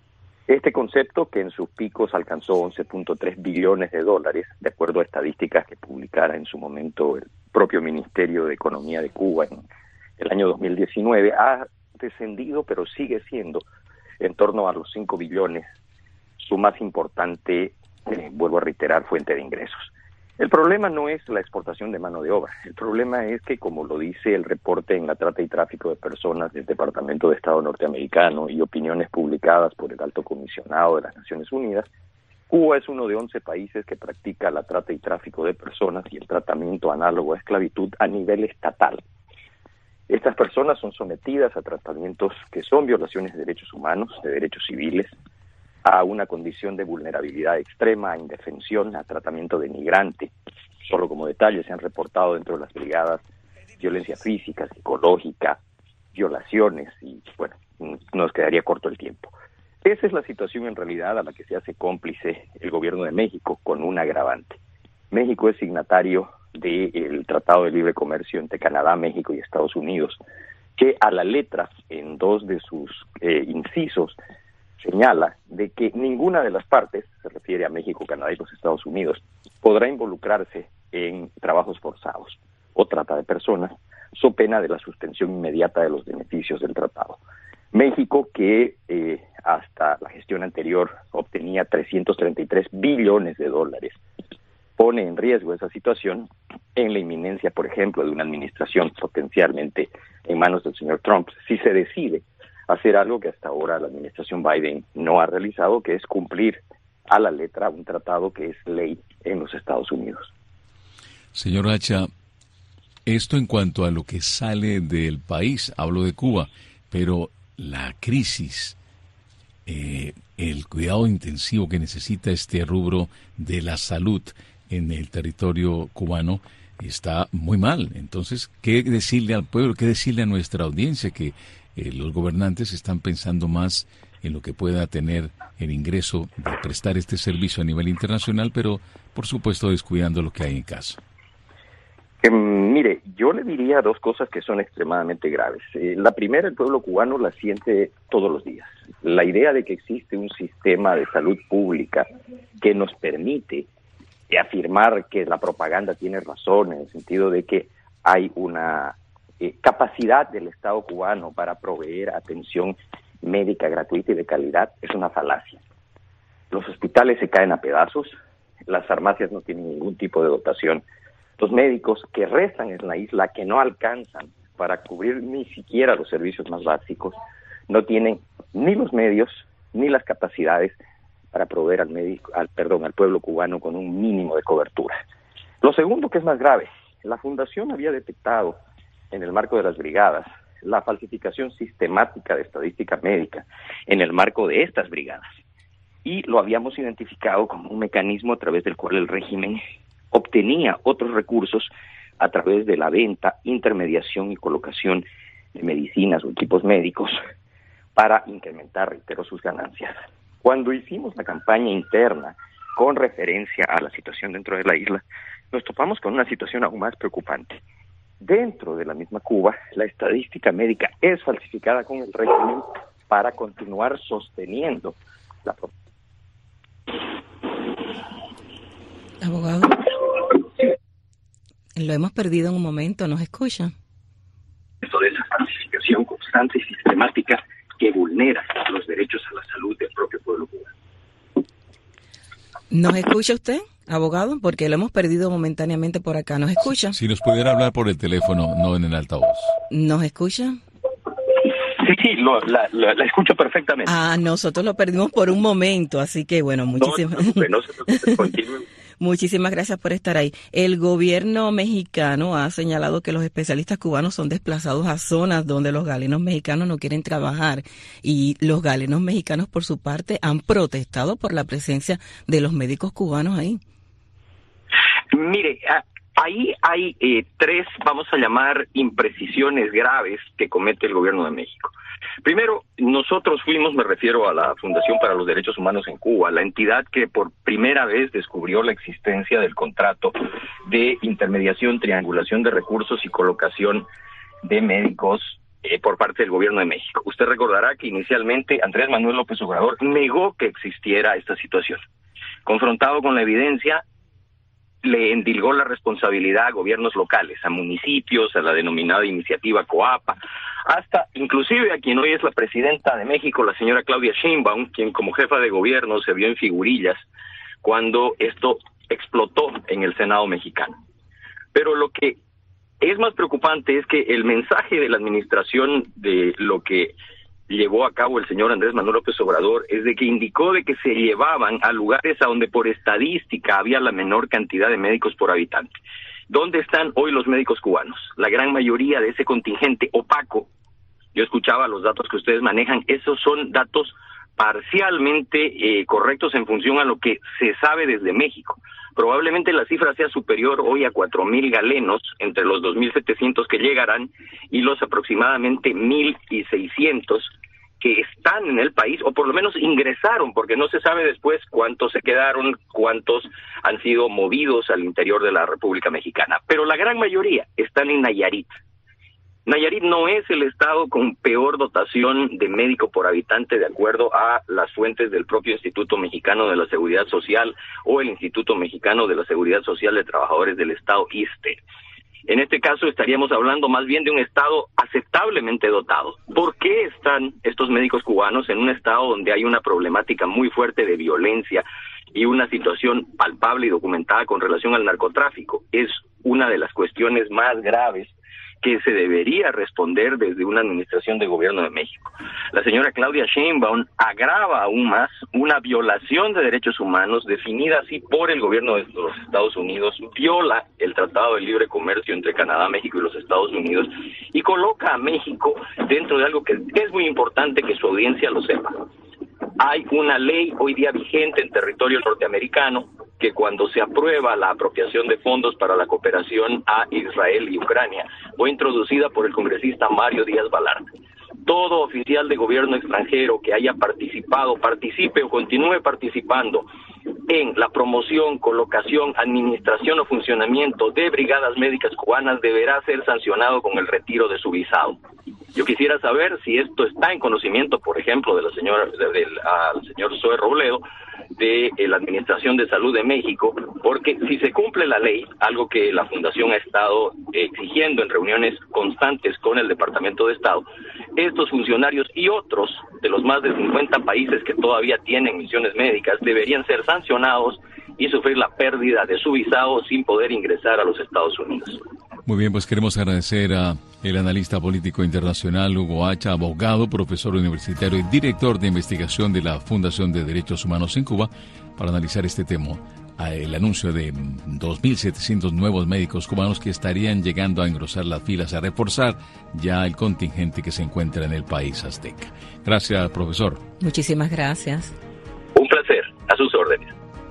Este concepto, que en sus picos alcanzó 11.3 billones de dólares, de acuerdo a estadísticas que publicara en su momento el propio Ministerio de Economía de Cuba en el año 2019, ha descendido, pero sigue siendo en torno a los 5 billones, su más importante, vuelvo a reiterar, fuente de ingresos. El problema no es la exportación de mano de obra, el problema es que, como lo dice el reporte en la trata y tráfico de personas del Departamento de Estado norteamericano y opiniones publicadas por el Alto Comisionado de las Naciones Unidas, Cuba es uno de 11 países que practica la trata y tráfico de personas y el tratamiento análogo a esclavitud a nivel estatal. Estas personas son sometidas a tratamientos que son violaciones de derechos humanos, de derechos civiles, a una condición de vulnerabilidad extrema, a indefensión, a tratamiento denigrante. Solo como detalle, se han reportado dentro de las brigadas violencia física, psicológica, violaciones y, bueno, nos quedaría corto el tiempo. Esa es la situación en realidad a la que se hace cómplice el gobierno de México con un agravante. México es signatario del Tratado de Libre Comercio entre Canadá, México y Estados Unidos, que a la letra, en 2 de sus incisos, señala de que ninguna de las partes, se refiere a México, Canadá y los Estados Unidos, podrá involucrarse en trabajos forzados o trata de personas, so pena de la suspensión inmediata de los beneficios del tratado. México, que hasta la gestión anterior obtenía 333 billones de dólares, pone en riesgo esa situación en la inminencia, por ejemplo, de una administración potencialmente en manos del señor Trump, si se decide hacer algo que hasta ahora la administración Biden no ha realizado, que es cumplir a la letra un tratado que es ley en los Estados Unidos. Señor Hacha, esto en cuanto a lo que sale del país, hablo de Cuba, pero la crisis, el cuidado intensivo que necesita este rubro de la salud en el territorio cubano está muy mal. Entonces, ¿qué decirle al pueblo, qué decirle a nuestra audiencia? Que los gobernantes están pensando más en lo que pueda tener el ingreso de prestar este servicio a nivel internacional, pero por supuesto descuidando lo que hay en casa. Mire, yo le diría 2 cosas que son extremadamente graves. La primera, el pueblo cubano la siente todos los días. La idea de que existe un sistema de salud pública que nos permite afirmar que la propaganda tiene razón, en el sentido de que hay una capacidad del Estado cubano para proveer atención médica gratuita y de calidad, es una falacia. Los hospitales se caen a pedazos, las farmacias no tienen ningún tipo de dotación, los médicos que restan en la isla, que no alcanzan para cubrir ni siquiera los servicios más básicos, no tienen ni los medios ni las capacidades para proveer al pueblo cubano con un mínimo de cobertura. Lo segundo, que es más grave, la Fundación había detectado en el marco de las brigadas la falsificación sistemática de estadística médica en el marco de estas brigadas, y lo habíamos identificado como un mecanismo a través del cual el régimen obtenía otros recursos a través de la venta, intermediación y colocación de medicinas o equipos médicos para incrementar, reitero, sus ganancias. Cuando hicimos la campaña interna con referencia a la situación dentro de la isla, nos topamos con una situación aún más preocupante. Dentro de la misma Cuba, la estadística médica es falsificada con el régimen para continuar sosteniendo la... Abogado, lo hemos perdido en un momento, ¿nos escucha? Esto de esa falsificación constante y sistemática que vulnera los derechos a la salud del propio pueblo cubano. ¿Nos escucha usted, abogado? Porque lo hemos perdido momentáneamente por acá. ¿Nos escucha? Si nos pudiera hablar por el teléfono, no en el altavoz. ¿Nos escucha? Sí, la escucho perfectamente. Nosotros lo perdimos por un momento, así que bueno, muchísimas... No se preocupe, continúe. Muchísimas gracias por estar ahí. El gobierno mexicano ha señalado que los especialistas cubanos son desplazados a zonas donde los galenos mexicanos no quieren trabajar, y los galenos mexicanos, por su parte, han protestado por la presencia de los médicos cubanos ahí. Mire, ahí hay 3, vamos a llamar, imprecisiones graves que comete el gobierno de México. Primero, nosotros fuimos, me refiero a la Fundación para los Derechos Humanos en Cuba, la entidad que por primera vez descubrió la existencia del contrato de intermediación, triangulación de recursos y colocación de médicos por parte del gobierno de México. Usted recordará que inicialmente Andrés Manuel López Obrador negó que existiera esta situación. Confrontado con la evidencia, le endilgó la responsabilidad a gobiernos locales, a municipios, a la denominada iniciativa COAPA, hasta inclusive a quien hoy es la presidenta de México, la señora Claudia Sheinbaum, quien como jefa de gobierno se vio en figurillas cuando esto explotó en el Senado mexicano. Pero lo que es más preocupante es que el mensaje de la administración de lo que llevó a cabo el señor Andrés Manuel López Obrador es de que indicó de que se llevaban a lugares a donde por estadística había la menor cantidad de médicos por habitante. ¿Dónde están hoy los médicos cubanos? La gran mayoría de ese contingente opaco, yo escuchaba los datos que ustedes manejan, esos son datos parcialmente correctos en función a lo que se sabe desde México. Probablemente la cifra sea superior hoy a 4,000 galenos, entre los 2,700 que llegarán y los aproximadamente 1,600 que están en el país, o por lo menos ingresaron, porque no se sabe después cuántos se quedaron, cuántos han sido movidos al interior de la República Mexicana. Pero la gran mayoría están en Nayarit. Nayarit no es el estado con peor dotación de médico por habitante de acuerdo a las fuentes del propio Instituto Mexicano de la Seguridad Social o el Instituto Mexicano de la Seguridad Social de Trabajadores del Estado, ISSSTE. En este caso estaríamos hablando más bien de un estado aceptablemente dotado. ¿Por qué están estos médicos cubanos en un estado donde hay una problemática muy fuerte de violencia y una situación palpable y documentada con relación al narcotráfico? Es una de las cuestiones más graves que se debería responder desde una administración de gobierno de México. La señora Claudia Sheinbaum agrava aún más una violación de derechos humanos definida así por el gobierno de los Estados Unidos, viola el Tratado de Libre Comercio entre Canadá, México y los Estados Unidos y coloca a México dentro de algo que es muy importante que su audiencia lo sepa. Hay una ley hoy día vigente en territorio norteamericano que cuando se aprueba la apropiación de fondos para la cooperación a Israel y Ucrania fue introducida por el congresista Mario Díaz Balart. Todo oficial de gobierno extranjero que haya participado, participe o continúe participando en la promoción, colocación, administración o funcionamiento de brigadas médicas cubanas deberá ser sancionado con el retiro de su visado. Yo quisiera saber si esto está en conocimiento, por ejemplo, del señor Zoe Robledo, de la Administración de Salud de México, porque si se cumple la ley, algo que la Fundación ha estado exigiendo en reuniones constantes con el Departamento de Estado, estos funcionarios y otros de los más de 50 países que todavía tienen misiones médicas deberían ser sancionados y sufrir la pérdida de su visado sin poder ingresar a los Estados Unidos. Muy bien, pues queremos agradecer a el analista político internacional Hugo Hacha, abogado, profesor universitario y director de investigación de la Fundación de Derechos Humanos en Cuba, para analizar este tema, el anuncio de 2.700 nuevos médicos cubanos que estarían llegando a engrosar las filas, a reforzar ya el contingente que se encuentra en el país azteca. Gracias, profesor. Muchísimas gracias. Un placer, a sus órdenes.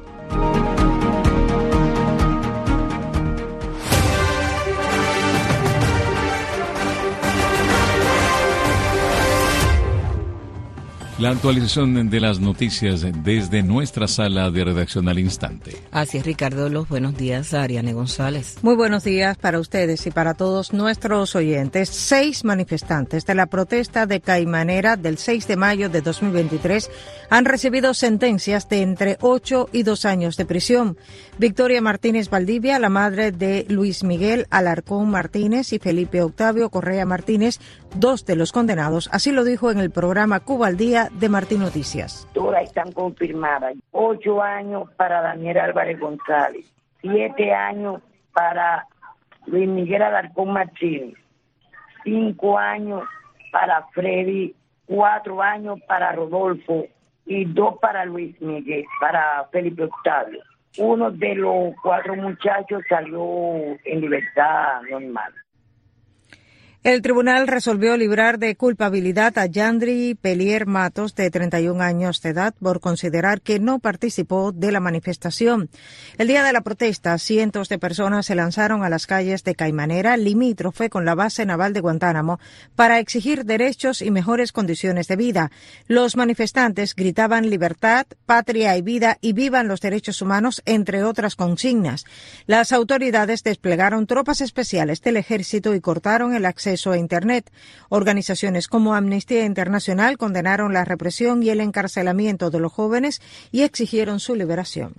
La actualización de las noticias desde nuestra sala de redacción al instante. Así es, Ricardo. Los buenos días a Ariane González. Muy buenos días para ustedes y para todos nuestros oyentes. 6 manifestantes de la protesta de Caimanera del 6 de mayo de 2023 han recibido sentencias de entre 8 y 2 años de prisión. Victoria Martínez Valdivia, la madre de Luis Miguel Alarcón Martínez y Felipe Octavio Correa Martínez, 2 de los condenados, así lo dijo en el programa Cuba al Día de Martín Noticias. Todas están confirmadas. 8 años para Daniel Álvarez González, 7 años para Luis Miguel Alarcón Martínez, 5 años para Freddy, 4 años para Rodolfo y 2 para Luis Miguel, para Felipe Octavio. Uno de los 4 muchachos salió en libertad normal. El tribunal resolvió librar de culpabilidad a Yandri Pelier Matos, de 31 años de edad, por considerar que no participó de la manifestación. El día de la protesta, cientos de personas se lanzaron a las calles de Caimanera, limítrofe con la base naval de Guantánamo, para exigir derechos y mejores condiciones de vida. Los manifestantes gritaban libertad, patria y vida y vivan los derechos humanos, entre otras consignas. Las autoridades desplegaron tropas especiales del ejército y cortaron el acceso acceso a Internet. Organizaciones como Amnistía Internacional condenaron la represión y el encarcelamiento de los jóvenes y exigieron su liberación.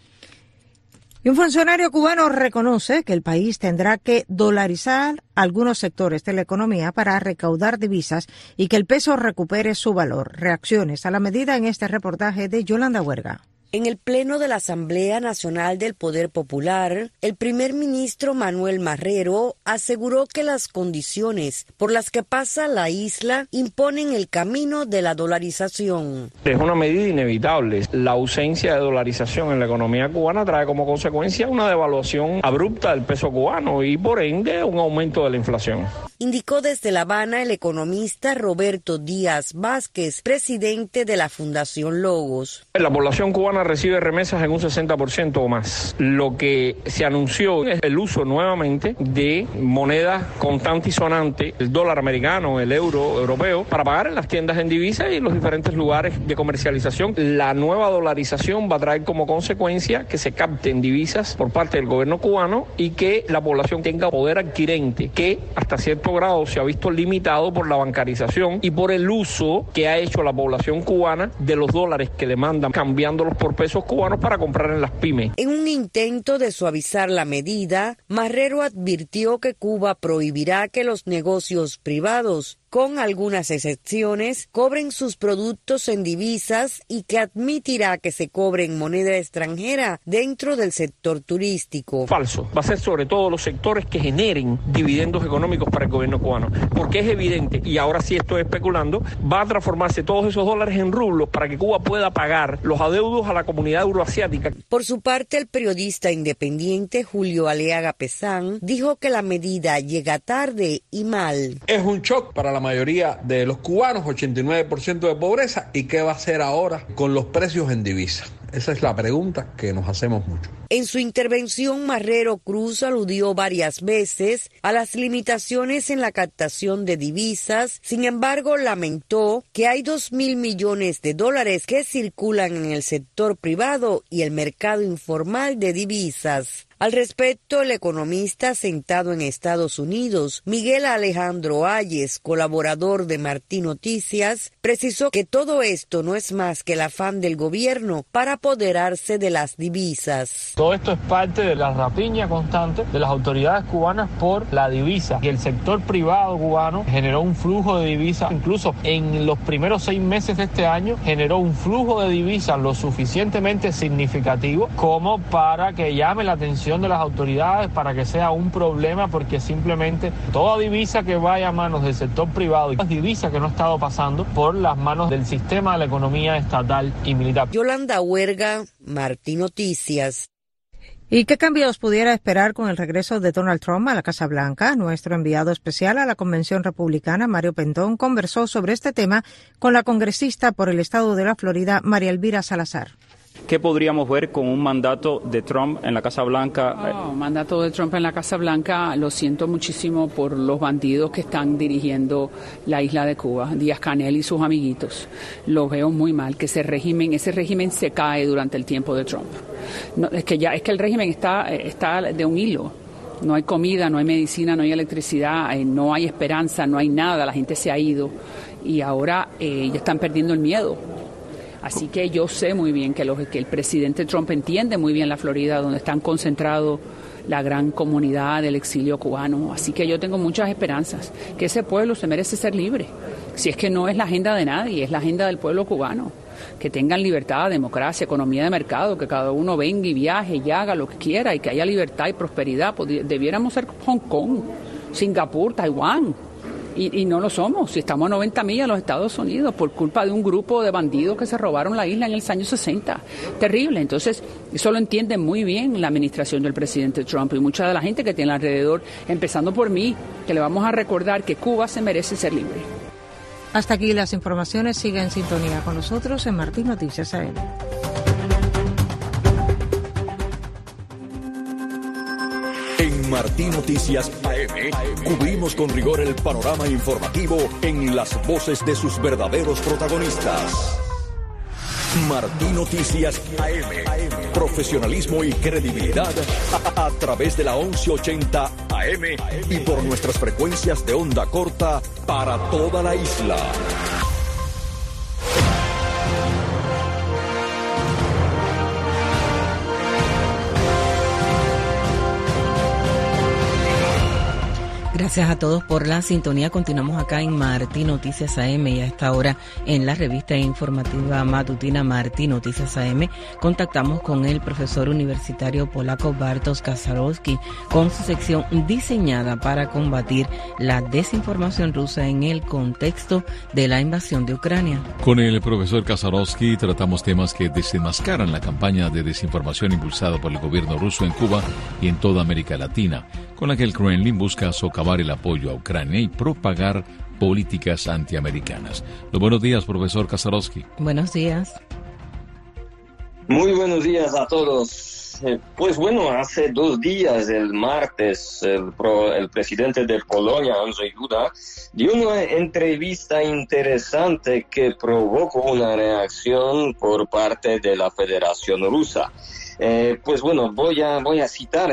Y un funcionario cubano reconoce que el país tendrá que dolarizar algunos sectores de la economía para recaudar divisas y que el peso recupere su valor. Reacciones a la medida en este reportaje de Yolanda Huerga. En el Pleno de la Asamblea Nacional del Poder Popular, el primer ministro Manuel Marrero aseguró que las condiciones por las que pasa la isla imponen el camino de la dolarización. Es una medida inevitable. La ausencia de dolarización en la economía cubana trae como consecuencia una devaluación abrupta del peso cubano y por ende un aumento de la inflación. Indicó desde La Habana el economista Roberto Díaz Vázquez, presidente de la Fundación Logos. La población cubana recibe remesas en un 60% o más. Lo que se anunció es el uso nuevamente de moneda constante y sonante, el dólar americano, el euro europeo, para pagar en las tiendas en divisa y en los diferentes lugares de comercialización. La nueva dolarización va a traer como consecuencia que se capten divisas por parte del gobierno cubano y que la población tenga poder adquirente, que hasta cierto grado se ha visto limitado por la bancarización y por el uso que ha hecho la población cubana de los dólares que demandan, cambiándolos por pesos cubanos para comprar en las pymes. En un intento de suavizar la medida, Marrero advirtió que Cuba prohibirá que los negocios privados, con algunas excepciones, cobren sus productos en divisas y que admitirá que se cobre en moneda extranjera dentro del sector turístico. Falso. Va a ser sobre todo los sectores que generen dividendos económicos para el gobierno cubano, porque es evidente, y ahora sí estoy especulando, va a transformarse todos esos dólares en rublos para que Cuba pueda pagar los adeudos a la comunidad euroasiática. Por su parte, el periodista independiente Julio Aleaga Pesán dijo que la medida llega tarde y mal. Es un shock para la mayoría de los cubanos, 89% de pobreza, ¿y qué va a hacer ahora con los precios en divisa? Esa es la pregunta que nos hacemos mucho. En su intervención, Marrero Cruz aludió varias veces a las limitaciones en la captación de divisas. Sin embargo, lamentó que hay 2.000 millones de dólares que circulan en el sector privado y el mercado informal de divisas. Al respecto, el economista sentado en Estados Unidos, Miguel Alejandro Ayes, colaborador de Martí Noticias, precisó que todo esto no es más que el afán del gobierno para apoderarse de las divisas. Todo esto es parte de la rapiña constante de las autoridades cubanas por la divisa. Y el sector privado cubano generó un flujo de divisas, incluso en los primeros 6 meses de este año, generó un flujo de divisas lo suficientemente significativo como para que llame la atención de las autoridades, para que sea un problema, porque simplemente toda divisa que vaya a manos del sector privado y divisa que no ha estado pasando por las manos del sistema de la economía estatal y militar. Yolanda Huerga, Martí Noticias. ¿Y qué cambios pudiera esperar con el regreso de Donald Trump a la Casa Blanca? Nuestro enviado especial a la Convención Republicana, Mario Pentón, conversó sobre este tema con la congresista por el estado de la Florida, María Elvira Salazar. ¿Qué podríamos ver con un mandato de Trump en la Casa Blanca? Mandato de Trump en la Casa Blanca, lo siento muchísimo por los bandidos que están dirigiendo la isla de Cuba, Díaz-Canel y sus amiguitos. Lo veo muy mal, que ese régimen se cae durante el tiempo de Trump. No, es que el régimen está de un hilo. No hay comida, no hay medicina, no hay electricidad, no hay esperanza, no hay nada, la gente se ha ido y ahora ya están perdiendo el miedo. Así que yo sé muy bien que el presidente Trump entiende muy bien la Florida, donde están concentrados la gran comunidad del exilio cubano. Así que yo tengo muchas esperanzas, que ese pueblo se merece ser libre. Si es que no es la agenda de nadie, es la agenda del pueblo cubano. Que tengan libertad, democracia, economía de mercado, que cada uno venga y viaje y haga lo que quiera y que haya libertad y prosperidad. Pues debiéramos ser Hong Kong, Singapur, Taiwán. Y no lo somos, si estamos a 90 millas de los Estados Unidos por culpa de un grupo de bandidos que se robaron la isla en los años 60. Terrible. Entonces, eso lo entiende muy bien la administración del presidente Trump y mucha de la gente que tiene alrededor, empezando por mí, que le vamos a recordar que Cuba se merece ser libre. Hasta aquí las informaciones. Siga en sintonía con nosotros en Martí Noticias AM. En Martí Noticias AM cubrimos con rigor el panorama informativo en las voces de sus verdaderos protagonistas. Martí Noticias AM. Profesionalismo y credibilidad a través de la 1180 AM y por nuestras frecuencias de onda corta para toda la isla. Gracias a todos por la sintonía. Continuamos acá en Martí Noticias AM y a esta hora en la revista informativa matutina Martí Noticias AM contactamos con el profesor universitario polaco Bartosz Kasarowski con su sección diseñada para combatir la desinformación rusa en el contexto de la invasión de Ucrania. Con el profesor Kasarowski tratamos temas que desenmascaran la campaña de desinformación impulsada por el gobierno ruso en Cuba y en toda América Latina, con la que el Kremlin busca socavar el apoyo a Ucrania y propagar políticas antiamericanas. Buenos días, profesor Kasarowski. Buenos días. Muy buenos días a todos. Pues bueno, hace 2 días, el martes, el presidente de Polonia, Andrzej Duda, dio una entrevista interesante que provocó una reacción por parte de la Federación Rusa. Pues bueno, voy a citar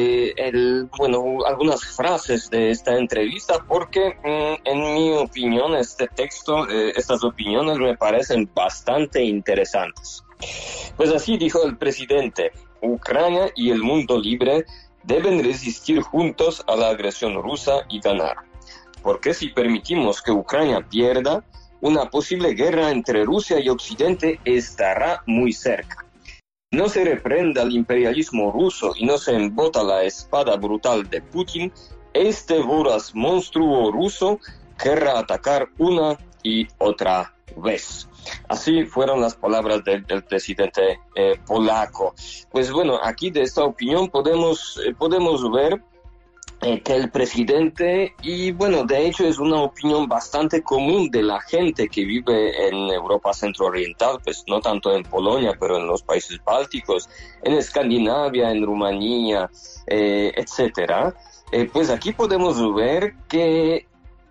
algunas frases de esta entrevista porque en mi opinión estas opiniones me parecen bastante interesantes. Pues así dijo el presidente: Ucrania y el mundo libre deben resistir juntos a la agresión rusa y ganar. Porque si permitimos que Ucrania pierda, una posible guerra entre Rusia y Occidente estará muy cerca. No se reprenda el imperialismo ruso y no se embota la espada brutal de Putin, este voraz monstruo ruso querrá atacar una y otra vez. Así fueron las palabras del presidente polaco. Pues bueno, aquí de esta opinión podemos ver que el presidente, y bueno, de hecho es una opinión bastante común de la gente que vive en Europa centro-oriental, pues no tanto en Polonia, pero en los países bálticos, en Escandinavia, en Rumanía, etcétera. Pues aquí podemos ver que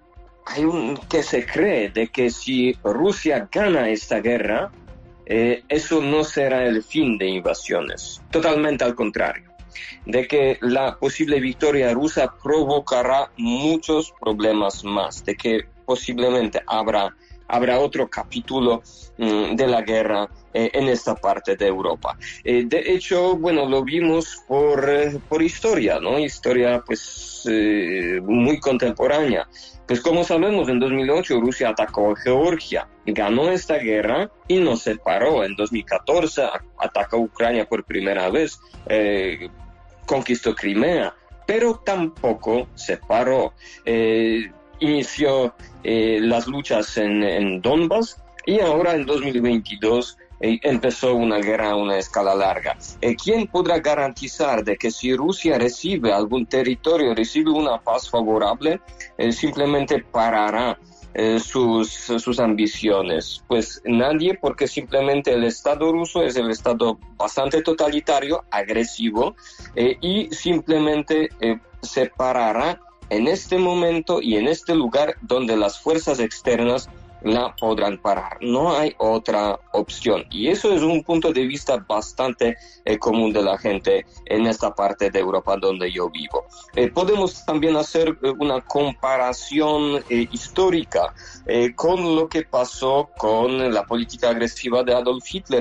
que se cree de que si Rusia gana esta guerra, eso no será el fin de invasiones. Totalmente al contrario. De que la posible victoria rusa provocará muchos problemas más, de que posiblemente habrá otro capítulo de la guerra en esta parte de Europa. De hecho, bueno, lo vimos por historia, ¿no? Historia, pues, muy contemporánea. Pues como sabemos, en 2008 Rusia atacó a Georgia, ganó esta guerra y nos separó. En 2014 atacó a Ucrania por primera vez, conquistó Crimea, pero tampoco se paró. Inició las luchas en Donbass y ahora en 2022 empezó una guerra a una escala larga. ¿Quién podrá garantizar de que si Rusia recibe algún territorio, recibe una paz favorable, simplemente parará sus ambiciones? Pues nadie, porque simplemente el Estado ruso es el Estado bastante totalitario, agresivo, y simplemente se parará en este momento y en este lugar donde las fuerzas externas la podrán parar. No hay otra opción. Y eso es un punto de vista bastante común de la gente en esta parte de Europa donde yo vivo. Podemos también hacer una comparación histórica con lo que pasó con la política agresiva de Adolf Hitler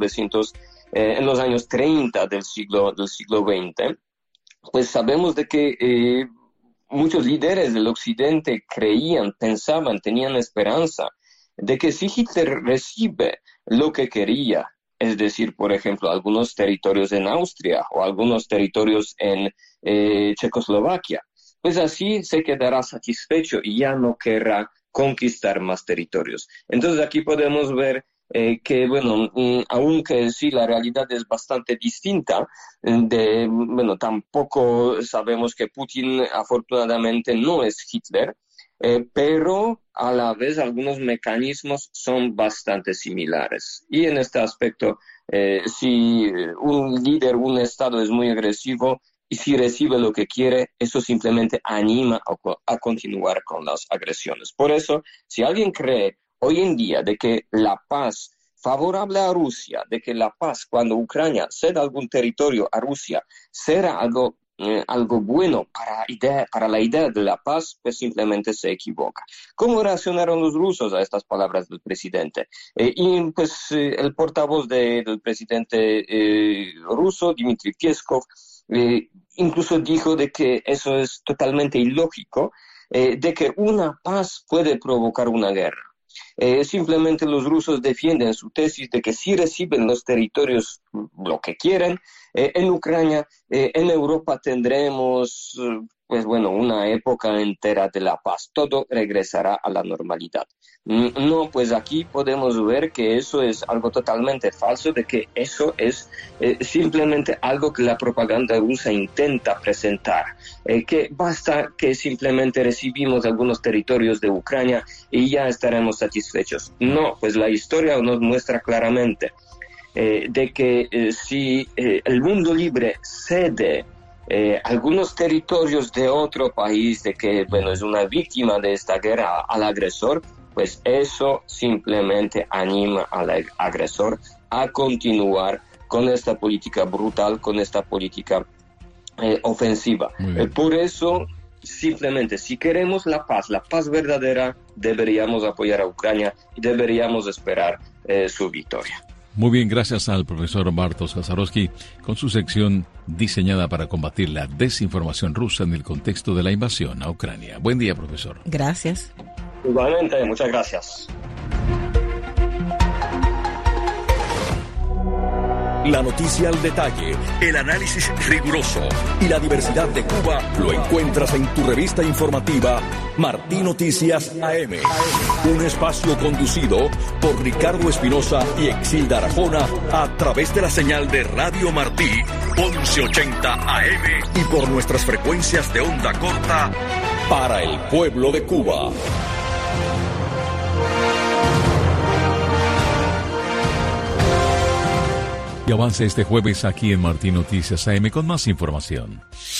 en los años 30 del siglo XX. Pues sabemos de que muchos líderes del occidente creían, pensaban, tenían esperanza de que si Hitler recibe lo que quería, es decir, por ejemplo, algunos territorios en Austria o algunos territorios en Checoslovaquia, pues así se quedará satisfecho y ya no querrá conquistar más territorios. Entonces aquí podemos ver que, bueno, aunque sí la realidad es bastante distinta, tampoco sabemos que Putin afortunadamente no es Hitler, pero a la vez algunos mecanismos son bastante similares. Y en este aspecto, si un líder, un Estado es muy agresivo y si recibe lo que quiere, eso simplemente anima a continuar con las agresiones. Por eso, si alguien cree hoy en día de que la paz favorable a Rusia, de que la paz, cuando Ucrania ceda algún territorio a Rusia, será algo bueno para la idea de la paz, pues simplemente se equivoca. ¿Cómo reaccionaron los rusos a estas palabras del presidente? El portavoz del presidente ruso, Dmitry Peskov, incluso dijo de que eso es totalmente ilógico, de que una paz puede provocar una guerra. Simplemente los rusos defienden su tesis de que si reciben los territorios lo que quieren, en Ucrania, en Europa tendremos una época entera de la paz, todo regresará a la normalidad. No, pues aquí podemos ver que eso es algo totalmente falso, de que eso es simplemente algo que la propaganda rusa intenta presentar, que basta que simplemente recibimos algunos territorios de Ucrania y ya estaremos satisfechos. No, pues la historia nos muestra claramente de que si el mundo libre cede algunos territorios de otro país, de que es una víctima de esta guerra al agresor, pues eso simplemente anima al agresor a continuar con esta política brutal, con esta política ofensiva. Por eso, simplemente, si queremos la paz verdadera, deberíamos apoyar a Ucrania y deberíamos esperar su victoria. Muy bien, gracias al profesor Bartosz Kaczorowski con su sección diseñada para combatir la desinformación rusa en el contexto de la invasión a Ucrania. Buen día, profesor. Gracias. Igualmente, muchas gracias. La noticia al detalle, el análisis riguroso y la diversidad de Cuba lo encuentras en tu revista informativa Martí Noticias AM. Un espacio conducido por Ricardo Espinosa y Exilda Arjona a través de la señal de Radio Martí 1180 AM y por nuestras frecuencias de onda corta para el pueblo de Cuba. Y avance este jueves aquí en Martí Noticias AM con más información.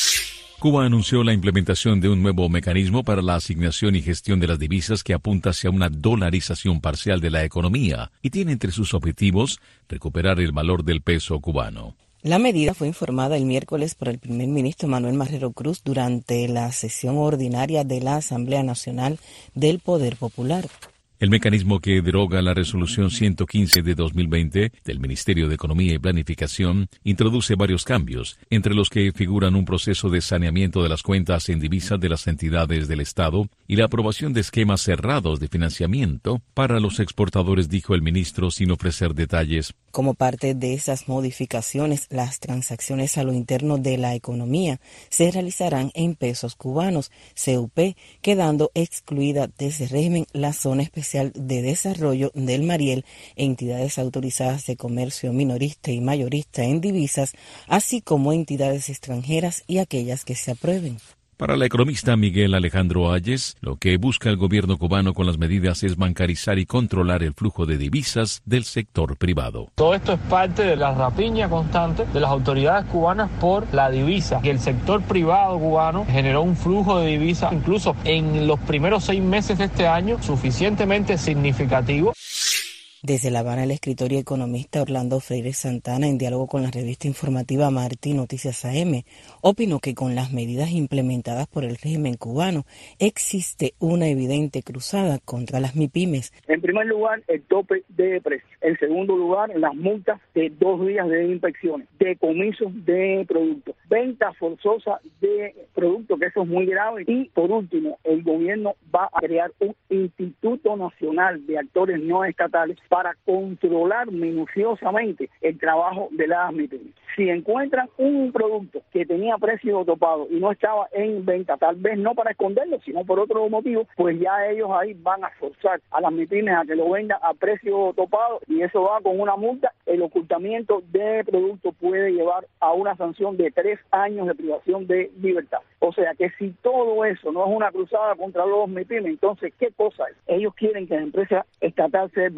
Cuba anunció la implementación de un nuevo mecanismo para la asignación y gestión de las divisas que apunta hacia una dolarización parcial de la economía y tiene entre sus objetivos recuperar el valor del peso cubano. La medida fue informada el miércoles por el primer ministro Manuel Marrero Cruz durante la sesión ordinaria de la Asamblea Nacional del Poder Popular. El mecanismo que deroga la resolución 115 de 2020 del Ministerio de Economía y Planificación introduce varios cambios, entre los que figuran un proceso de saneamiento de las cuentas en divisas de las entidades del Estado y la aprobación de esquemas cerrados de financiamiento para los exportadores, dijo el ministro sin ofrecer detalles. Como parte de esas modificaciones, las transacciones a lo interno de la economía se realizarán en pesos cubanos, CUP, quedando excluida de ese régimen la zona especial de desarrollo del Mariel, entidades autorizadas de comercio minorista y mayorista en divisas, así como entidades extranjeras y aquellas que se aprueben. Para el economista Miguel Alejandro Ayes, lo que busca el gobierno cubano con las medidas es bancarizar y controlar el flujo de divisas del sector privado. Todo esto es parte de la rapiña constante de las autoridades cubanas por la divisa, que el sector privado cubano generó un flujo de divisas, incluso en los primeros 6 meses de este año, suficientemente significativo. Desde La Habana, el escritor y economista Orlando Freire Santana, en diálogo con la revista informativa Martí Noticias AM, opinó que con las medidas implementadas por el régimen cubano existe una evidente cruzada contra las MIPYMES. En primer lugar, el tope de precios. En segundo lugar, las multas de 2 días de inspecciones, decomisos de productos, venta forzosa de productos, que eso es muy grave. Y por último, el gobierno va a crear un Instituto Nacional de Actores No Estatales para controlar minuciosamente el trabajo de las MIPYMES. Si encuentran un producto que tenía precio topado y no estaba en venta, tal vez no para esconderlo, sino por otro motivo, pues ya ellos ahí van a forzar a las MIPYMES a que lo vendan a precio topado, y eso va con una multa. El ocultamiento de productos puede llevar a una sanción de 3 años de privación de libertad. O sea que si todo eso no es una cruzada contra los MIPYMES, entonces ¿qué cosa es? Ellos quieren que la empresa estatal sea el bastión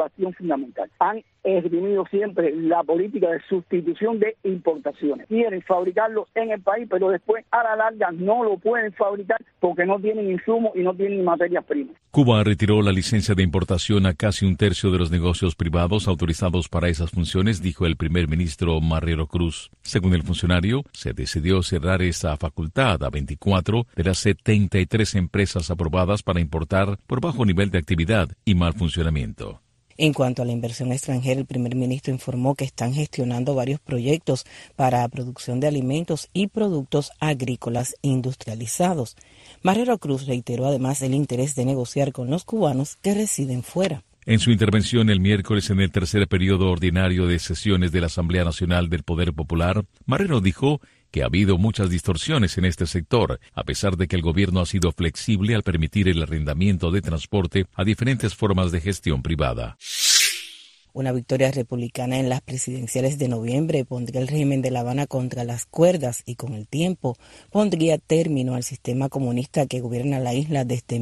fundamental. Han esgrimido siempre la política de sustitución de importaciones. Quieren fabricarlo en el país, pero después a la larga no lo pueden fabricar porque no tienen insumos y no tienen materias primas. Cuba retiró la licencia de importación a casi un tercio de los negocios privados autorizados para esas funciones, dijo el primer ministro Marrero Cruz. Según el funcionario, se decidió cerrar esa facultad a 24 de las 73 empresas aprobadas para importar por bajo nivel de actividad y mal funcionamiento. En cuanto a la inversión extranjera, el primer ministro informó que están gestionando varios proyectos para producción de alimentos y productos agrícolas industrializados. Marrero Cruz reiteró además el interés de negociar con los cubanos que residen fuera. En su intervención el miércoles en el tercer periodo ordinario de sesiones de la Asamblea Nacional del Poder Popular, Marrero dijo que ha habido muchas distorsiones en este sector, a pesar de que el gobierno ha sido flexible al permitir el arrendamiento de transporte a diferentes formas de gestión privada. Una victoria republicana en las presidenciales de noviembre pondría el régimen de La Habana contra las cuerdas y con el tiempo pondría término al sistema comunista que gobierna la isla desde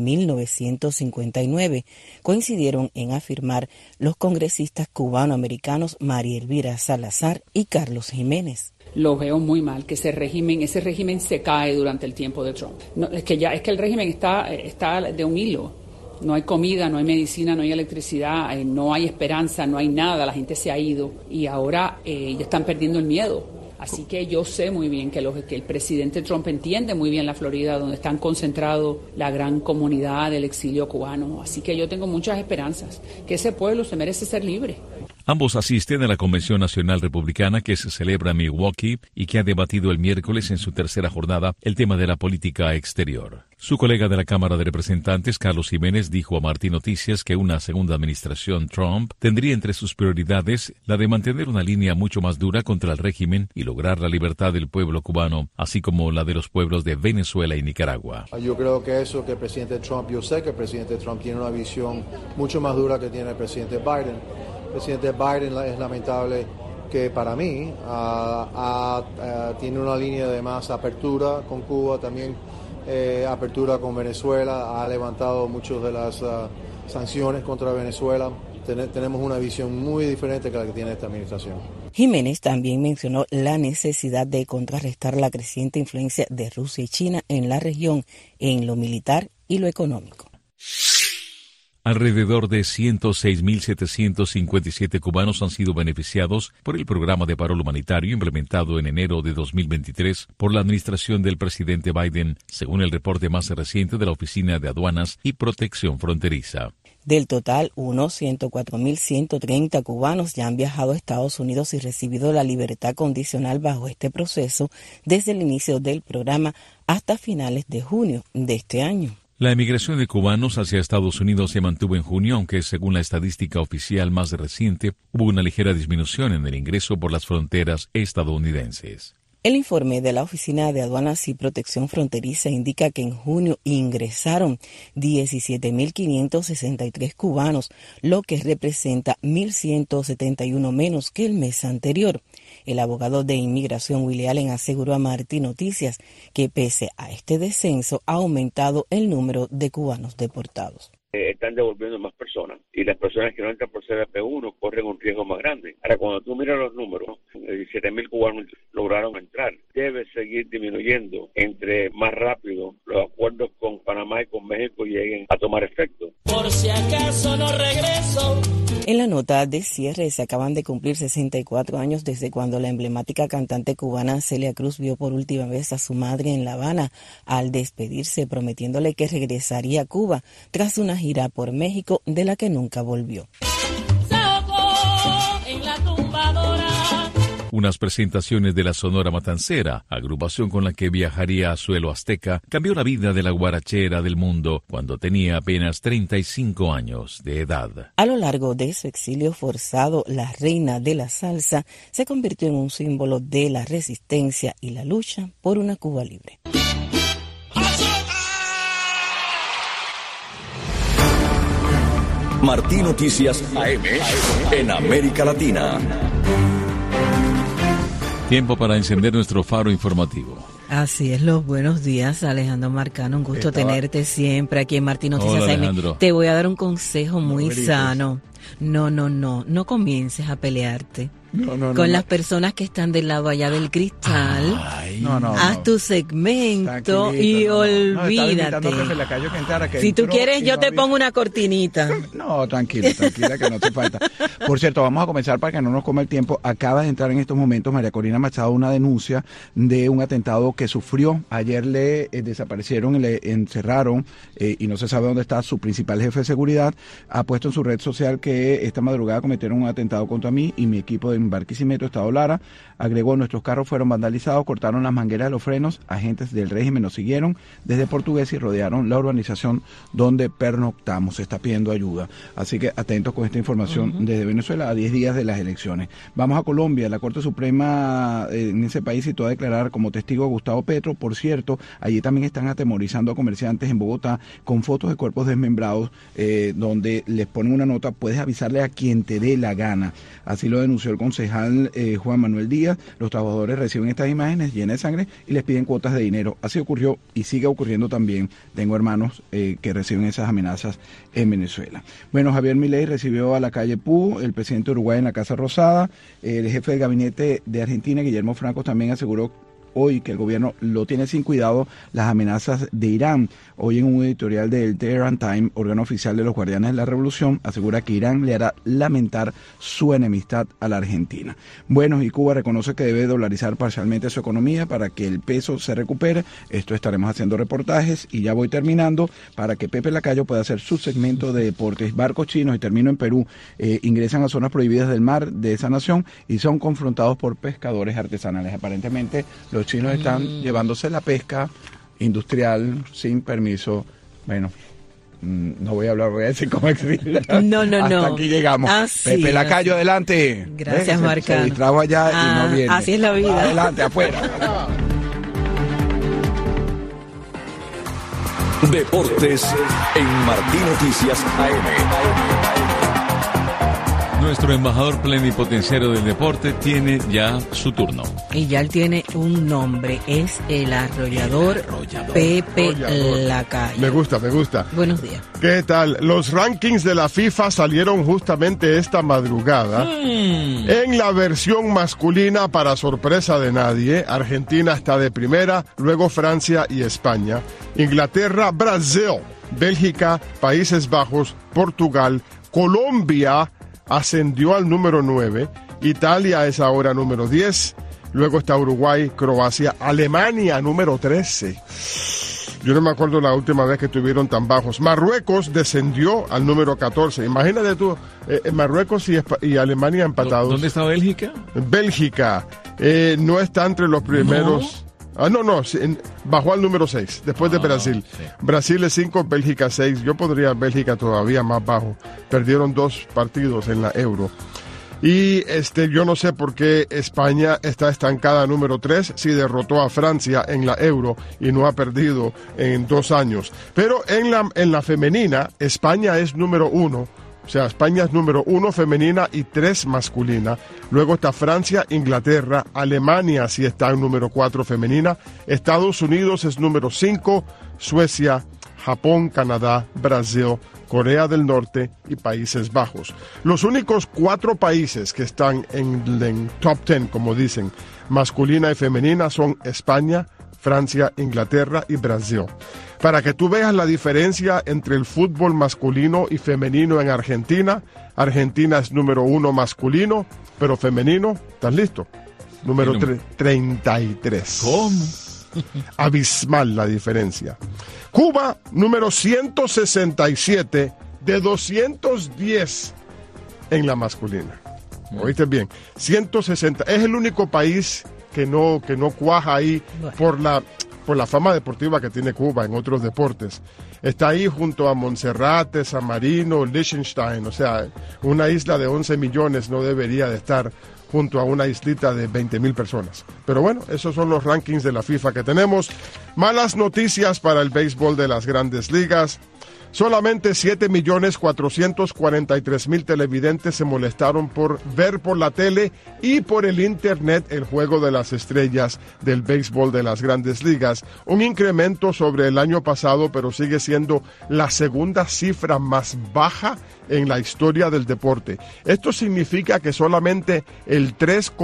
1959, coincidieron en afirmar los congresistas cubanoamericanos María Elvira Salazar y Carlos Jiménez. Lo veo muy mal, que ese régimen se cae durante el tiempo de Trump. No, es que el régimen está de un hilo. No hay comida, no hay medicina, no hay electricidad, no hay esperanza, no hay nada, la gente se ha ido y ahora ya están perdiendo el miedo. Así que yo sé muy bien que el presidente Trump entiende muy bien la Florida, donde están concentrados la gran comunidad del exilio cubano. Así que yo tengo muchas esperanzas, que ese pueblo se merece ser libre. Ambos asisten a la Convención Nacional Republicana que se celebra en Milwaukee y que ha debatido el miércoles en su tercera jornada el tema de la política exterior. Su colega de la Cámara de Representantes, Carlos Jiménez, dijo a Martí Noticias que una segunda administración Trump tendría entre sus prioridades la de mantener una línea mucho más dura contra el régimen y lograr la libertad del pueblo cubano, así como la de los pueblos de Venezuela y Nicaragua. Yo creo que eso que el presidente Trump, yo sé que el presidente Trump tiene una visión mucho más dura que tiene el presidente Biden. El presidente Biden es lamentable que para mí tiene una línea de más apertura con Cuba, también apertura con Venezuela, ha levantado muchas de las sanciones contra Venezuela. Tenemos una visión muy diferente que la que tiene esta administración. Jiménez también mencionó la necesidad de contrarrestar la creciente influencia de Rusia y China en la región en lo militar y lo económico. Alrededor de 106.757 cubanos han sido beneficiados por el programa de paro humanitario implementado en enero de 2023 por la administración del presidente Biden, según el reporte más reciente de la Oficina de Aduanas y Protección Fronteriza. Del total, unos 104.130 cubanos ya han viajado a Estados Unidos y recibido la libertad condicional bajo este proceso desde el inicio del programa hasta finales de junio de este año. La emigración de cubanos hacia Estados Unidos se mantuvo en junio, aunque según la estadística oficial más reciente, hubo una ligera disminución en el ingreso por las fronteras estadounidenses. El informe de la Oficina de Aduanas y Protección Fronteriza indica que en junio ingresaron 17.563 cubanos, lo que representa 1.171 menos que el mes anterior. El abogado de inmigración Willie Allen aseguró a Martí Noticias que pese a este descenso ha aumentado el número de cubanos deportados. Están devolviendo más personas y las personas que no entran por CBP1 corren un riesgo más grande. Ahora, cuando tú miras los números, 17.000 cubanos lograron entrar. Debe seguir disminuyendo entre más rápido los acuerdos con Panamá y con México lleguen a tomar efecto. Por si acaso no regreso. En la nota de cierre se acaban de cumplir 64 años desde cuando la emblemática cantante cubana Celia Cruz vio por última vez a su madre en La Habana al despedirse prometiéndole que regresaría a Cuba tras una gira por México de la que nunca volvió. Unas presentaciones de la Sonora Matancera, agrupación con la que viajaría a suelo azteca, cambió la vida de la guarachera del mundo cuando tenía apenas 35 años de edad. A lo largo de su exilio forzado, la reina de la salsa se convirtió en un símbolo de la resistencia y la lucha por una Cuba libre. Martí Noticias AM en América Latina. Tiempo para encender nuestro faro informativo. Así es, los buenos días, Alejandro Marcano. Un gusto tenerte siempre aquí en Martí Noticias AM. Te voy a dar un consejo muy sano. No comiences a pelearte. Con las personas que están del lado allá del cristal. Haz tu segmento y olvídate. Si tú quieres, yo te pongo una cortinita. No, tranquila, que no te falta. Por cierto, vamos a comenzar para que no nos coma el tiempo. Acaba de entrar en estos momentos María Corina Machado una denuncia de un atentado que sufrió. Ayer le desaparecieron, le encerraron y no se sabe dónde está su principal jefe de seguridad. Ha puesto en su red social que esta madrugada cometieron un atentado contra mí y mi equipo de Barquisimeto, Estado Lara. Agregó, nuestros carros fueron vandalizados, cortaron las mangueras de los frenos, agentes del régimen nos siguieron desde Portuguesa y rodearon la urbanización donde pernoctamos. Se está pidiendo ayuda. Así que atentos con esta información desde Venezuela a 10 días de las elecciones. Vamos a Colombia. La Corte Suprema en ese país citó a declarar como testigo a Gustavo Petro. Por cierto, allí también están atemorizando a comerciantes en Bogotá con fotos de cuerpos desmembrados donde les ponen una nota, puedes avisarle a quien te dé la gana. Así lo denunció el concejal Juan Manuel Díaz. Los trabajadores reciben estas imágenes llenas de sangre y les piden cuotas de dinero. Así ocurrió y sigue ocurriendo también. Tengo hermanos que reciben esas amenazas en Venezuela. Bueno, Javier Milei recibió a Lacalle Pou, el presidente de Uruguay, en la Casa Rosada. El jefe del gabinete de Argentina, Guillermo Franco, también aseguró hoy que el gobierno lo tiene sin cuidado las amenazas de Irán. Hoy en un editorial del Tehran Time, órgano oficial de los Guardianes de la Revolución, asegura que Irán le hará lamentar su enemistad a la Argentina. Bueno, y Cuba reconoce que debe dolarizar parcialmente su economía para que el peso se recupere. Esto estaremos haciendo reportajes y ya voy terminando para que Pepe Lacayo pueda hacer su segmento de deportes. Barcos chinos, y termino en Perú, ingresan a zonas prohibidas del mar de esa nación y son confrontados por pescadores artesanales. Aparentemente los chinos están llevándose la pesca industrial sin permiso. Bueno, no voy a hablar, voy a decir cómo existe. No. Hasta aquí llegamos. Pepe Lacayo, adelante. Gracias, Marcano. Se distrajo allá y no viene. Así es la vida. Adelante, afuera. Deportes en Martí Noticias AM. Nuestro embajador plenipotenciario del deporte tiene ya su turno. Y ya él tiene un nombre, es el arrollador Pepe Lacayo. Me gusta. Buenos días. ¿Qué tal? Los rankings de la FIFA salieron justamente esta madrugada. En la versión masculina, para sorpresa de nadie, Argentina está de primera, luego Francia y España. Inglaterra, Brasil, Bélgica, Países Bajos, Portugal, Colombia ascendió al número 9, Italia es ahora número 10, luego está Uruguay, Croacia, Alemania número 13. Yo no me acuerdo la última vez que estuvieron tan bajos. Marruecos descendió al número 14. Imagínate tú, Marruecos y Alemania empatados. ¿Dónde está Bélgica? Bélgica no está entre los primeros. Bajó al número 6, después de Brasil. Sí. Brasil es 5, Bélgica 6. Yo podría Bélgica todavía más bajo. Perdieron 2 partidos en la Euro. Y yo no sé por qué España está estancada número 3 si derrotó a Francia en la Euro y no ha perdido en 2 años. Pero en la femenina, España es número 1. O sea, España es número 1 femenina y 3 masculina. Luego está Francia, Inglaterra, Alemania sí está en número 4 femenina. Estados Unidos es número 5, Suecia, Japón, Canadá, Brasil, Corea del Norte y Países Bajos. Los únicos 4 países que están en top 10, como dicen, masculina y femenina son España, Francia, Inglaterra y Brasil. Para que tú veas la diferencia entre el fútbol masculino y femenino en Argentina, Argentina es número 1 masculino, pero femenino, ¿estás listo? Número 33. ¿Cómo? Abismal la diferencia. Cuba, número 167 de 210 en la masculina. ¿Oíste bien? 160. Es el único país que no cuaja ahí por la fama deportiva que tiene Cuba en otros deportes. Está ahí junto a Monserrate, San Marino, Liechtenstein, o sea, una isla de 11 millones no debería de estar junto a una islita de 20,000 personas. Pero bueno, esos son los rankings de la FIFA que tenemos. Malas noticias para el béisbol de las Grandes Ligas. Solamente 7.443.000 televidentes se molestaron por ver por la tele y por el internet el Juego de las Estrellas del béisbol de las Grandes Ligas, un incremento sobre el año pasado, pero sigue siendo la segunda cifra más baja en la historia del deporte. Esto significa que solamente el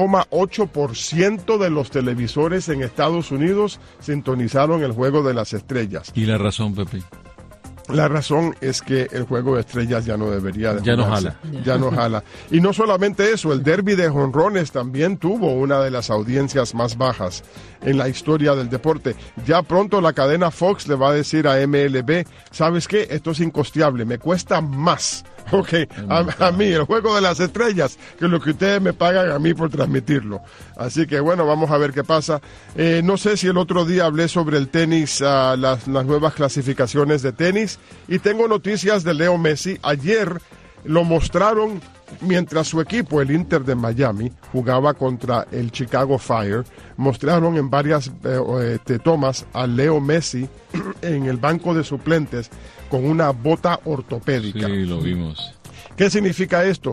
3,8% de los televisores en Estados Unidos sintonizaron el Juego de las Estrellas. ¿Y la razón, Pepe? La razón es que el Juego de Estrellas ya no debería de ya jugarse. no jala. Ya no jala. Y no solamente eso, el derbi de jonrones también tuvo una de las audiencias más bajas en la historia del deporte. Ya pronto la cadena Fox le va a decir a MLB, ¿sabes qué? Esto es incosteable, me cuesta más, a mí el Juego de las Estrellas que lo que ustedes me pagan a mí por transmitirlo. Así que bueno, vamos a ver qué pasa. No sé si el otro día hablé sobre el tenis, las nuevas clasificaciones de tenis, y tengo noticias de Leo Messi. Ayer lo mostraron mientras su equipo, el Inter de Miami, jugaba contra el Chicago Fire. Mostraron en varias tomas a Leo Messi en el banco de suplentes con una bota ortopédica. Sí, lo vimos. ¿Qué significa esto?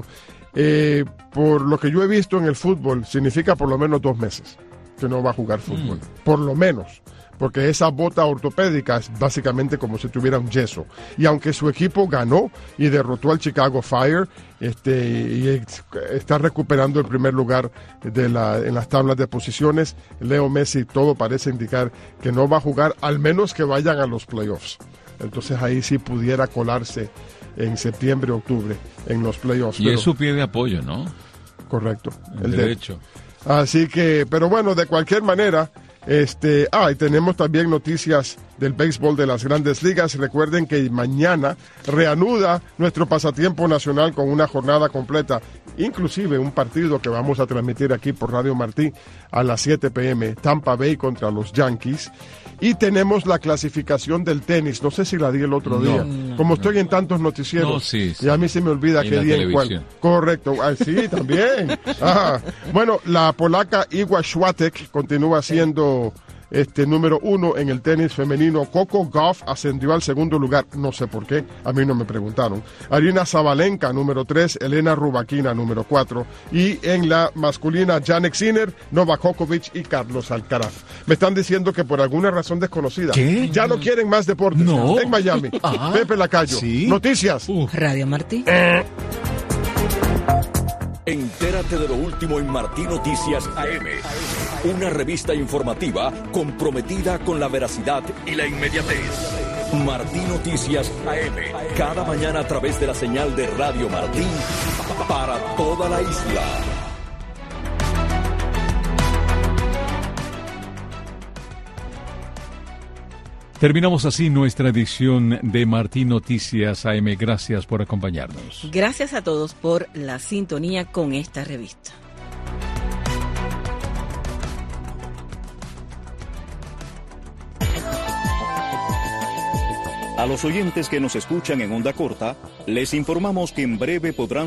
Por lo que yo he visto en el fútbol, significa por lo menos 2 meses que no va a jugar fútbol. Por lo menos. Porque esa bota ortopédica es básicamente como si tuviera un yeso. Y aunque su equipo ganó y derrotó al Chicago Fire, y está recuperando el primer lugar en las tablas de posiciones, Leo Messi, todo parece indicar que no va a jugar, al menos que vayan a los playoffs. Entonces ahí sí pudiera colarse en septiembre, octubre, en los playoffs. Y es su pie de apoyo, ¿no? Correcto. El derecho. Así que, pero bueno, de cualquier manera... y tenemos también noticias del béisbol de las Grandes Ligas. Recuerden que mañana reanuda nuestro pasatiempo nacional con una jornada completa, inclusive un partido que vamos a transmitir aquí por Radio Martí a las 7 p.m. Tampa Bay contra los Yankees. Y tenemos la clasificación del tenis. No sé si la di el otro día. Como estoy en tantos noticieros, y a mí se me olvida qué día en cuál. Correcto. Sí, también. Bueno, la polaca Iga Świątek continúa siendo número 1 en el tenis femenino. Coco Gauff ascendió al segundo lugar, no sé por qué, a mí no me preguntaron. Aryna Sabalenka, número 3, Elena Rybakina, número 4, y en la masculina, Jannik Sinner, Novak Djokovic y Carlos Alcaraz. Me están diciendo que por alguna razón desconocida, ¿qué? Ya no quieren más deportes en Miami. Pepe Lacayo, ¿sí? Noticias. Radio Martí. Entérate de lo último en Martí Noticias AM. Una revista informativa comprometida con la veracidad y la inmediatez. Martí Noticias AM. Cada mañana a través de la señal de Radio Martí para toda la isla. Terminamos así nuestra edición de Martí Noticias AM. Gracias por acompañarnos. Gracias a todos por la sintonía con esta revista. A los oyentes que nos escuchan en onda corta, les informamos que en breve podrán